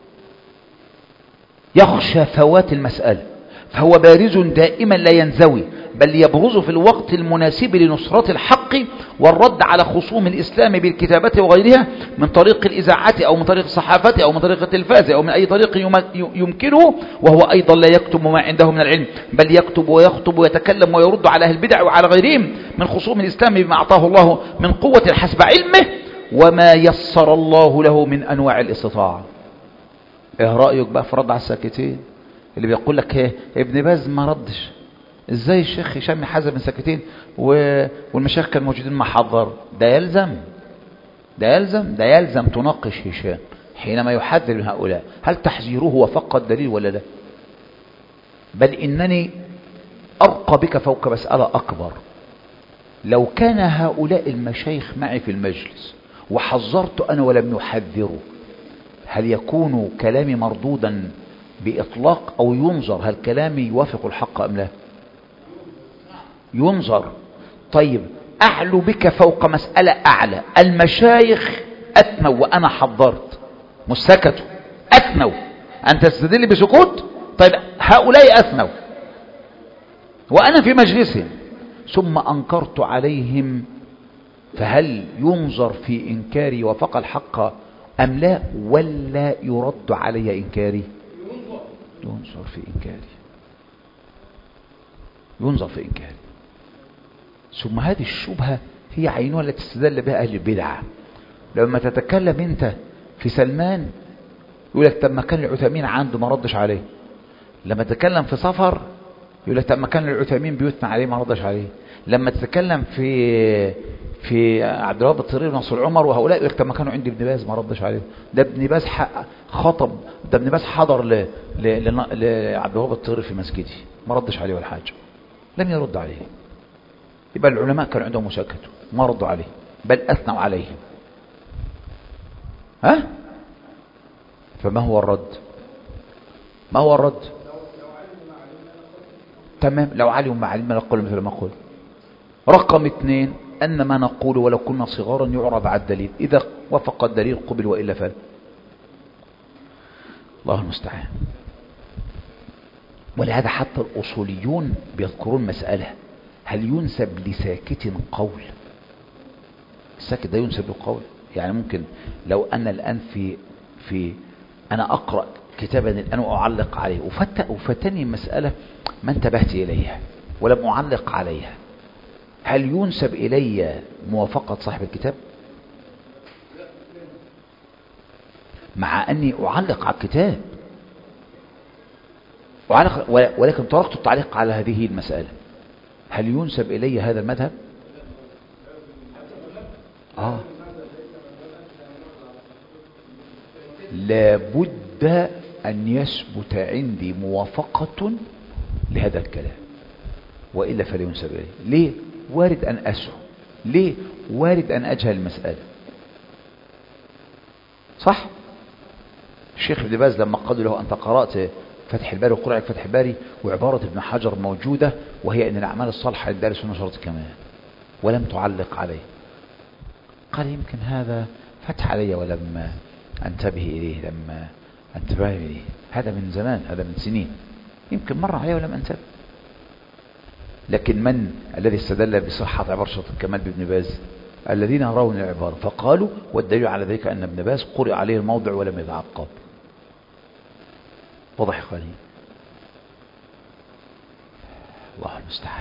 يخشى فوات المسألة، فهو بارز دائما لا ينزوي، بل يبرز في الوقت المناسب لنصرة الحق والرد على خصوم الإسلام بالكتابة وغيرها من طريق الإذاعات أو من طريق الصحافة أو من طريق التلفاز أو من أي طريق يمكنه. وهو أيضا لا يكتب ما عنده من العلم، بل يكتب ويخطب ويتكلم ويرد على أهل البدع وعلى غيرهم من خصوم الإسلام بما أعطاه الله من قوة حسب علمه وما يسر الله له من أنواع الاستطاعة. ايه رأيك بقى في رد على الساكتين اللي بيقول لك ابن باز ما ردش؟ ازاي الشيخ هشام حازم من ساكتين والمشايخ كانوا موجودين ما حضر؟ ده يلزم تناقش هشام حينما يحذر من هؤلاء. هل تحذيره وفق الدليل ولا لا؟ بل إنني أرقى بك فوق مسألة أكبر. لو كان هؤلاء المشايخ معي في المجلس وحذرت أنا ولم يحذروا، هل يكون كلامي مردودا بإطلاق أو ينظر هل كلامي يوافق الحق أم لا؟ ينظر. طيب أعلو بك فوق مسألة أعلى، المشايخ أثنوا وأنا حضرت، مش سكتوا، أثنوا. أنت تستدل بسكوت؟ طيب هؤلاء أثنوا وأنا في مجلسهم ثم أنكرت عليهم، فهل ينظر في إنكاري وفق الحق أم لا، ولا يرد علي إنكاري؟ ينظر في إنكاري. ثم هذه الشبهة هي عينها التي استدل بها أهل البدع. لما تتكلم أنت في سلمان يقول لك طب ما كان العثيمين عنده ما ردش عليه. لما تتكلم في صفر يقول لك طب ما كان العثيمين بيثنى عليه ما ردش عليه. لما تتكلم في عبد الوهاب الطريري ونصر العمر وهؤلاء يقول لك طب ما كانوا عند ابن باز ما ردش عليه. ده ابن باز خطب، ده ابن باز حضر لعبد الوهاب الطريري في مسجدي ما ردش عليه ولا حاجه، لم يرد عليه. يبقى العلماء كانوا عندهم مساكتوا ما ردوا عليه بل اثنوا عليه. فما هو الرد؟ تمام، لو علم ما علم نقول مثل ما قل. رقم 2 أن ما نقول ولو كنا صغارا يعرض على الدليل، إذا وفق الدليل قبل وإلا فلا. الله المستعان. ولهذا حتى الأصوليون بيذكرون مسألة، هل ينسب لساكت قول؟ الساكت ده ينسب للقول. يعني ممكن لو أنا الآن في أنا أقرأ كتابا الآن وأعلق عليه وفتني مسألة ما انتبهت إليها ولم أعلق عليها، هل ينسب إلي موافقة صاحب الكتاب؟ مع أني أعلق على الكتاب ولكن تركت التعليق على هذه المسألة، هل ينسب إلي هذا المذهب؟ لابد أن يثبت عندي موافقة لهذا الكلام وإلا فلا ينسب إليه. ليه؟ وارد أن أسهو، ليه؟ وارد أن أجهل المسألة. صح؟ الشيخ ابن باز لما قالوا له أنت قرأت فتح الباري وقرأت فتح الباري وعبارة ابن حجر موجودة وهي أن الأعمال الصالحة للدارس ونشرت كمان ولم تعلق عليه، قال يمكن هذا فتح علي ولم أنتبه إليه، هذا من زمان، هذا من سنين، يمكن مر عليه ولم أنتبه. لكن من الذي استدل بصحة عبارة شرط الكمال بابن باز؟ الذين يرون العبارة فقالوا والدليل على ذلك أن ابن باز قرئ عليه الموضع ولم يتعقب. واضح إخواني؟ الله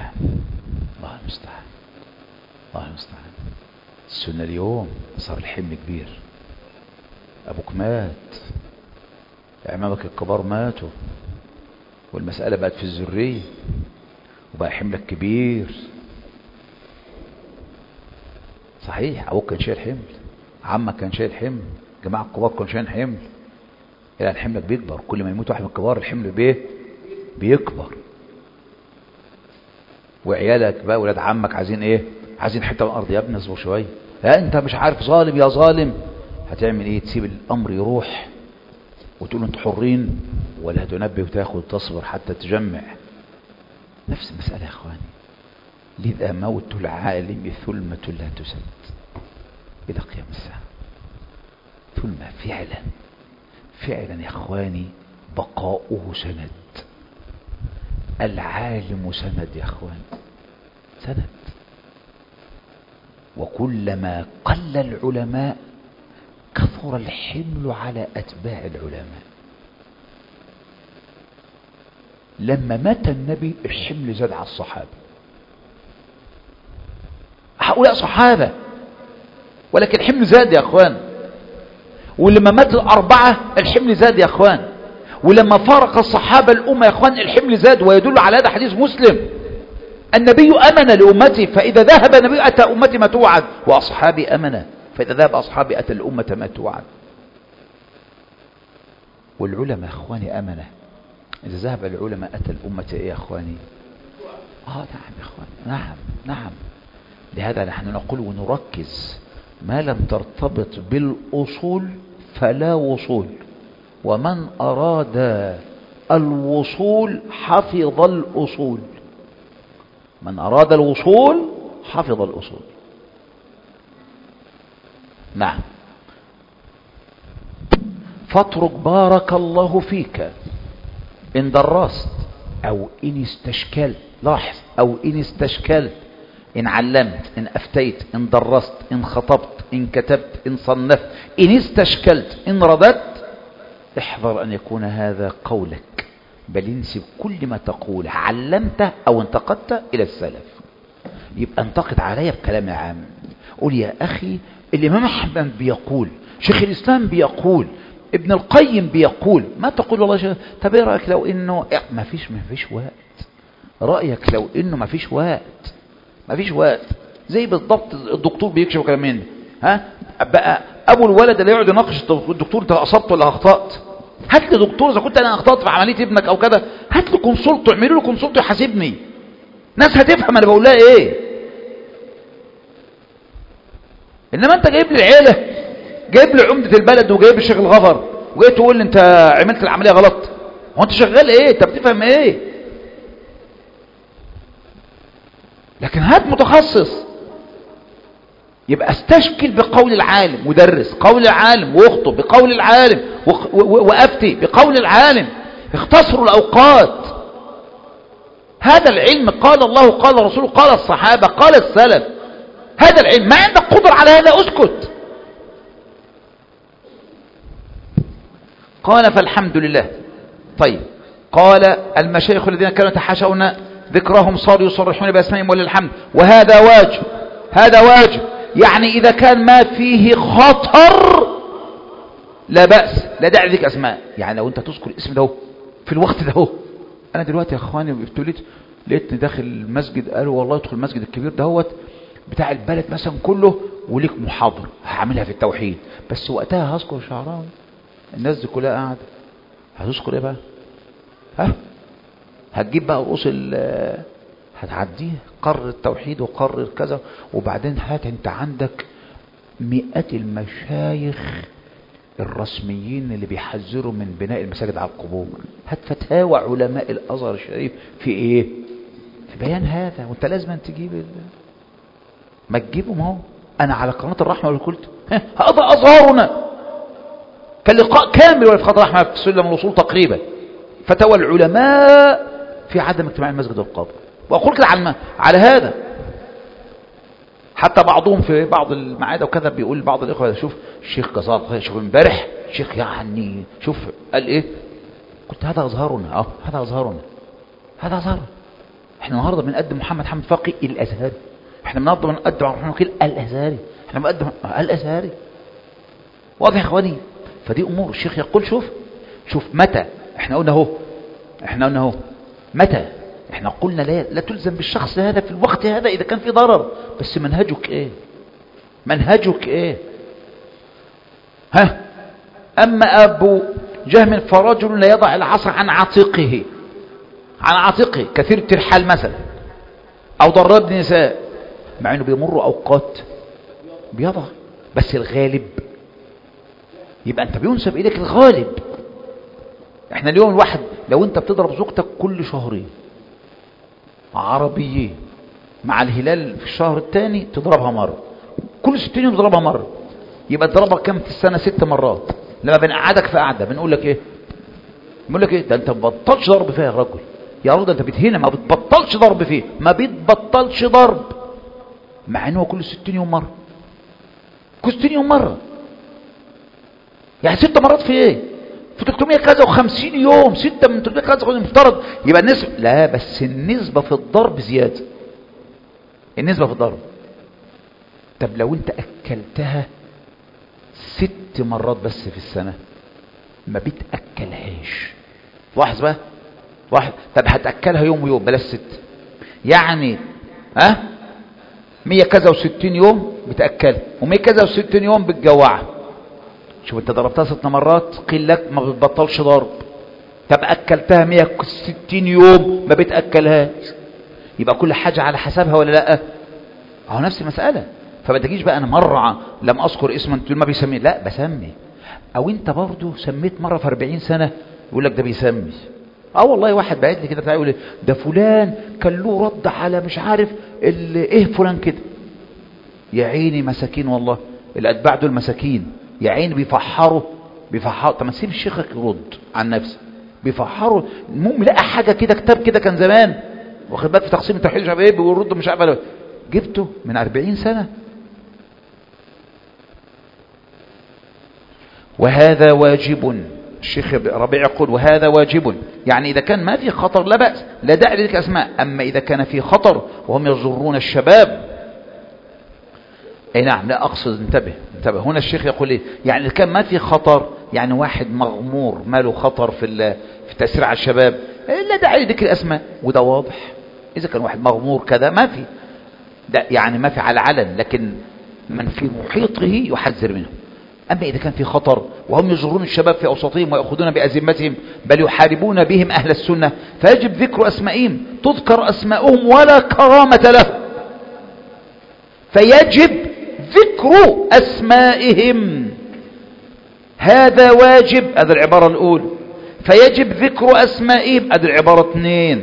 المستعان. السنة اليوم صار الحمل كبير، أبوك مات، أعمامك الكبار ماتوا، والمسألة بقت في الذرية وبقى حملك كبير. صحيح، أبوك كان شايل حمل، عمك كان شايل حمل، جماعة الكبار كانوا شايلين حمل، إلى أن حملك بيكبر، كل ما يموت واحد من الكبار الحمل بيكبر، وعيالك بقى ولاد عمك عايزين ايه؟ عايزين حته من الارض. يا ابني اصبر شويه، لا انت مش عارف ظالم يا ظالم. هتعمل ايه؟ تسيب الامر يروح وتقول انتوا حرين، ولا هتنبه وتاخد تصبر حتى تجمع؟ نفس المسألة يا اخواني. لذا موت العالم ثلمة لا تسد إلى قيام الساعة. ثلمة فعلا فعلا يا اخواني، بقاؤه سند. العالم سند يا اخواني، سند. وكلما قل العلماء كثر الحمل على أتباع العلماء. لما مات النبي الحمل زاد على الصحابة. هؤلاء صحابة ولكن الحمل زاد يا اخوان. ولما مات الأربعة الحمل زاد يا اخوان. ولما فارق الصحابة الأمة يا اخوان الحمل زاد. ويدل على هذا حديث مسلم: النبي أمن لأمتي فإذا ذهب النبي أتى أمتي ما توعد، وأصحابي أمنة فإذا ذهب أصحابي أتى الأمة ما توعد. والعلماء يا اخواني أمنة، إذا ذهب العلماء أتى الأمة إيه يا اخواني؟ نعم يا اخواني، نعم. لهذا نحن نقول ونركز: ما لم ترتبط بالأصول فلا وصول، ومن أراد الوصول حفظ الأصول. من أراد الوصول حفظ الأصول. نعم. فاترك بارك الله فيك إن درست أو إن استشكلت. لاحظ: أو إن استشكلت، إن علمت، إن أفتيت، إن درست، إن خطبت، إن كتبت، إن صنفت، إن استشكلت، إن رددت. احذر أن يكون هذا قولك، بل انسب كل ما تقوله علمته أو انتقدت إلى السلف. يبقى انتقد عليا بكلام عام. قول يا أخي الإمام أحمد بيقول، شيخ الإسلام بيقول، ابن القيم بيقول. ما تقول والله شيخ طب ايه رأيك لو انه ما فيش وقت. رأيك لو انه ما فيش وقت. زي بالضبط الدكتور بيكشف كلام مني. بقى ابو الولد اللي يقعد يناقش الدكتور: انت اصبت ولا اخطأت؟ هات لي دكتور اذا كنت انا اخطأت في عملية ابنك او كذا، هات لي كونسلت، اعملوا له كونسلت يحاسبني. ناس هتفهم انا بقول لها ايه. انما انت جايب لي العيله، جايب لي عمدة البلد، وجايب لي الشيخ الغفر، وجاي تقول لي انت عملت العملية غلط. هو انت شغال ايه؟ انت بتفهم ايه؟ لكن هات متخصص. يبقى استشكل بقول العالم ودرس قول العالم، واخطب بقول العالم، وافتي بقول العالم. اختصروا الاوقات. هذا العلم قال الله قال رسوله قال الصحابة قال السلف. هذا العلم ما عندك قدر على هذا اسكت. قال فالحمد لله. طيب، قال المشايخ الذين كانوا يتحاشون ذكرهم صاروا يصرحون بأسمائهم وللحمد، وهذا واجب. هذا واجب يعني إذا كان ما فيه خطر لا بأس، لا داعي لذكر أسماء. يعني لو أنت تذكر الاسم ده في الوقت ده. أنا دلوقتي يا أخواني ابتليت، لقيتني داخل المسجد، قالوا والله ادخل المسجد الكبير دهوت بتاع البلد مثلا كله، وليك محاضرة هعملها في التوحيد، بس وقتها هذكر شعراوي. الناس دي كلها قاعدة، هتذكر ايه بقى؟ هتجيب بقى رؤوس هتعديه قرر التوحيد وقرر كذا، وبعدين هات انت عندك مئات المشايخ الرسميين اللي بيحذروا من بناء المساجد على القبور. هات فتاوى علماء الازهر الشريف في ايه؟ في بيان هذا. وانت لازم تجيب ما تجيبه. ما هو انا على قناة الرحمة اللي قلت هذا ازهرنا، كان لقاء كامل ولا في قناة الرحمة في سلم الوصول تقريبا، فتاوى العلماء في عدم اجتماع المسجد والقبر. واقول كده على هذا. حتى بعضهم في بعض المعادة وكذا بيقول بعض الاخوه: شوف الشيخ جزاه الله خير، شوف امبارح الشيخ يعني شوف قال ايه. قلت هذا ازهرنا. هذا ازهرنا. احنا النهارده بنقدم محمد حمد فقي الازهري، احنا النهارده بنقدم عبد الرحمن وكيل الازهري، احنا بنقدم الازهري. واضح يا اخواني؟ فدي امور الشيخ يقول شوف متى. احنا قلنا اهو متى. احنا قلنا لا تلزم بالشخص هذا في الوقت هذا اذا كان في ضرر، بس منهجك ايه؟ اما ابو جهم فرجل لا يضع العصا عن عاتقه. عن عاتقه كثير الترحال مثلا، او ضراب نساء، مع انه بيمر اوقات بيضع، بس الغالب يبقى انت بينسب اليك الغالب. احنا اليوم الواحد لو انت بتضرب زوجتك كل شهرين عربيين، مع الهلال في الشهر الثاني تضربها مرة، كل 60 يوم تضربها مرة، يبقى تضربها كم في السنة؟ 6 مرات. لما بنقعدك في قعدة بنقول لك ايه؟ بنقول لك ايه؟ ده انت ما بتبطلش ضرب فيها يا رجل، يا راجل ده انت بتهينها، ما بتبطلش ضرب فيه، ما بتبطلش ضرب، مع انه كل 60 يوم مرة، كل 60 يوم مرة، يعني 6 مرات في ايه؟ في 300 كذا و50 يوم، 6 من 300 كذا مفترض يبقى النسبة، لا بس النسبة في الضرب زيادة، النسبة في الضرب. طب لو انت اكلتها 6 مرات بس في السنة، ما بتأكلهاش، لاحظ بقى، واحد، طب هتأكلها يوم ويوم بلاش 6، يعني 100 كذا و60 يوم بتأكلها، و100 كذا و60 يوم بتجوعها. شوف انت ضربتها 6 مرات، قيل لك ما بتبطلش ضرب. طب اكلتها 160 يوم ما بتاكلهاش، يبقى كل حاجه على حسابها ولا لا؟ اهو نفس المساله. فما تجيش بقى انا مره لم اذكر اسما تقول ما بيسمي، لا بسمي. او انت برضو سميت مره في 40 سنه يقول لك ده بيسمي. والله واحد بعت لي كده بتاع يقول لي ده فلان كان له رد على مش عارف ايه فلان كده. يا عيني مساكين والله، الاتباع دول مساكين يا عيني، بيفحروا. طب ما تسيب شيخك يرد عن نفسه، بيفحروا. المهم لقى حاجه كده، كتاب كده كان زمان واخد بالك في تقسيم التوحيد مش عارف ايه، بيرد مش عارف، جبته من 40 سنه. وهذا واجب، الشيخ ربيع يقول وهذا واجب، يعني إذا كان ما في خطر لا بأس، لا داعي لذلك أسماء. أما إذا كان في خطر وهم يضرون الشباب، أي نعم، لا أقصد، انتبه هنا الشيخ يقول إيه؟ يعني إذا كان ما في خطر، يعني واحد مغمور ما له خطر في التأثير على الشباب، لا داعي لذكر أسماء، وده واضح. إذا كان واحد مغمور كذا ما في، ده يعني ما في على علن، لكن من في محيطه يحذر منه. أما إذا كان في خطر وهم يجرون الشباب في أوساطهم ويأخذون بأزمتهم، بل يحاربون بهم أهل السنة، فيجب ذكر أسمائهم، تذكر أسماؤهم ولا كرامة لهم، فيجب ذكر أسمائهم، هذا واجب. هذه العبارة الأولى. فيجب ذكر أسمائهم، هذه العبارة 2.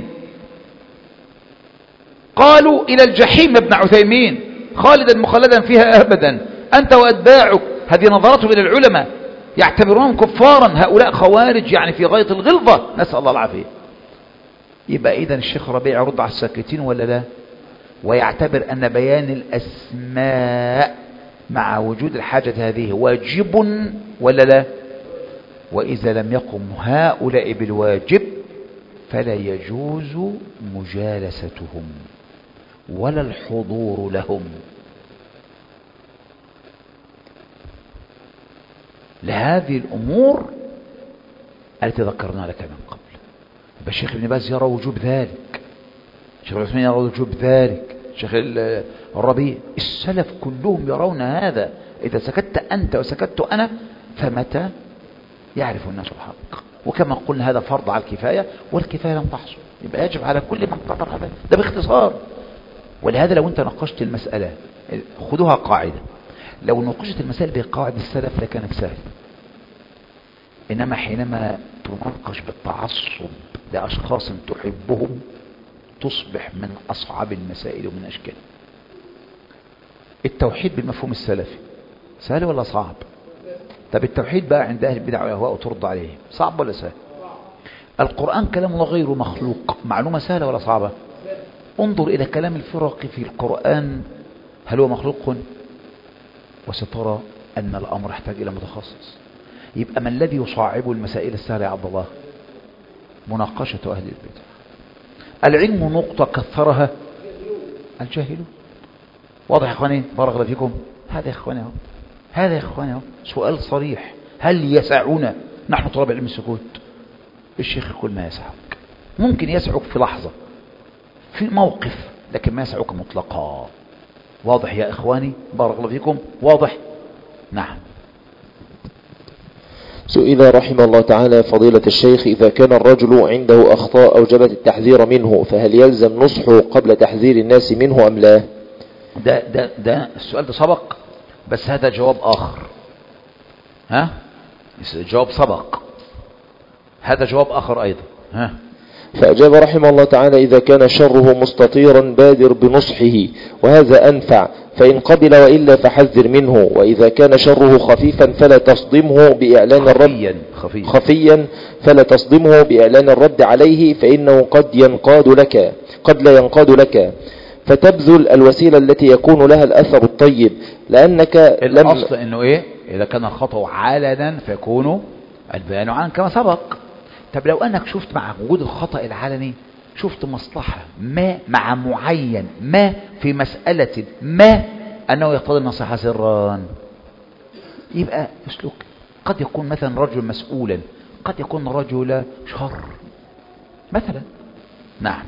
قالوا إلى الجحيم ابن عثيمين خالدا مخلدا فيها أبدا أنت وأتباعك. هذه نظرته إلى العلماء، يعتبرونهم كفارا، هؤلاء خوارج يعني في غاية الغلظة، نسأل الله العافية. يبقى إذن الشيخ ربيع يرد على الساكتين ولا لا؟ ويعتبر أن بيان الأسماء مع وجود الحاجة هذه واجب ولا لا؟ وإذا لم يقم هؤلاء بالواجب فلا يجوز مجالستهم ولا الحضور لهم. لهذه الأمور التي ذكرنا لك من قبل. الشيخ ابن باز يرى وجوب ذلك، الشيخ العثيمين يرى وجوب ذلك، الشيخ الربيع، السلف كلهم يرون هذا. إذا سكت أنت وسكت أنا فمتى يعرف الناس الحق؟ وكما قلنا هذا فرض على الكفاية، والكفاية لم تحصل، يبقى يجب على كل من قدر هذا، ده باختصار. ولهذا لو أنت ناقشت المسألة، خذوها قاعدة، لو ناقشت المسائل بقواعد السلف لكانت سهل. إنما حينما تناقش بالتعصب لأشخاص تحبهم تصبح من أصعب المسائل ومن أشكال. التوحيد بالمفهوم السلفي سهل ولا صعب؟ طب التوحيد بقى عند أهل البدع والأهواء وترد عليهم، صعب ولا سهل؟ القرآن كلام الله غير مخلوق، معلومة سهلة ولا صعبة؟ انظر إلى كلام الفرق في القرآن، هل هو مخلوق؟ وسترى أن الأمر يحتاج إلى متخصص. يبقى ما الذي يصعب المسائل السهلة يا عبد الله؟ مناقشة أهل البدع. العلم نقطة كثرها الجاهلون. واضح يا إخواني؟ بارك الله فيكم. هذا يا إخواني، هذا يا إخواني سؤال صريح، هل يسعنا نحن طلاب علم السكوت؟ الشيخ يقول ما يسعك، ممكن يسعك في لحظة في موقف، لكن ما يسعك مطلقا. واضح يا إخواني؟ بارك الله فيكم. واضح؟ نعم. سئل رحمه الله تعالى فضيلة الشيخ: إذا كان الرجل عنده أخطاء أوجبت التحذير منه، فهل يلزم نصحه قبل تحذير الناس منه أم لا؟ ده السؤال ده سبق، بس هذا جواب آخر. جواب سبق، هذا جواب آخر أيضا. فأجاب رحمه الله تعالى: إذا كان شره مستطيرا بادر بنصحه، وهذا أنفع، فإن قبل وإلا فحذر منه. وإذا كان شره خفيفا فلا تصدمه بإعلان الرد خفيا فلا تصدمه بإعلان الرد عليه، فإنه قد لا ينقاد لك، فتبذل الوسيلة التي يكون لها الأثر الطيب، لأنك الأصل إنه إيه؟ إذا كان الخطأ علنا فيكون البيان عنه كما سبق. طب لو أنك شفت مع وجود الخطأ العلني شفت مصلحة ما مع معين ما في مسألة ما أنه يقتضي النصيحة سرا، يبقى اسلك. قد يكون مثلا رجل مسؤولا، قد يكون رجل شر مثلا. نعم.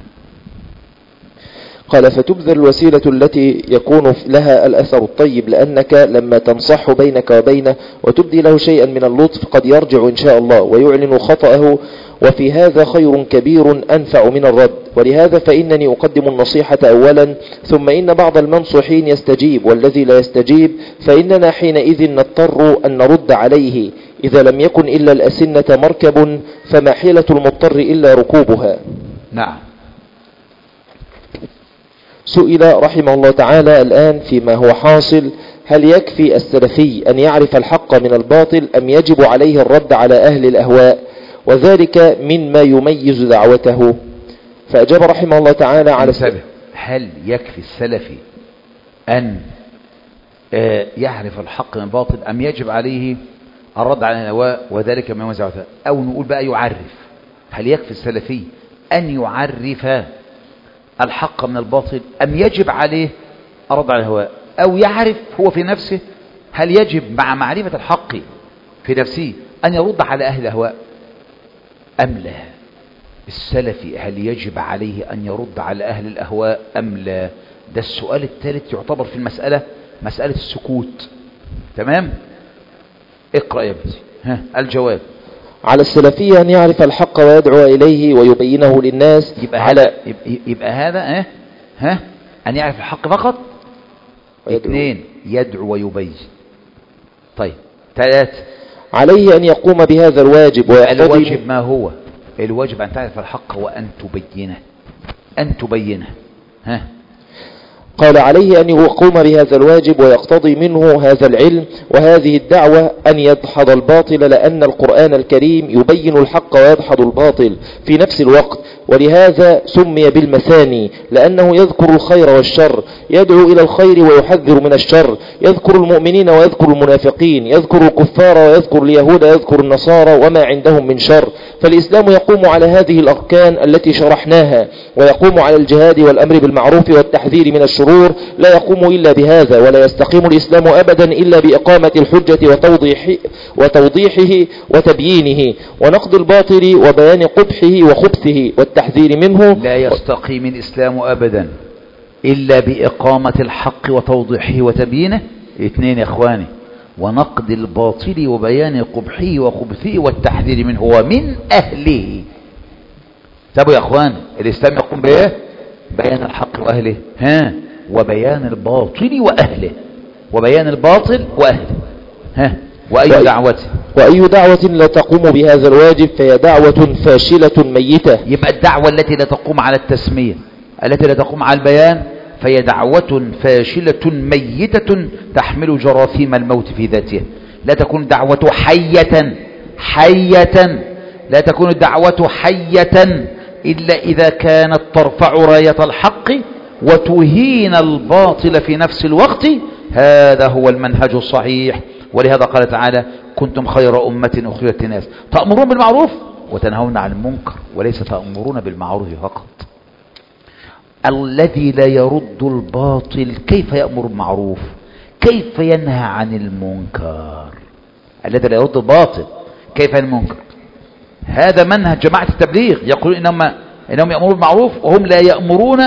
قال: فتبذل الوسيلة التي يكون لها الأثر الطيب، لأنك لما تنصح بينك وبينه وتبدي له شيئا من اللطف قد يرجع إن شاء الله ويعلن خطأه، وفي هذا خير كبير أنفع من الرد. ولهذا فإنني أقدم النصيحة أولا، ثم إن بعض المنصحين يستجيب، والذي لا يستجيب فإننا حينئذ نضطر أن نرد عليه، إذا لم يكن إلا الأسنة مركب، فما حيلة المضطر إلا ركوبها. نعم. سئل رحمه الله تعالى الآن فيما هو حاصل: هل يكفي السلفي أن يعرف الحق من الباطل، أم يجب عليه الرد على أهل الأهواء، وذلك مما يميز دعوته؟ فأجاب رحمه الله تعالى على هل يكفي السلفي أن يعرف الحق من الباطل، أم يجب عليه الرد على الأهواء وذلك مما يميز دعوته؟ أو نقول بقى يعرف. هل يكفي السلفي أن يعرف الحق من الباطل، أم يجب عليه الرد على الهواء؟ أو يعرف هو في نفسه، هل يجب مع معرفة الحق في نفسه أن يرد على أهل الأهواء أم لا؟ السلفي هل يجب عليه أن يرد على أهل الأهواء أم لا؟ ده السؤال الثالث يعتبر في المسألة، مسألة السكوت. تمام؟ اقرأ يا ابني. الجواب: على السلفي أن يعرف الحق ويدعو إليه ويبينه للناس. يبقى هذا أن يعرف الحق فقط. 2 يدعو ويبين. طيب 3 عليه أن يقوم بهذا الواجب الواجب ما هو؟ الواجب أن تعرف الحق وأن تبينه. قال: عليه أن يقوم بهذا الواجب ويقتضي منه هذا العلم وهذه الدعوة أن يدحض الباطل، لأن القرآن الكريم يبين الحق ويدحض الباطل في نفس الوقت، ولهذا سمي بالمثاني، لأنه يذكر الخير والشر، يدعو إلى الخير ويحذر من الشر، يذكر المؤمنين ويذكر المنافقين، يذكر الكفار ويذكر اليهود ويذكر النصارى وما عندهم من شر. فالإسلام يقوم على هذه الأركان التي شرحناها، ويقوم على الجهاد والأمر بالمعروف والتحذير من الشرور، لا يقوم إلا بهذا، ولا يستقيم الإسلام أبدا إلا بإقامة الحجة وتوضيحه وتبيينه ونقد الباطل وبيان قبحه وخبثه والتحذير منه. لا يستقيم الإسلام أبدا إلا بإقامة الحق وتوضيحه وتبيينه. 2 يا إخواني: ونقد الباطل وبيان قبحه وخبثه والتحذير منه ومن أهله. تابوا يا إخوان، الإسلام يقوم بإيه؟ بيان الحق وأهله، وبيان الباطل وأهله، وأي دعوة لا تقوم بهذا الواجب فهي دعوة فاشلة ميتة. يبقى الدعوة التي لا تقوم على التسمية، التي لا تقوم على البيان، فهي دعوة فاشلة ميتة تحمل جراثيم الموت في ذاتها. لا تكون الدعوة حية، لا تكون الدعوة حية إلا إذا كانت ترفع راية الحق وتهين الباطل في نفس الوقت. هذا هو المنهج الصحيح. ولهذا قال تعالى: كنتم خير أمة أخرجت للناس تأمرون بالمعروف وتنهون عن المنكر، وليس تأمرون بالمعروف فقط. الذي لا يرد الباطل كيف يأمر بالمعروف؟ كيف ينهى عن المنكر؟ الذي لا يرد الباطل كيف ينهى عن المنكر؟ هذا منهج جماعة التبليغ، يقولون إنهم يأمرون بالمعروف وهم لا يأمرون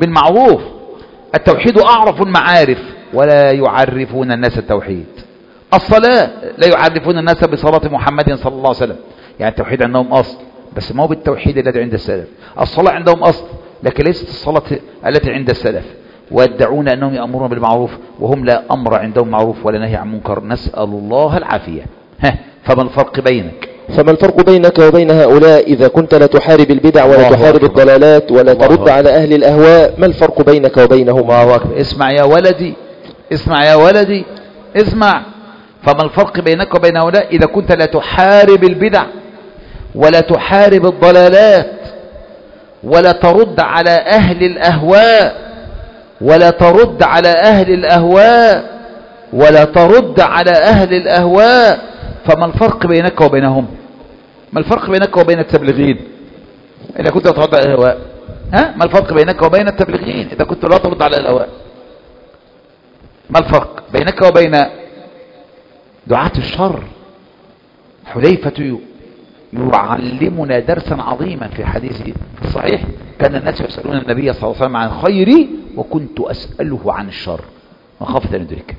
بالمعروف. التوحيد أعرف المعارف ولا يعرفون الناس التوحيد. الصلاة لا يعرفون الناس بصلاة محمد صلى الله عليه وسلم، يعني التوحيد عندهم أصل بس ما هو بالتوحيد الذي عند السلف. الصلاة عندهم أصل لكن ليست الصلاة التي عند السلف، ويدعون أنهم يأمرون بالمعروف وهم لا أمر عندهم معروف ولا نهي عن منكر، نسأل الله العافية. فما الفرق بينك؟ فما الفرق بينك وبين هؤلاء إذا كنت لا تحارب البدع ولا تحارب الضلالات ولا ترد على أهل الأهواء؟ ما الفرق بينك وبينهم؟ الله أكبر. اسمع يا ولدي، اسمع يا ولدي، اسمع. فما الفرق بينك وبين هؤلاء إذا كنت لا تحارب البدع ولا تحارب الضلالات ولا ترد على أهل الأهواء ولا ترد على أهل الأهواء ولا ترد على أهل الأهواء، فما الفرق بينك وبينهم؟ ما الفرق بينك وبين التبليغين إذا كنت لا ترد على الأهواء؟ ما الفرق بينك وبين التبليغين إذا كنت لا ترد على الأهواء؟ ما الفرق بينك وبين دعاة الشر؟ حذيفة يعلمنا درسا عظيما في حديثه في الصحيح: كان الناس يسألون النبي صلى الله عليه وسلم عن الخير وكنت أسأله عن الشر مخافة أن يدركه.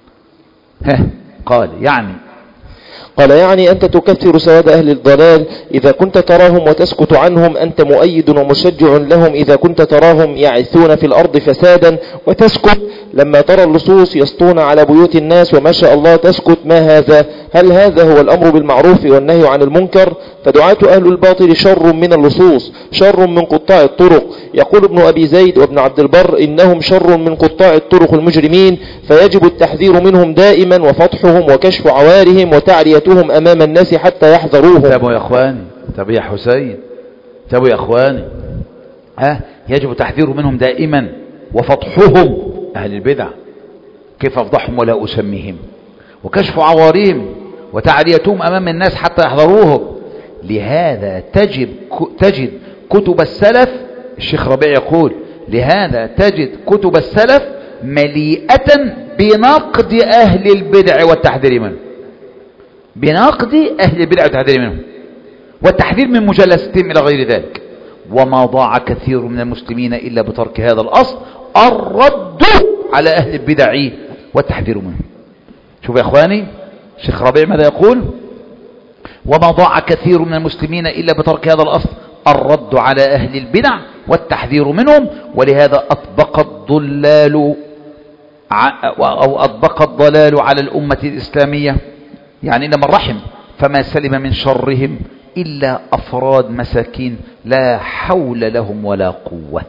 قال يعني أنت تكثر سواد أهل الضلال إذا كنت تراهم وتسكت عنهم، أنت مؤيد ومشجع لهم إذا كنت تراهم يعثون في الأرض فسادا وتسكت لما ترى اللصوص يسطون على بيوت الناس وما شاء الله تسكت. ما هذا؟ هل هذا هو الأمر بالمعروف والنهي عن المنكر؟ فدعاة أهل الباطل شر من اللصوص، شر من قطاع الطرق. يقول ابن أبي زيد وابن عبد البر: إنهم شر من قطاع الطرق المجرمين، فيجب التحذير منهم دائما وفضحهم وكشف عوارهم وتعريتهم أمام الناس حتى يحذروهم. تابوا يا أخواني، تابوا يا حسين، تابوا يا أخواني. يجب التحذير منهم دائما وفضحهم، أهل البدع كيف أفضحهم ولا أسميهم، وكشف عوارهم وتعريتهم أمام الناس حتى يحذروهم. لهذا تجد كتب السلف، الشيخ ربيع يقول: لهذا تجد كتب السلف مليئة بنقد أهل البدع والتحذير منهم، بنقد أهل البدع والتحذير منهم والتحذير من مجالستهم إلى غير ذلك. وما ضاع كثير من المسلمين إلا بترك هذا الأصل: الرد على أهل البدع والتحذير منهم. شوف يا أخواني الشيخ ربيع ماذا يقول: وما ضاع كثير من المسلمين إلا بترك هذا الأصل: الرد على أهل البدع والتحذير منهم. ولهذا أطبق الضلال على الأمة الإسلامية، يعني إلا من رحم، فما سلم من شرهم إلا أفراد مساكين لا حول لهم ولا قوة.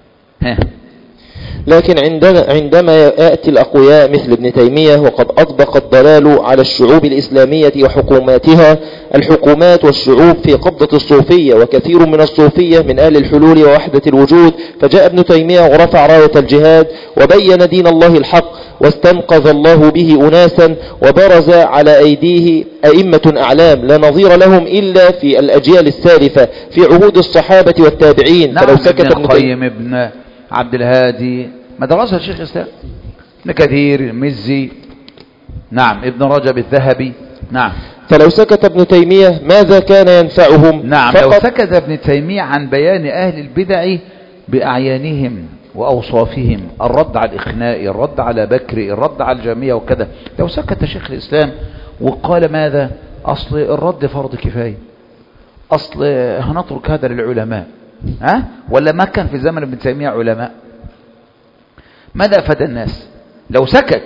لكن عندما يأتي الأقوياء مثل ابن تيمية وقد أطبق الضلال على الشعوب الإسلامية وحكوماتها، الحكومات والشعوب في قبضة الصوفية، وكثير من الصوفية من أهل الحلول ووحدة الوجود، فجاء ابن تيمية ورفع راية الجهاد وبين دين الله الحق، واستنقذ الله به أناسا وبرز على أيديه أئمة أعلام لا نظير لهم إلا في الأجيال السالفة في عهود الصحابة والتابعين. نعم، فلو سكت ابن القيم، ابن عبد الهادي، مدرسة الشيخ الإسلام، ابن كثير، المزي، نعم، ابن رجب الذهبي، نعم. فلو سكت ابن تيمية ماذا كان ينفعهم؟ نعم، لو سكت ابن تيمية عن بيان أهل البدع بأعيانهم وأوصافهم، الرد على الإخناء، الرد على بكري، الرد على الجميع وكذا، لو سكت شيخ الإسلام وقال ماذا؟ أصل الرد فرض كفاية، أصل هنترك هذا للعلماء، ولا ما كان في زمن ابن تيمية علماء؟ ماذا أفاد الناس؟ لو سكت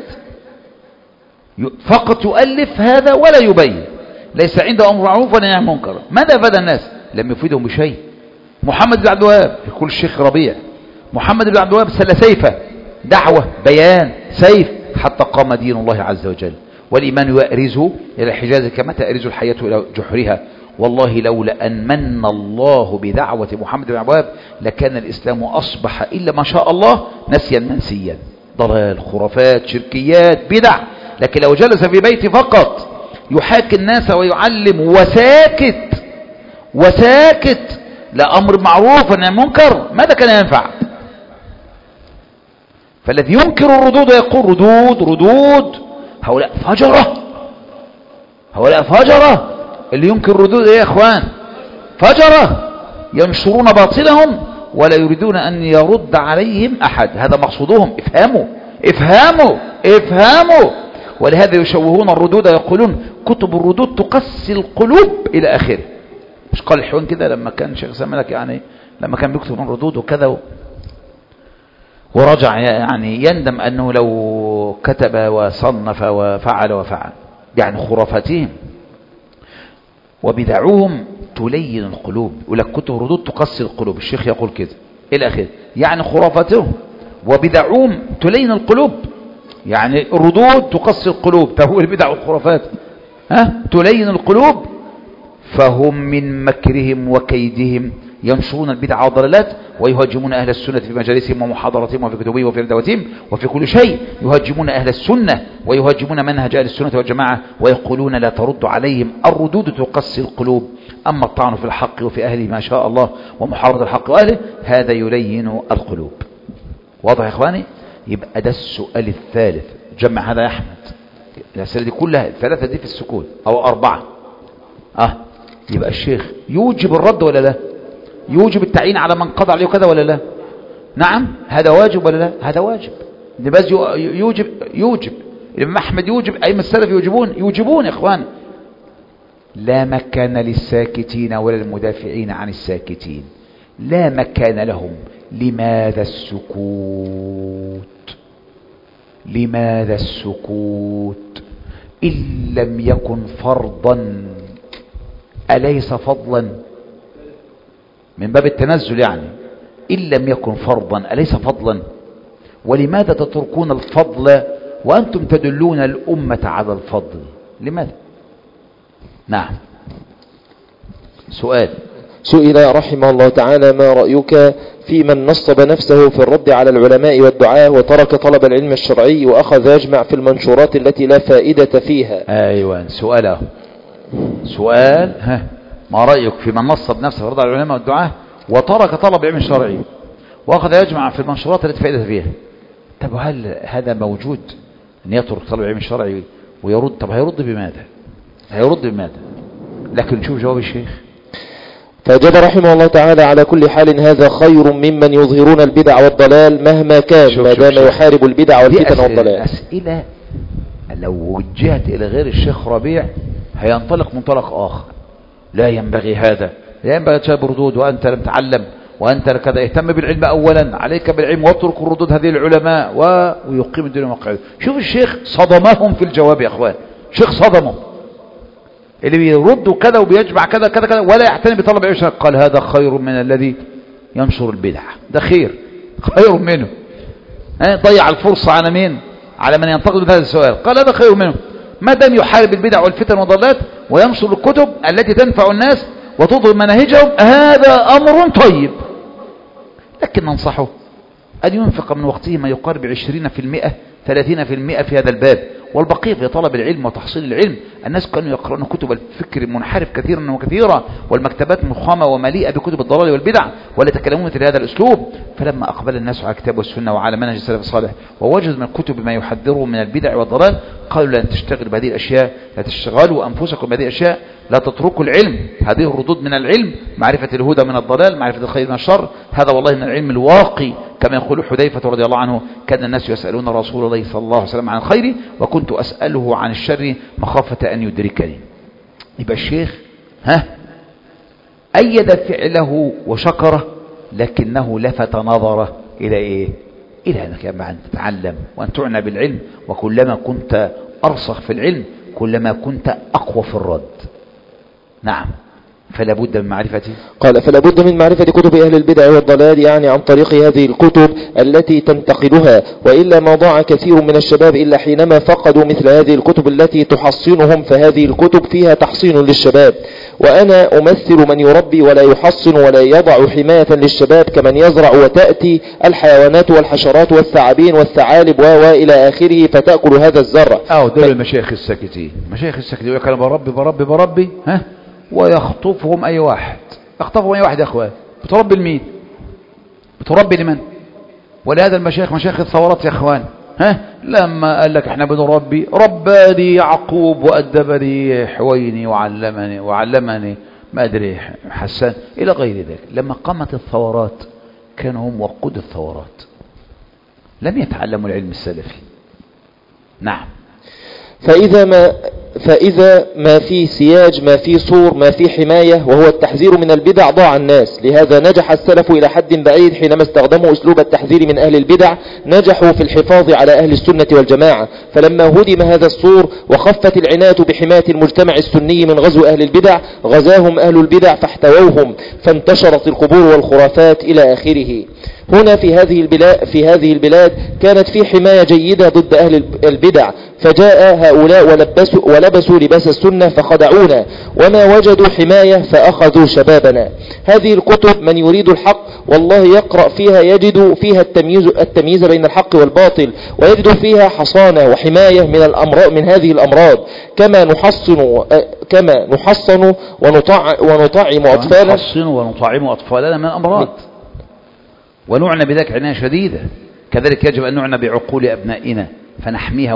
فقط يؤلف هذا ولا يبين، ليس عنده أمر معروف ولا نهي عن منكر، ماذا أفاد الناس؟ لم يفيدهم بشيء. محمد بن عبد الوهاب، يقول الشيخ ربيع: محمد بن عبد الوهاب سل سيفه، دعوة، بيان، سيف، حتى قام دين الله عز وجل، والإيمان يأرزه إلى الحجاز كما تأرز الحياة إلى جحرها. والله لولا أن من الله بدعوة محمد بن عبد الوهاب لكان الإسلام أصبح إلا ما شاء الله نسيا منسيا، ضلال، خرافات، شركيات، بدع. لكن لو جلس في بيتي فقط يحاكي الناس ويعلم وساكت لا أمر معروف ولا منكر، ماذا كان ينفع؟ فالذي ينكر الردود يقول ردود، هؤلاء فجرة. اللي ينكر الردود يا إخوان فجرة، ينشرون باطلهم ولا يريدون أن يرد عليهم أحد، هذا مقصودهم. افهموا. ولهذا يشوهون الردود يقولون كتب الردود تقسي القلوب إلى آخره. مش قال الحوان كده لما كان شيخ زملك يعني لما كان بيكتب الردود وكذا ورجع يعني يندم أنه لو كتب وصنف وفعل يعني خرافاتهم وبدعوهم تلين القلوب. يقول لك كتب الردود تقسي القلوب، الشيخ يقول كده إلى آخره، يعني خرافاتهم وبدعوهم تلين القلوب، يعني الردود تقسي القلوب. تهوي البدع والخرافات تلين القلوب. فهم من مكرهم وكيدهم ينشرون البدع والضلالات ويهاجمون أهل السنة في مجالسهم ومحاضراتهم وفي كتبهم وفي ردواتهم وفي كل شيء. يهاجمون أهل السنة ويهاجمون منهج أهل السنة والجماعة ويقولون لا ترد عليهم، الردود تقسي القلوب، أما الطعن في الحق وفي أهله ما شاء الله ومحاربة الحق وأهله هذا يلين القلوب. واضح يا إخواني؟ يبقى ده السؤال الثالث. جمع هذا يا أحمد، الأسئلة دي كلها الثلاثة دي في السكوت أو 4. يبقى الشيخ يوجب الرد ولا لا؟ يوجب التعيين على من قضى عليه كذا ولا لا؟ نعم، هذا واجب ولا لا؟ هذا واجب. ابن باز يوجب، الإمام أحمد يوجب، أئمة السلف يوجبون يا إخوان. لا مكان للساكتين ولا المدافعين عن الساكتين، لا مكان لهم. لماذا السكوت؟ لماذا السكوت؟ إن لم يكن فرضا أليس فضلا؟ من باب التنزل يعني، إن لم يكن فرضا أليس فضلا؟ ولماذا تتركون الفضل وأنتم تدلون الأمة على الفضل؟ لماذا؟ نعم. سؤال. سئل رحمه الله تعالى: ما رأيك في من نصب نفسه في الرد على العلماء والدعاة وترك طلب العلم الشرعي وأخذ يجمع في المنشورات التي لا فائدة فيها؟ أيوة، سؤال. ما رأيك في من نصب نفسه في الرد على العلماء والدعاة وترك طلب العلم الشرعي وأخذ يجمع في المنشورات التي فائدة فيها؟ طب هل هذا موجود أن يترك طلب العلم الشرعي ويرد؟ طب هيرد بماذا؟ لكن شوف جواب الشيخ. فأجاب رحمه الله تعالى: على كل حال هذا خير ممن يظهرون البدع والضلال مهما كان، ما دام يحارب البدع والفتن والضلال. أسئلة لو وجهت إلى غير الشيخ ربيع هينطلق منطلق آخر. لا ينبغي هذا، لا ينبغي تشاب ردود وأنت لم تعلم وأنت كذا. اهتم بالعلم أولا، عليك بالعلم واترك الردود هذه العلماء ويقيم الدين موقعه. شوف الشيخ صدمهم في الجواب يا أخوان. الشيخ صدمهم اللي بيردوا كذا وبيجمع كذا كذا كذا ولا يعتني بطلب العلم. قال هذا خير من الذي ينشر البدع، ده خير منه. ضيع الفرصة على مين؟ على من ينتقد بهذا السؤال. قال هذا خير منه ما دام يحارب البدع والفتن والضلالات وينشر الكتب التي تنفع الناس وتظهر مناهجهم، هذا أمر طيب. لكن ننصحه أن ينفق من وقته ما يقارب 20% 30% في هذا الباب، والبقية في طلب العلم وتحصيل العلم. الناس كانوا يقرؤون كتب الفكر المنحرف كثيرا وكثيرا، والمكتبات مخامة ومليئة بكتب الضلال والبدع، ولا يتكلمون مثل هذا الأسلوب. فلما أقبل الناس على الكتاب والسنة وعلى منهج السلف الصالح ووجدوا من الكتب ما يحذرهم من البدع والضلال، قالوا لا تشتغلوا بهذه الأشياء، لا تشتغلوا أنفسكم بهذه الأشياء، لا تتركوا العلم. هذه الردود من العلم، معرفة الهدى من الضلال، معرفة الخير من الشر، هذا والله من العلم الواقي. كما يقول حذيفة رضي الله عنه: كان الناس يسألون رسول الله صلى الله عليه وسلم عن الخير وكنت أسأله عن الشر مخافة أن يدركني. يبقى الشيخ أيد فعله وشكره، لكنه لفت نظره إلى إيه؟ إلى أنك أن تتعلم وأن تعنى بالعلم، وكلما كنت أرسخ في العلم كلما كنت أقوى في الرد. نعم. فلا بد من معرفته. قال: فلا بد من معرفة كتب أهل البدع والضلال، يعني عن طريق هذه الكتب التي تنتقدها، وإلا ما ضاع كثير من الشباب إلا حينما فقدوا مثل هذه الكتب التي تحصنهم، فهذه الكتب فيها تحصين للشباب. وأنا أمثل من يربي ولا يحصن ولا يضع حماية للشباب كمن يزرع وتأتي الحيوانات والحشرات والثعابين والثعالب وإلى آخره فتأكل هذا الزرع. دول المشايخ الساكتين. مشايخ الساكتين يقول أنا بربي ويخطفهم أي واحد يا أخوان. بتربي لمين؟ بتربي لمن؟ ولهذا المشايخ مشايخ الثورات يا أخوان. لما قال لك احنا بنربي، رباني يعقوب وأدبني حويني وعلمني ما أدري حسان إلى غير ذلك. لما قامت الثورات كانوا هم وقود الثورات، لم يتعلموا العلم السلفي. نعم. فإذا ما في سياج، ما في سور، ما في حماية، وهو التحذير من البدع، ضاع الناس. لهذا نجح السلف إلى حد بعيد حينما استخدموا أسلوب التحذير من أهل البدع، نجحوا في الحفاظ على أهل السنة والجماعة. فلما هدم هذا السور وخفت العناية بحماية المجتمع السني من غزو أهل البدع، غزاهم أهل البدع فاحتووهم، فانتشرت القبور والخرافات إلى آخره. هنا في هذه البلاد كانت في حماية جيدة ضد أهل البدع، فجاء هؤلاء ولبسوا لباس السنة فخدعونا، وما وجدوا حماية فأخذوا شبابنا. هذه الكتب من يريد الحق والله يقرأ فيها يجد فيها التمييز بين الحق والباطل، ويجد فيها حصانة وحماية من هذه الأمراض. كما نحصن ونطعم أطفالنا، نحصن ونطعم أطفالنا من الأمراض، ونعنى بذلك عناية شديدة. كذلك يجب أن نعنى بعقول أبنائنا فنحميها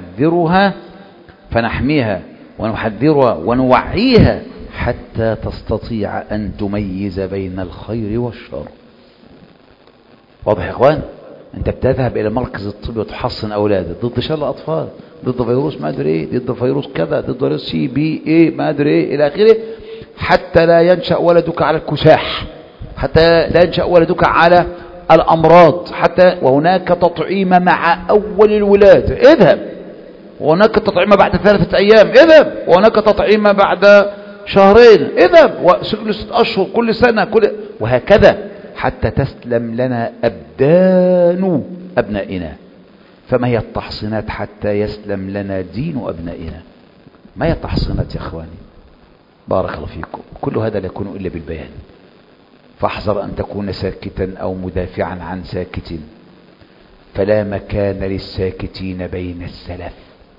ونحذرها ونوعيها حتى تستطيع أن تميز بين الخير والشر. واضح يا إخوان؟ أنت بتذهب إلى مركز الطب وتحصن أولادك ضد شر الأطفال، ضد فيروس ما أدري إيه، ضد فيروس كذا، ضد فيروس CBA ما أدري إيه إلى آخره، حتى لا ينشأ ولدك على الكساح، حتى لا ينشأ ولدك على الأمراض، وهناك تطعيم مع أول الولادة اذهب، وهناك تطعيم بعد 3 أيام اذهب، وهناك تطعيم بعد شهرين اذهب، وكل 6 أشهر، كل سنة، وهكذا حتى تسلم لنا أبدان أبنائنا. فما هي التحصينات حتى يسلم لنا دين أبنائنا؟ ما هي التحصينات يا أخواني؟ بارك الله فيكم. كل هذا لا يكون إلا بالبيان، فاحذر أن تكون ساكتا أو مدافعا عن ساكت، فلا مكان للساكتين بين السلف،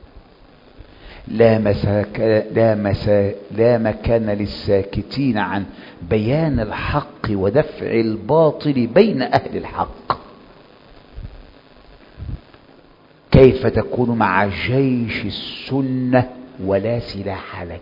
لا مكان للساكتين عن بيان الحق ودفع الباطل بين أهل الحق. كيف تكون مع جيش السنة ولا سلاح لك؟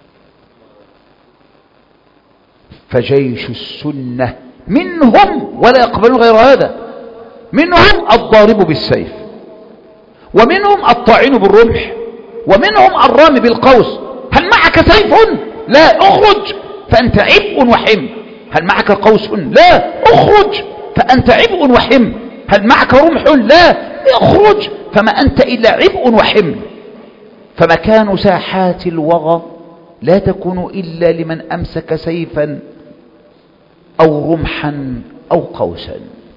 فجيش السنة منهم ولا يقبلون غير هذا، منهم الضارب بالسيف، ومنهم الطاعن بالرمح، ومنهم الرامي بالقوس. هل معك سيف؟ لا، اخرج فأنت عبء وحم. هل معك قوس؟ لا، اخرج فأنت عبء وحم. هل معك رمح؟ لا، اخرج فما أنت إلا عبء وحم. فمكان ساحات الوغى لا تكون إلا لمن أمسك سيفا أو رمحا أو قوسا.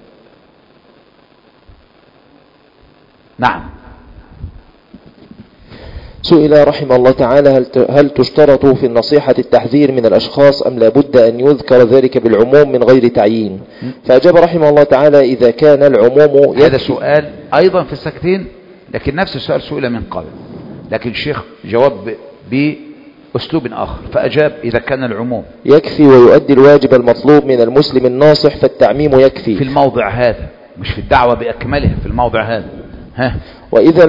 نعم. سئل رحمه الله تعالى: هل تشترط في النصيحة التحذير من الأشخاص أم لا بد أن يذكر ذلك بالعموم من غير تعيين؟ فأجاب رحمه الله تعالى: إذا كان العموم هذا سؤال أيضا في السكتين، لكن نفس السؤال سئل من قبل، لكن الشيخ جواب بأسلوب آخر، فأجاب: إذا كان العموم يكفي ويؤدي الواجب المطلوب من المسلم الناصح فالتعميم يكفي في الموضع هذا، مش في الدعوة بأكملها، في الموضع هذا. وإذا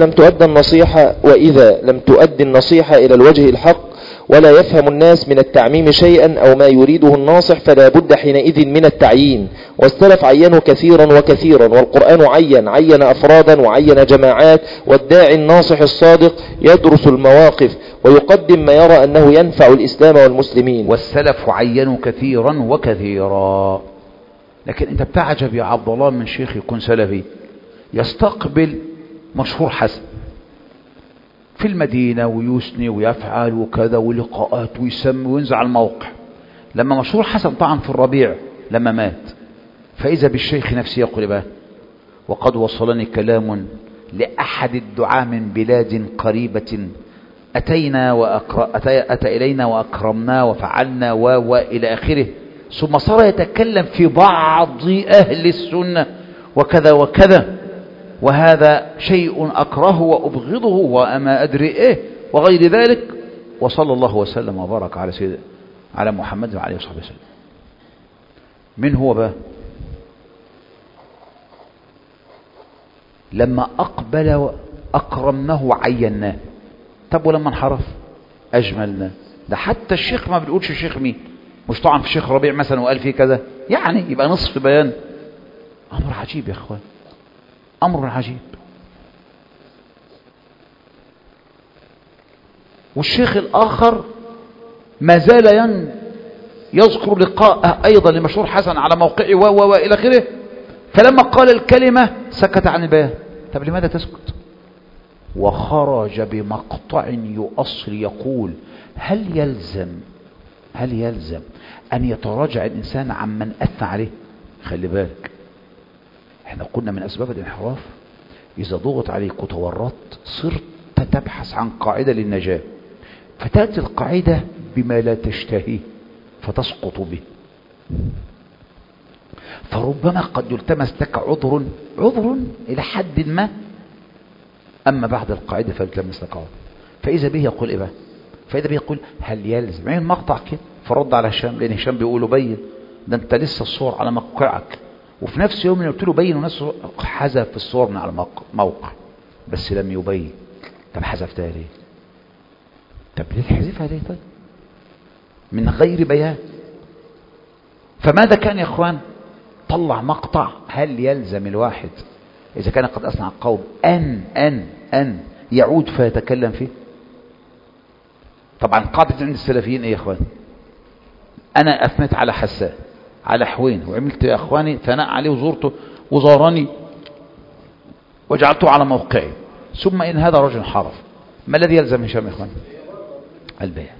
لم تؤدي النصيحة إلى الوجه الحق ولا يفهم الناس من التعميم شيئا أو ما يريده الناصح فلا بد حينئذ من التعيين. والسلف عينوا كثيرا وكثيرا، والقرآن عين أفرادا وعين جماعات، والداعي الناصح الصادق يدرس المواقف ويقدم ما يرى أنه ينفع الإسلام والمسلمين. والسلف عينوا كثيرا وكثيرا، لكن انت بتعجب يا عبد الله من شيخ يكون سلفي يستقبل مشهور حسن في المدينة ويثني ويفعل وكذا ولقاءات ويسمي وينزع الموقع. لما مشهور حسن طعن في الربيع لما مات، فإذا بالشيخ نفسه يقول بقى: وقد وصلني كلام لأحد الدعاة من بلاد قريبة أتى إلينا وأكرمنا وفعلنا وإلى آخره، ثم صار يتكلم في بعض أهل السنة وكذا وكذا، وهذا شيء أكرهه وأبغضه وأما أدري إيه وغير ذلك. وصلى الله وسلم وبارك على محمد وعليه وصحبه وسلم. من هو بقى؟ لما أقبل أكرمناه وعيناه. طب ولما انحرف أجملنا. ده حتى الشيخ ما بنقولش الشيخ مين، مش طبعا في الشيخ ربيع مثلا وقال فيه كذا، يعني يبقى نصف بيان. أمر عجيب يا أخوان، أمر عجيب. والشيخ الآخر ما زال يذكر لقاء أيضا لمشهور حسن على موقعه وإلى آخره. فلما قال الكلمة سكت عن البيان. طب لماذا تسكت؟ وخرج بمقطع يؤصل يقول هل يلزم أن يتراجع الإنسان عمن أثنى عليه؟ خلي بالك، احنا قلنا من أسباب الانحراف إذا ضغط عليك وتورطت صرت تبحث عن قاعدة للنجاة، فتأتي القاعدة بما لا تشتهيه فتسقط به. فربما قد يلتمس لك عذر إلى حد ما، أما بعد القاعدة فيلتمس لك عذر. فإذا به يقول إيه بقى؟ فإذا به يقول هل يلزم؟ يعني مقطع كده فرد على هشام، لأن هشام بيقوله بين، ده أنت لسه الصور على موقعك. وفي نفس يوم اللي قلت له بين وناس حذف الصور من على الموقع بس لم يبين. طب حذفتها ليه؟ طب ليه تحذفها ليه؟ طيب من غير بيان. فماذا كان يا اخوان؟ طلع مقطع هل يلزم الواحد اذا كان قد اصنع القول ان يعود فيتكلم فيه؟ طبعا قاعدة عند السلفيين ايه يا اخوان؟ انا اثنيت على حسان على حوين وعملت يا اخواني ثناء عليه وزورته وزارني وجعلته على موقعي، ثم ان هذا رجل حرف، ما الذي يلزم هشام يا اخوان؟ البيان.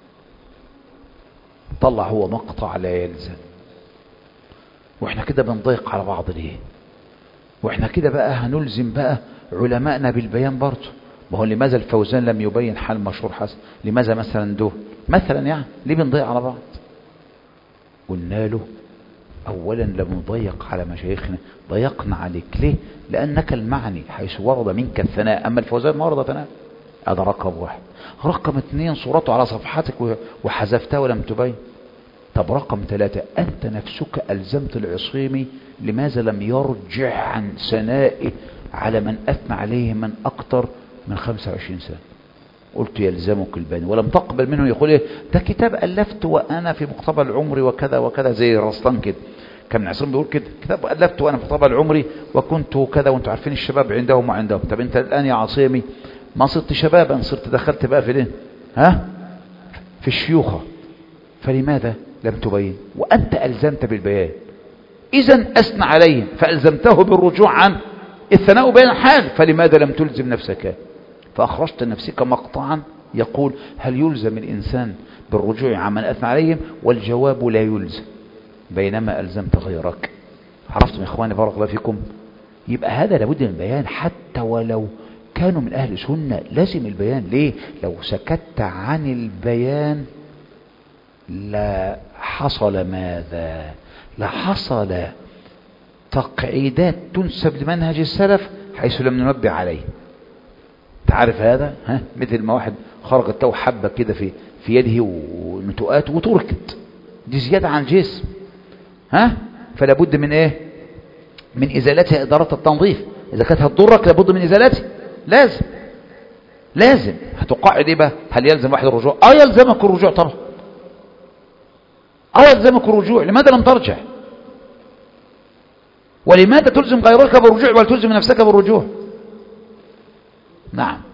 طلع هو مقطع لا يلزم. واحنا كده بنضيق على بعض ليه؟ واحنا كده بقى هنلزم بقى علمائنا بالبيان برضه. ما هو لماذا الفوزان لم يبين حال مشهور حسن؟ لماذا مثلا دول مثلا يعني ليه بنضيق على بعض؟ قلنا له اولا لم نضيق على مشايخنا، ضيقنا عليك ليه؟ لانك المعني حيث ورد منك الثناء، اما الفوزان ما ورد ثناء. هذا رقم واحد. رقم اثنين صورته على صفحتك وحذفتها ولم تبين. طب رقم ثلاثة أنت نفسك ألزمت العصيمي، لماذا لم يرجع عن ثنائه على من أثنى عليه من أكثر من 25 سنة؟ قلت يلزمك البيان، ولم تقبل منه يقول ايه ده كتاب ألفت وأنا في مقتبل عمري وكذا وكذا، زي الرسلان كده. كان عصام بيقول كده كتاب ألفت وأنا في مقتبل عمري وكنت كذا، وانتم عارفين الشباب عندهم وعندهم. طب انت الآن يا عصيمي ما صرت شبابا، صرت دخلت بقى في ليه؟ في الشيوخة. فلماذا لم تبين وأنت ألزمت بالبيان؟ إذن أثنى عليهم فألزمته بالرجوع عن الثناء بين حال، فلماذا لم تلزم نفسك؟ فأخرجت نفسك مقطعا يقول هل يلزم الإنسان بالرجوع عن من أثنى عليهم؟ والجواب لا يلزم، بينما ألزمت غيرك. عرفتم يا إخواني بارك الله فيكم؟ يبقى هذا لابد من البيان، حتى ولو كانوا من أهل سنة لازم البيان. ليه؟ لو سكت عن البيان لا حصل ماذا؟ لا حصل تقعيدات تنسب لمنهج السلف حيث لم ننبه عليه. تعرف هذا؟ مثل ما واحد خرجت له حبة كده في يده ونتوءات وتركت، دي زيادة عن الجسم. فلا بد من ايه؟ من ازالتها، ادارة التنظيف. اذا كانت هتضرك لابد من ازالتها، لازم هتقعد ايه بقى؟ هل يلزم واحد الرجوع؟ يلزمك الرجوع طبعا. يلزمك الرجوع. لماذا لم ترجع؟ ولماذا تلزم غيرك بالرجوع ولا تلزم نفسك بالرجوع؟ نعم.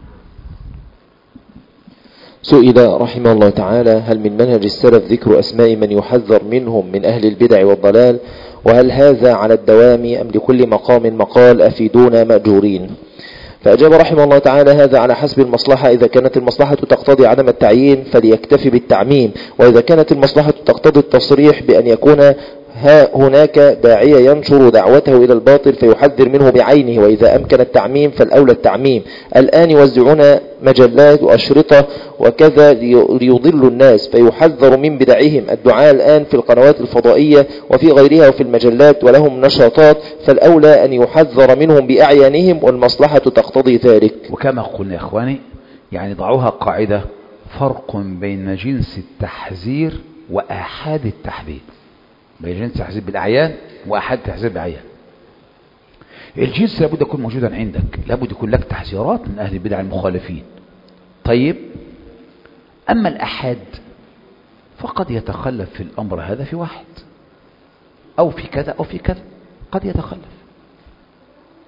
سئل رحمه الله تعالى هل من منهج السلف ذكر أسماء من يحذر منهم من أهل البدع والضلال، وهل هذا على الدوام أم لكل مقام مقال؟ أفيدونا مأجورين. فأجاب رحمه الله تعالى هذا على حسب المصلحة. إذا كانت المصلحة تقتضي عدم التعيين فليكتفي بالتعميم، وإذا كانت المصلحة تقتضي التصريح بأن يكون هناك داعية ينشر دعوته إلى الباطل فيحذر منه بعينه، وإذا أمكن التعميم فالأولى التعميم. الآن يوزعون مجلات وأشرطة وكذا ليضلوا الناس فيحذر من بدعهم. الدعاء الآن في القنوات الفضائية وفي غيرها وفي المجلات ولهم نشاطات، فالأولى أن يحذر منهم بأعيانهم والمصلحة تقتضي ذلك. وكما قلنا يا إخواني يعني ضعوها قاعدة: فرق بين جنس التحذير وآحاد التحذير. بين جنس التحذير بالأعيان وآحاد التحذير بالأعيان. الجنس لابد يكون موجودا عندك، لابد يكون لك تحذيرات من أهل البدع المخالفين. طيب، أما الأحاد فقد يتخلف في الأمر هذا في واحد أو في كذا أو في كذا، قد يتخلف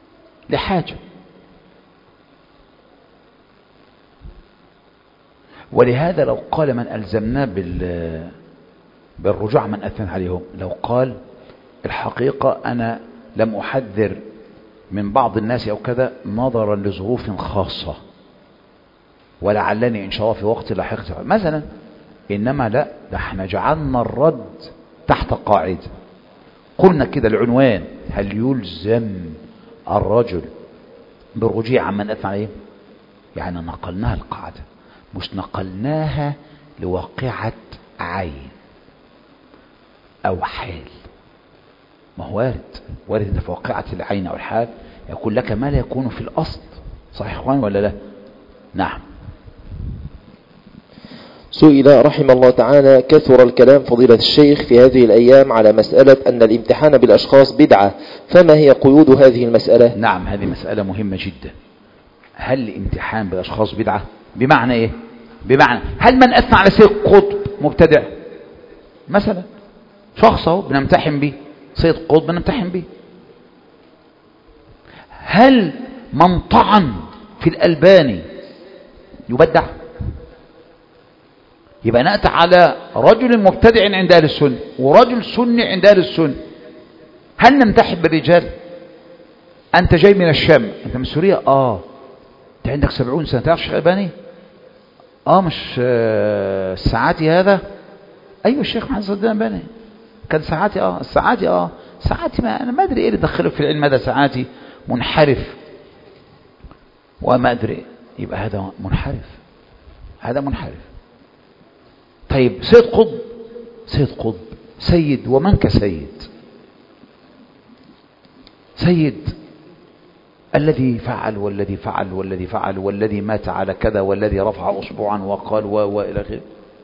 لحاجة. ولهذا لو قال من ألزمناه بالرجوع من أثنى عليهم، لو قال الحقيقة أنا لم أحذر من بعض الناس أو كذا نظرا لظروف خاصة ولعلني إن شاء الله في وقت لاحق مثلا، إنما لا، ده احنا جعلنا الرد تحت قاعدة، قلنا كده العنوان: هل يلزم الرجل بالرجوع عمن أثنى عليه؟ يعني نقلناها القاعدة، مش نقلناها لواقعة عين أو حال. ما هو وارد إن في واقعة العين أو الحال يقول لك ما لا يكون في الأصل. صحيح إخوان ولا لا؟ نعم. سئل رحم الله تعالى: كثر الكلام فضيلة الشيخ في هذه الأيام على مسألة أن الامتحان بالأشخاص بدعة، فما هي قيود هذه المسألة؟ نعم، هذه مسألة مهمة جدا. هل الامتحان بالأشخاص بدعة؟ بمعنى إيه؟ بمعنى هل من أثنى على سيد قطب مبتدع مثلا؟ شخصه بنمتحن به، سيد قطب بنمتحن به. هل من طعن في الألباني يبدع؟ يبقى نأتي على رجل مبتدع عند أهل السنة ورجل سني عند أهل السنة. هل نمتحن بالرجال؟ أنت جاي من الشام، أنت من سوريا، أنت عندك 70 سنة، تعرف الشيخ الألباني؟ مش الساعاتي هذا؟ أيوة الشيخ محمد صدق الألباني كان ساعاتي. ساعاتي ما أنا ما أدري إيه اللي دخله في العلم هذا، ساعاتي منحرف وما أدري. يبقى هذا منحرف. طيب سيد قطب سيد، ومن كسيد؟ سيد الذي فعل والذي فعل والذي فعل والذي مات على كذا والذي رفع أصبعا وقال وإلى آخره.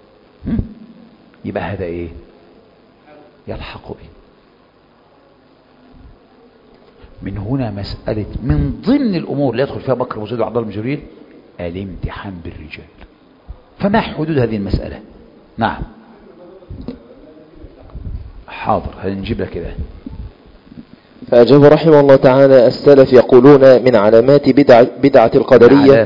يبقى هذا إيه؟ يلحق به. من هنا مسألة من ضمن الأمور اللي يدخل فيها بكر وزيد وعبد الله بن جرير الامتحان بالرجال. فما حدود هذه المسألة؟ نعم حاضر، هنجيب لك كده. فأجاب رحمه الله تعالى: السلف يقولون من علامات بدعة القدرية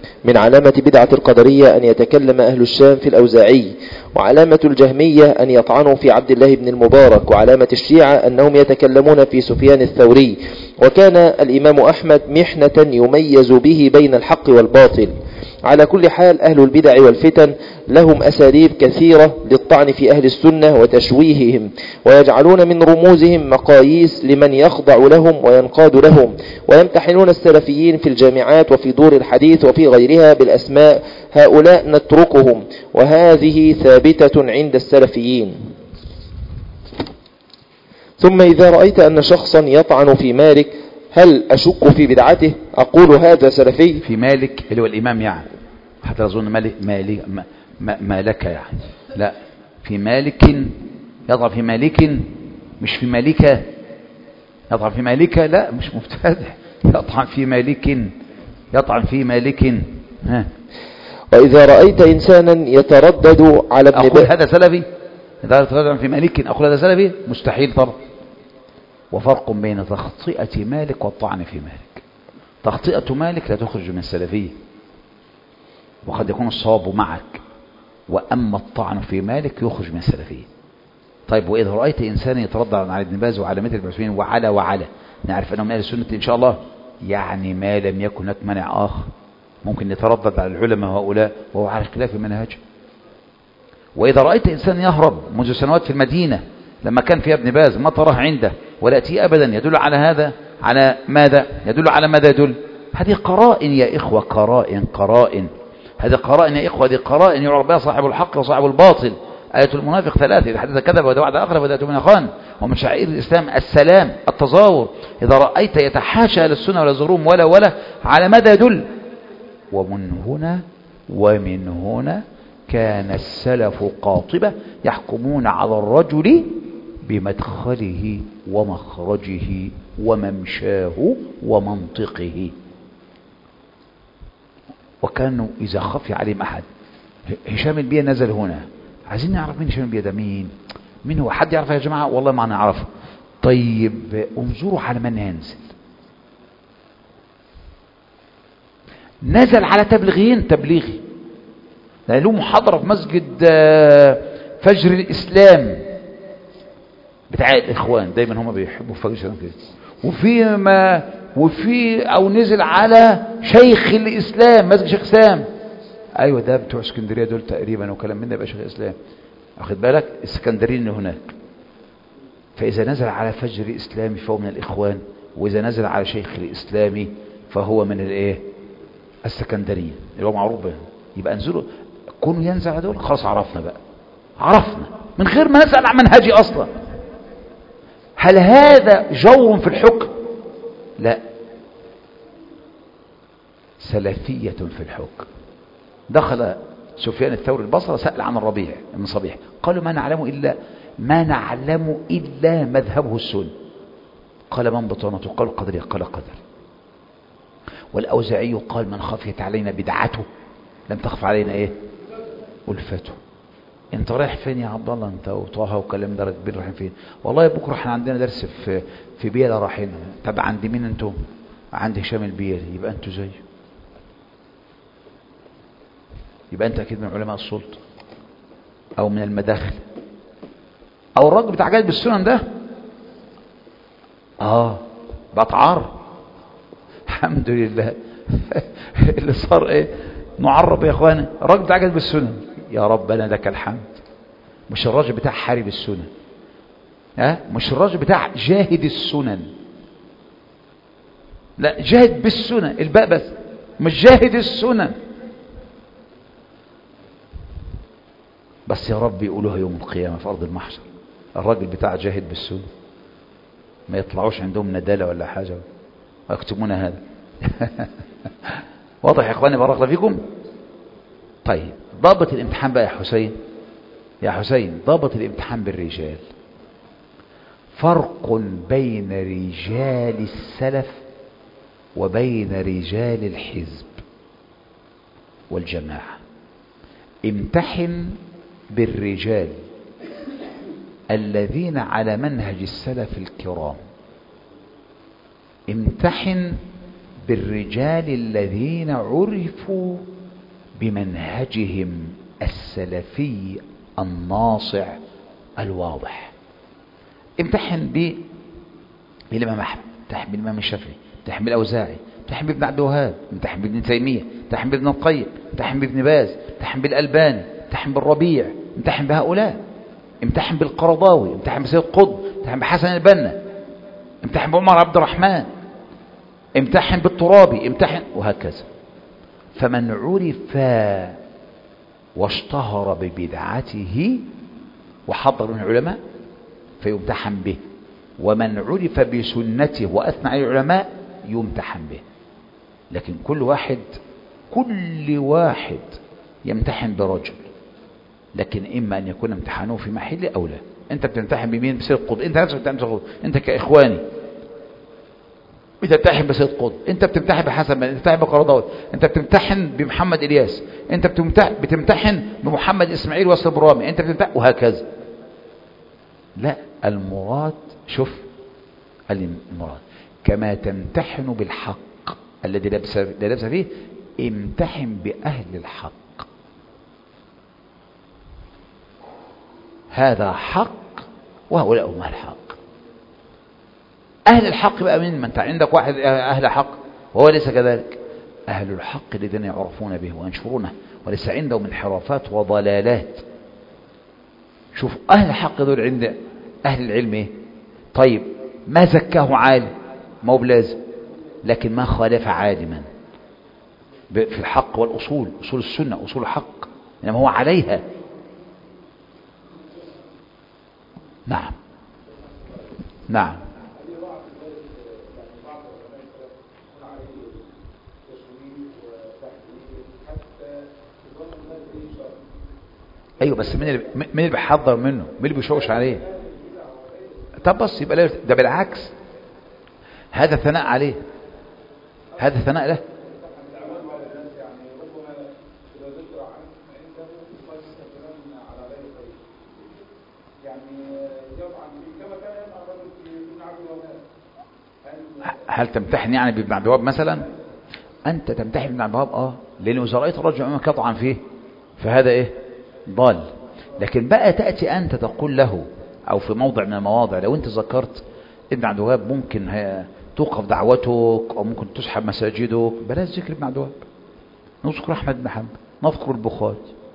أن يتكلم أهل الشام في الأوزاعي، وعلامة الجهمية أن يطعنوا في عبد الله بن المبارك، وعلامة الشيعة أنهم يتكلمون في سفيان الثوري. وكان الإمام أحمد محنة يميز به بين الحق والباطل. على كل حال أهل البدع والفتن لهم أساليب كثيرة للطعن في أهل السنة وتشويههم، ويجعلون من رموزهم مقاييس لمن يخضع لهم وينقاد لهم، ويمتحنون السلفيين في الجامعات وفي دور الحديث وفي غيرها بالأسماء. هؤلاء نتركهم، وهذه ثابتة عند السلفيين. ثم إذا رأيت أن شخصا يطعن في مالك، هل أشك في بدعته؟ أقول هذا سلفي. في مالك اللي هو الإمام يعني، حتى أظن مالك يعني، لا، في مالك. يضع في مالك، مش في مالكة. يطعن في مالكة، لا مش مبتدع، يطعن في مالك. وإذا رأيت إنسانا يتردد على ابن أقول هذا سلفي؟ إذا يتردد في مالك أقول هذا سلفي؟ مستحيل طبعا. وفرق بين تخطئة مالك والطعن في مالك. تخطئة مالك لا تخرج من السلفية، وقد يكون الصواب معك، وأما الطعن في مالك يخرج من السلفية. طيب وإذا رأيت إنسان يتردد على ابن باز وعلى مثل المسلمين وعلى نعرف أنهم أهل السنة إن شاء الله، يعني ما لم يكن هناك منع آخر ممكن يتردد على العلماء هؤلاء وهو على خلاف منهج. وإذا رأيت إنسان يهرب منذ سنوات في المدينة لما كان فيها ابن باز ما تراه عنده ولا يأتيه أبدا، يدل على هذا على ماذا؟ يدل على ماذا يدل؟ هذه قرائن يا إخوة، قرائن. هذه قرائن يا إخوة، هذه قرائن يعرف بها صاحب الحق وصاحب الباطل. آية المنافق 3: إذا حدث كذب وإذا وعد أخلف وإذا أتمنى خان. ومن شعائر الإسلام السلام، التظاهر. إذا رأيت يتحاشى أهل السنة ولا زروم ولا على ماذا يدل؟ ومن هنا كان السلف قاطبة يحكمون على الرجل بمدخله ومخرجه وممشاه ومنطقه. وكانوا إذا خفي عليهم أحد، هشام البيه نزل هنا، عايزين نعرف مين هشام البيه ده، مين هو؟ حد يعرفه يا جماعة؟ والله ما نعرفه. طيب انظروا على من ينزل. نزل على تبليغي له محاضرة في مسجد فجر الإسلام بتاع الإخوان، دايما هم بيحبوا فجر الإسلام كده. وفي أو نزل على شيخ الإسلام، مسجد شيخ إسلام. أيوة ده بتوع اسكندرية دول تقريبا، وكلام من ده يبقى شيخ الإسلام. واخد بالك؟ السكندريين هناك. فإذا نزل على فجر الإسلامي فهو من الإخوان، وإذا نزل على شيخ الإسلامي فهو من الإيه؟ السكندريين، اللي هو معروف به. يبقى انزلوا كونوا ينزل على دول، خلاص عرفنا بقى، عرفنا من غير ما نسأل عن منهجي أصلا. هل هذا جور في الحكم؟ لا، سلفية في الحكم. دخل سفيان الثوري البصرة سأل عن الربيع بن صبيح، قالوا ما نعلم إلا مذهبه السنة. قال من بطانته؟ قال قدرية. قال قدر. والأوزاعي قال من خفيت علينا بدعته لم تخف علينا ايه؟ ألفته. انت رايح فين يا عبد الله انت وطه وكلام ده راكبين رايحين فين؟ والله بكره احنا عندنا درس في بيلا رايحين. طب عند مين انتم؟ عند هشام البيلي. يبقى انتوا زيه، يبقى انت اكيد من علماء السلطه او من المداخل. او الراجل بتاع جايب السنن ده بتعار. الحمد لله. اللي صار ايه؟ نعرب يا اخواني. الراجل بتاع جايب السنن، يا ربنا لك الحمد. مش الراجل بتاع حارب السنن، مش الراجل بتاع جاهد السنن، لا، جاهد بالسنن الباء بس، مش جاهد السنن بس. يا رب يقولوها يوم القيامة في أرض المحشر. الراجل بتاع جاهد بالسنن ما يطلعوش عندهم ندالة ولا حاجة ويكتمون هذا. واضح يا اخواني؟ بارك الله فيكم. طيب ضابط الامتحان بقى يا حسين، ضابط الامتحان بالرجال. فرق بين رجال السلف وبين رجال الحزب والجماعة. امتحن بالرجال الذين على منهج السلف الكرام، امتحن بالرجال الذين عرفوا بمنهجهم السلفي الناصع الواضح. امتحن بالإمام أحمد، امتحن بالإمام الشافعي، امتحن بالأوزاعي، امتحن بابن عبد الوهاب، امتحن بابن تيمية، امتحن بابن القيم، امتحن بابن باز، امتحن بالألباني، امتحن بالربيع، امتحن بهؤلاء، امتحن بالقرضاوي، امتحن بسيد قطب، امتحن بحسن البنا، امتحن بعمر عبد الرحمن، امتحن بالترابي، امتحن، وهكذا. فمن عرف واشتهر ببدعته وحضر من العلماء فيمتحن به، ومن عرف بسنته وأثنى على العلماء يمتحن به. لكن كل واحد يمتحن برجل، لكن إما أن يكون امتحانه في محل أو لا. أنت بتمتحن بمين؟ بسيد قطب. أنت نفسك بتمتحن بسيد قطب، أنت كإخواني بتمتحن بسيد قطب، أنت بتمتحن بحسن، أنت بتمتحن بقرضاوي، أنت بتمتحن بمحمد إلياس، أنت بتمتحن بمحمد إسماعيل والصبرامي، أنت بتمتحن، وهكذا. لا، المراد شوف، المراد كما تمتحن بالحق الذي لا لبس فيه، امتحن بأهل الحق. هذا حق وهؤلاء هم الحق. أهل الحق بقى من أنت عندك واحد أهل حق وهو ليس كذلك. أهل الحق الذين يعرفون به وينشرونه وليس عندهم انحرافات وضلالات. شوف أهل الحق دول عند أهل العلم إيه؟ طيب ما زكاه عالم، ما هو بلازم، لكن ما خالف عالما في الحق والأصول، أصول السنة، أصول الحق، إنما هو عليها. نعم نعم. ايوه بس مين اللي بيحضر منه؟ مين اللي بيشوش عليه؟ طب بس يبقى ده بالعكس، هذا ثناء عليه، هذا ثناء له. هل تمتحن يعني بابن عبد الوهاب مثلا؟ انت تمتحن بابن عبد الوهاب لان اذا رايت الرجل امامك يطعن فيه فهذا إيه؟ ضال. لكن بقى تأتي أنت تقول له، أو في موضع من المواضع لو أنت ذكرت ابن عبد الوهاب ممكن توقف دعوتك أو ممكن تسحب مساجدك، بلاش ذكر ابن عبد الوهاب، نذكر أحمد بن حنبل، نذكر البخاري.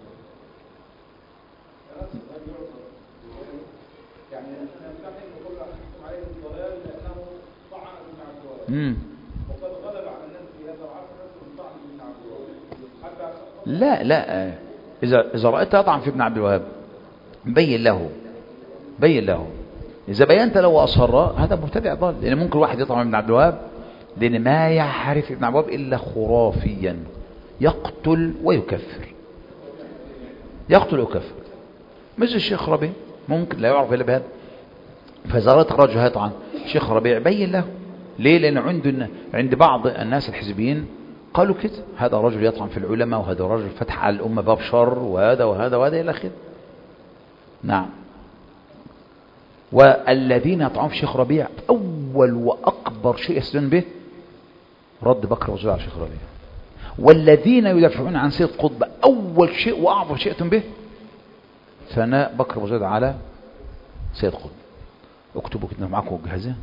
لا لا، إذا رأيت يطعن في ابن عبد الوهاب بين له. إذا بينت له وأصر هذا مبتدع ضال، لأن ممكن واحد يطعن ابن عبد الوهاب لأن ما يعرف ابن عبد الوهاب إلا خرافيا، يقتل ويكفر. مثل الشيخ ربيع ممكن لا يعرف إلا بهذا. فإذا رأيت رجل يطعن الشيخ ربيع بين له. ليه؟ لأن عند بعض الناس الحزبيين قالوا كده، هذا رجل يطعن في العلماء، وهذا رجل فتح على الأمة باب شر، وهذا إلى آخره. نعم. والذين يطعنون في الشيخ ربيع أول وأكبر شيء يستدلون به رد بكر وزيد على الشيخ ربيع. والذين يدافعون عن سيد قطب أول شيء وأعظم شيء يأتون به ثناء بكر وزيد على سيد قطب. اكتبوا كده معاكم جاهزين،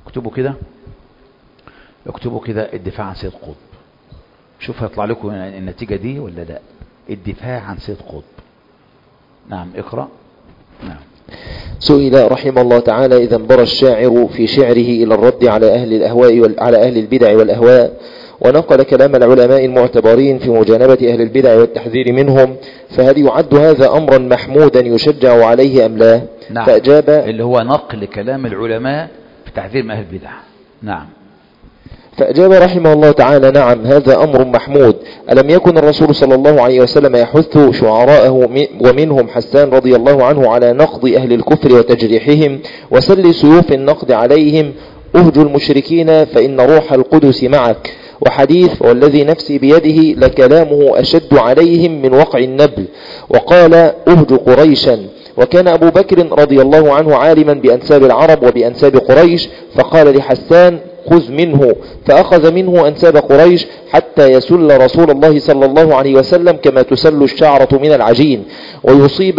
اكتبوا كده الدفاع عن سيد قطب. شوف هيطلع لكم النتيجة دي ولا لا. الدفاع عن سيد قطب. نعم اقرأ. نعم. سئل رحمه الله تعالى إذا انبرى الشاعر في شعره إلى الرد على أهل الأهواء على أهل البدع والأهواء، ونقل كلام العلماء المعتبرين في مجانبة أهل البدع والتحذير منهم، فهل يعد هذا أمرا محمودا يشجع عليه أم لا؟ نعم. فأجاب اللي هو نقل كلام العلماء في تحذير من أهل البدع. نعم. فأجاب رحمه الله تعالى نعم، هذا أمر محمود. ألم يكن الرسول صلى الله عليه وسلم يحث شعراءه ومنهم حسان رضي الله عنه على نقض أهل الكفر وتجريحهم وسل سيوف النقد عليهم؟ أهجوا المشركين فإن روح القدس معك. وحديث والذي نفسي بيده لكلامه أشد عليهم من وقع النبل. وقال أهجوا قريشا. وكان أبو بكر رضي الله عنه عالما بأنساب العرب وبأنساب قريش، فقال لحسان خذ منه، فأخذ منه أنساب قريش حتى يسل رسول الله صلى الله عليه وسلم كما تسل الشعرة من العجين، ويصب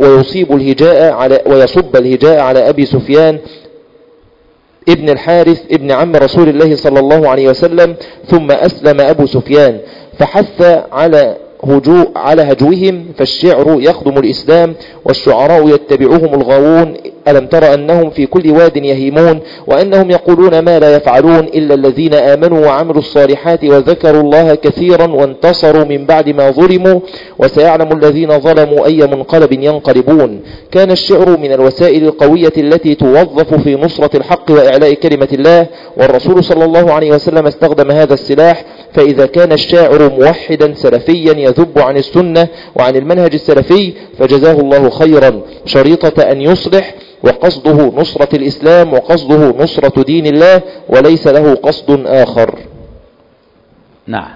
الهجاء على أبي سفيان ابن الحارث ابن عم رسول الله صلى الله عليه وسلم. ثم أسلم أبو سفيان فحث على هجوهم، فالشعر يخدم الإسلام والشعراء يتبعهم الغاوون. ألم تر أنهم في كل واد يهيمون، وأنهم يقولون ما لا يفعلون إلا الذين آمنوا وعملوا الصالحات وذكروا الله كثيرا وانتصروا من بعد ما ظلموا، وسيعلم الذين ظلموا أي منقلب ينقلبون. كان الشعر من الوسائل القوية التي توظف في نصرة الحق وإعلاء كلمة الله، والرسول صلى الله عليه وسلم استخدم هذا السلاح. فإذا كان الشاعر موحدا سلفيا يذب عن السنة وعن المنهج السلفي فجزاه الله خيرا، شريطة أن يصلح، وقصده نصرة الإسلام وقصده نصرة دين الله، وليس له قصد آخر. نعم.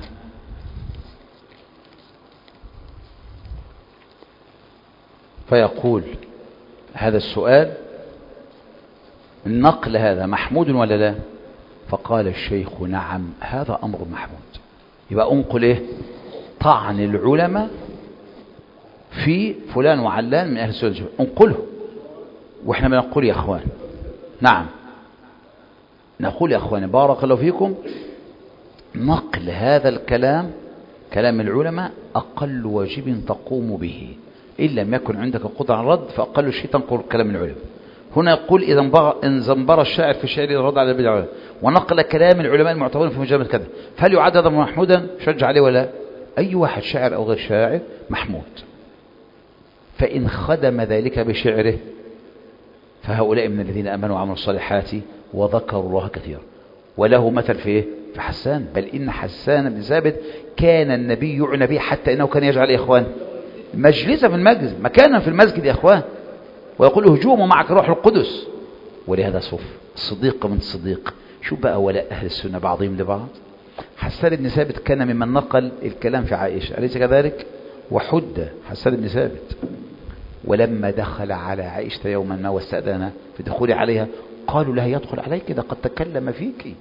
فيقول هذا السؤال النقل هذا محمود ولا لا؟ فقال الشيخ نعم هذا أمر محمود. يبقى أنقل إيه؟ طعن العلماء في فلان وعلان من أهل السنة أنقله، وإحنا بنقول يا أخوان. نعم نقول يا أخوان بارك الله فيكم، نقل هذا الكلام كلام العلماء أقل واجب تقوم به، إن لم يكن عندك قدرة على الرد فأقل شيء تنقل كلام العلماء. هنا يقول إذا انبر الشاعر في شعره الرد على البدع ونقل كلام العلماء المعتبرين في مجاملة كذا، فهل يعد هذا محمودا شجع عليه ولا؟ أي واحد شاعر أو غير شاعر محمود. فإن خدم ذلك بشعره فهؤلاء من الذين آمنوا وعملوا الصالحات وذكروا الله كثيرا. وله مثل في إيه؟ في حسان، بل إن حسان بن ثابت كان النبي يعنى به حتى إنه كان يجعل يا إخوان مجلسا في المسجد، مكانا في المسجد يا إخوان، ويقول هجوم معك روح القدس. ولهذا صف الصديق من الصديق. شو بقى ولاء أهل السنة بعضهم لبعض. حسان بن ثابت كان ممن نقل الكلام في عائشة أليس كذلك؟ وحد حسان بن ثابت، ولما دخل على عائشة يوما ما واستأذن في دخول عليها قالوا لها يدخل عليك، إذا قد تكلم فيك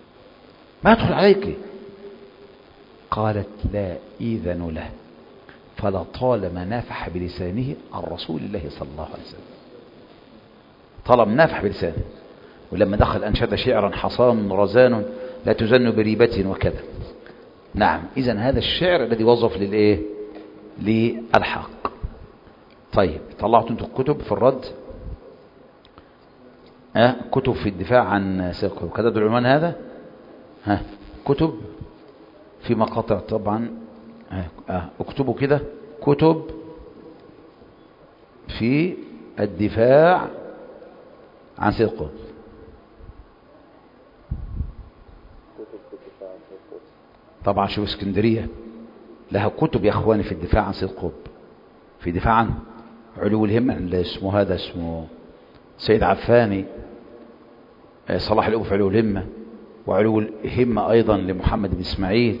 ما يدخل عليك. قالت لا إذن له، فلطالما نافح بلسانه عن رسول الله صلى الله عليه وسلم، طالما نافح بلسانه. ولما دخل أنشد شعرا حصان رزان لا تزن بريبة وكذا. نعم، إذن هذا الشعر الذي وظف للإيه؟ للحق. طيب، طلعتوا انتوا كتب في الرد، كتب في الدفاع عن سيقه كذا العنوان هذا، كتب في مقاطع طبعا، اكتبوا كده كتب في الدفاع عن سيد قطب. طبعا شوف اسكندرية لها كتب يا اخواني في الدفاع عن سيد قطب، في دفاع عن علو الهمة اللي اسمه هذا اسمه سيد عفاني، صلاح الأبو في علو الهمة، وعلو الهمة أيضا لمحمد بن إسماعيل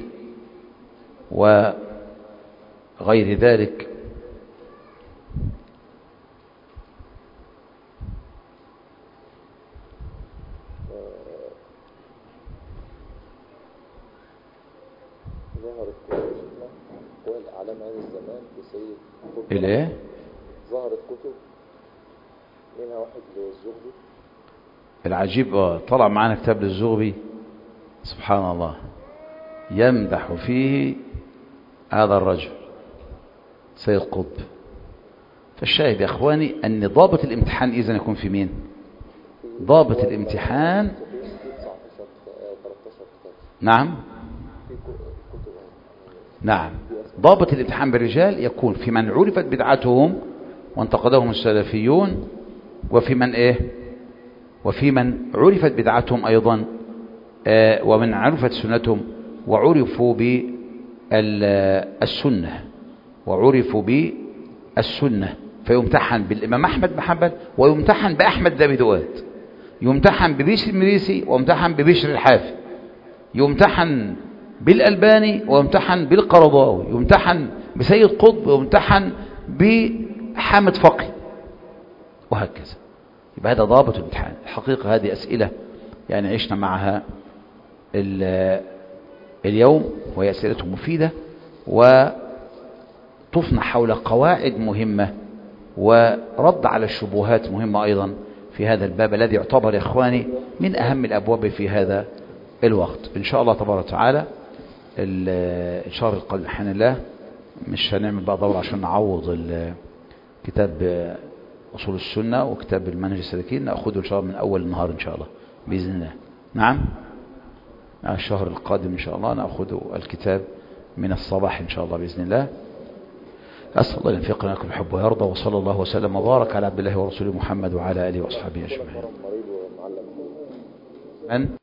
وغير ذلك. ظهرت قوى أعلام هذا الزمان بسيد قطب. الايه؟ ظهرت كتب منها واحد للزغبي. العجيب طلع معنا كتاب للزغبي سبحان الله يمدح فيه هذا الرجل سيد قطب. فالشاهد يا اخواني ان ضابط الامتحان اذا يكون في مين؟ ضابط الامتحان نعم نعم، ضابط الامتحان بالرجال يكون في من عرفت بدعتهم وانتقدهم السلفيون، وفي من وفي من عرفت بدعتهم ايضا، ومن عرفت سنتهم وعرفوا بالسنة فيمتحن بالإمام أحمد بن حنبل، ويمتحن بأحمد ذا دواد، يمتحن ببشر المريسي، ويمتحن ببشر الحافي، يمتحن بالألباني، ويمتحن بالقرضاوي، يمتحن بسيد قطب، ويمتحن بحامد فقي، وهكذا. يبقى هذا ضابط الامتحان. الحقيقة هذه أسئلة يعني عشنا معها اليوم، وهي أسئلة مفيدة، وطفنا حول قواعد مهمة، ورد على الشبهات مهمة أيضا في هذا الباب الذي يعتبر يا إخواني من أهم الأبواب في هذا الوقت. إن شاء الله تبارك وتعالى الشهر القادم بحين الله مش هنعمل بقى دورة عشان نعوض كتاب أصول السنة وكتاب المنهج السلكي، نأخذه إن شاء الله من أول النهار إن شاء الله بإذن الله. نعم، الشهر القادم إن شاء الله نأخذ الكتاب من الصباح إن شاء الله بإذن الله. أسأل الله أن ينفقنا لكم الحب ويرضى، وصلى الله وسلم وبارك على عبد الله ورسوله محمد وعلى آله وأصحابه أجمعين.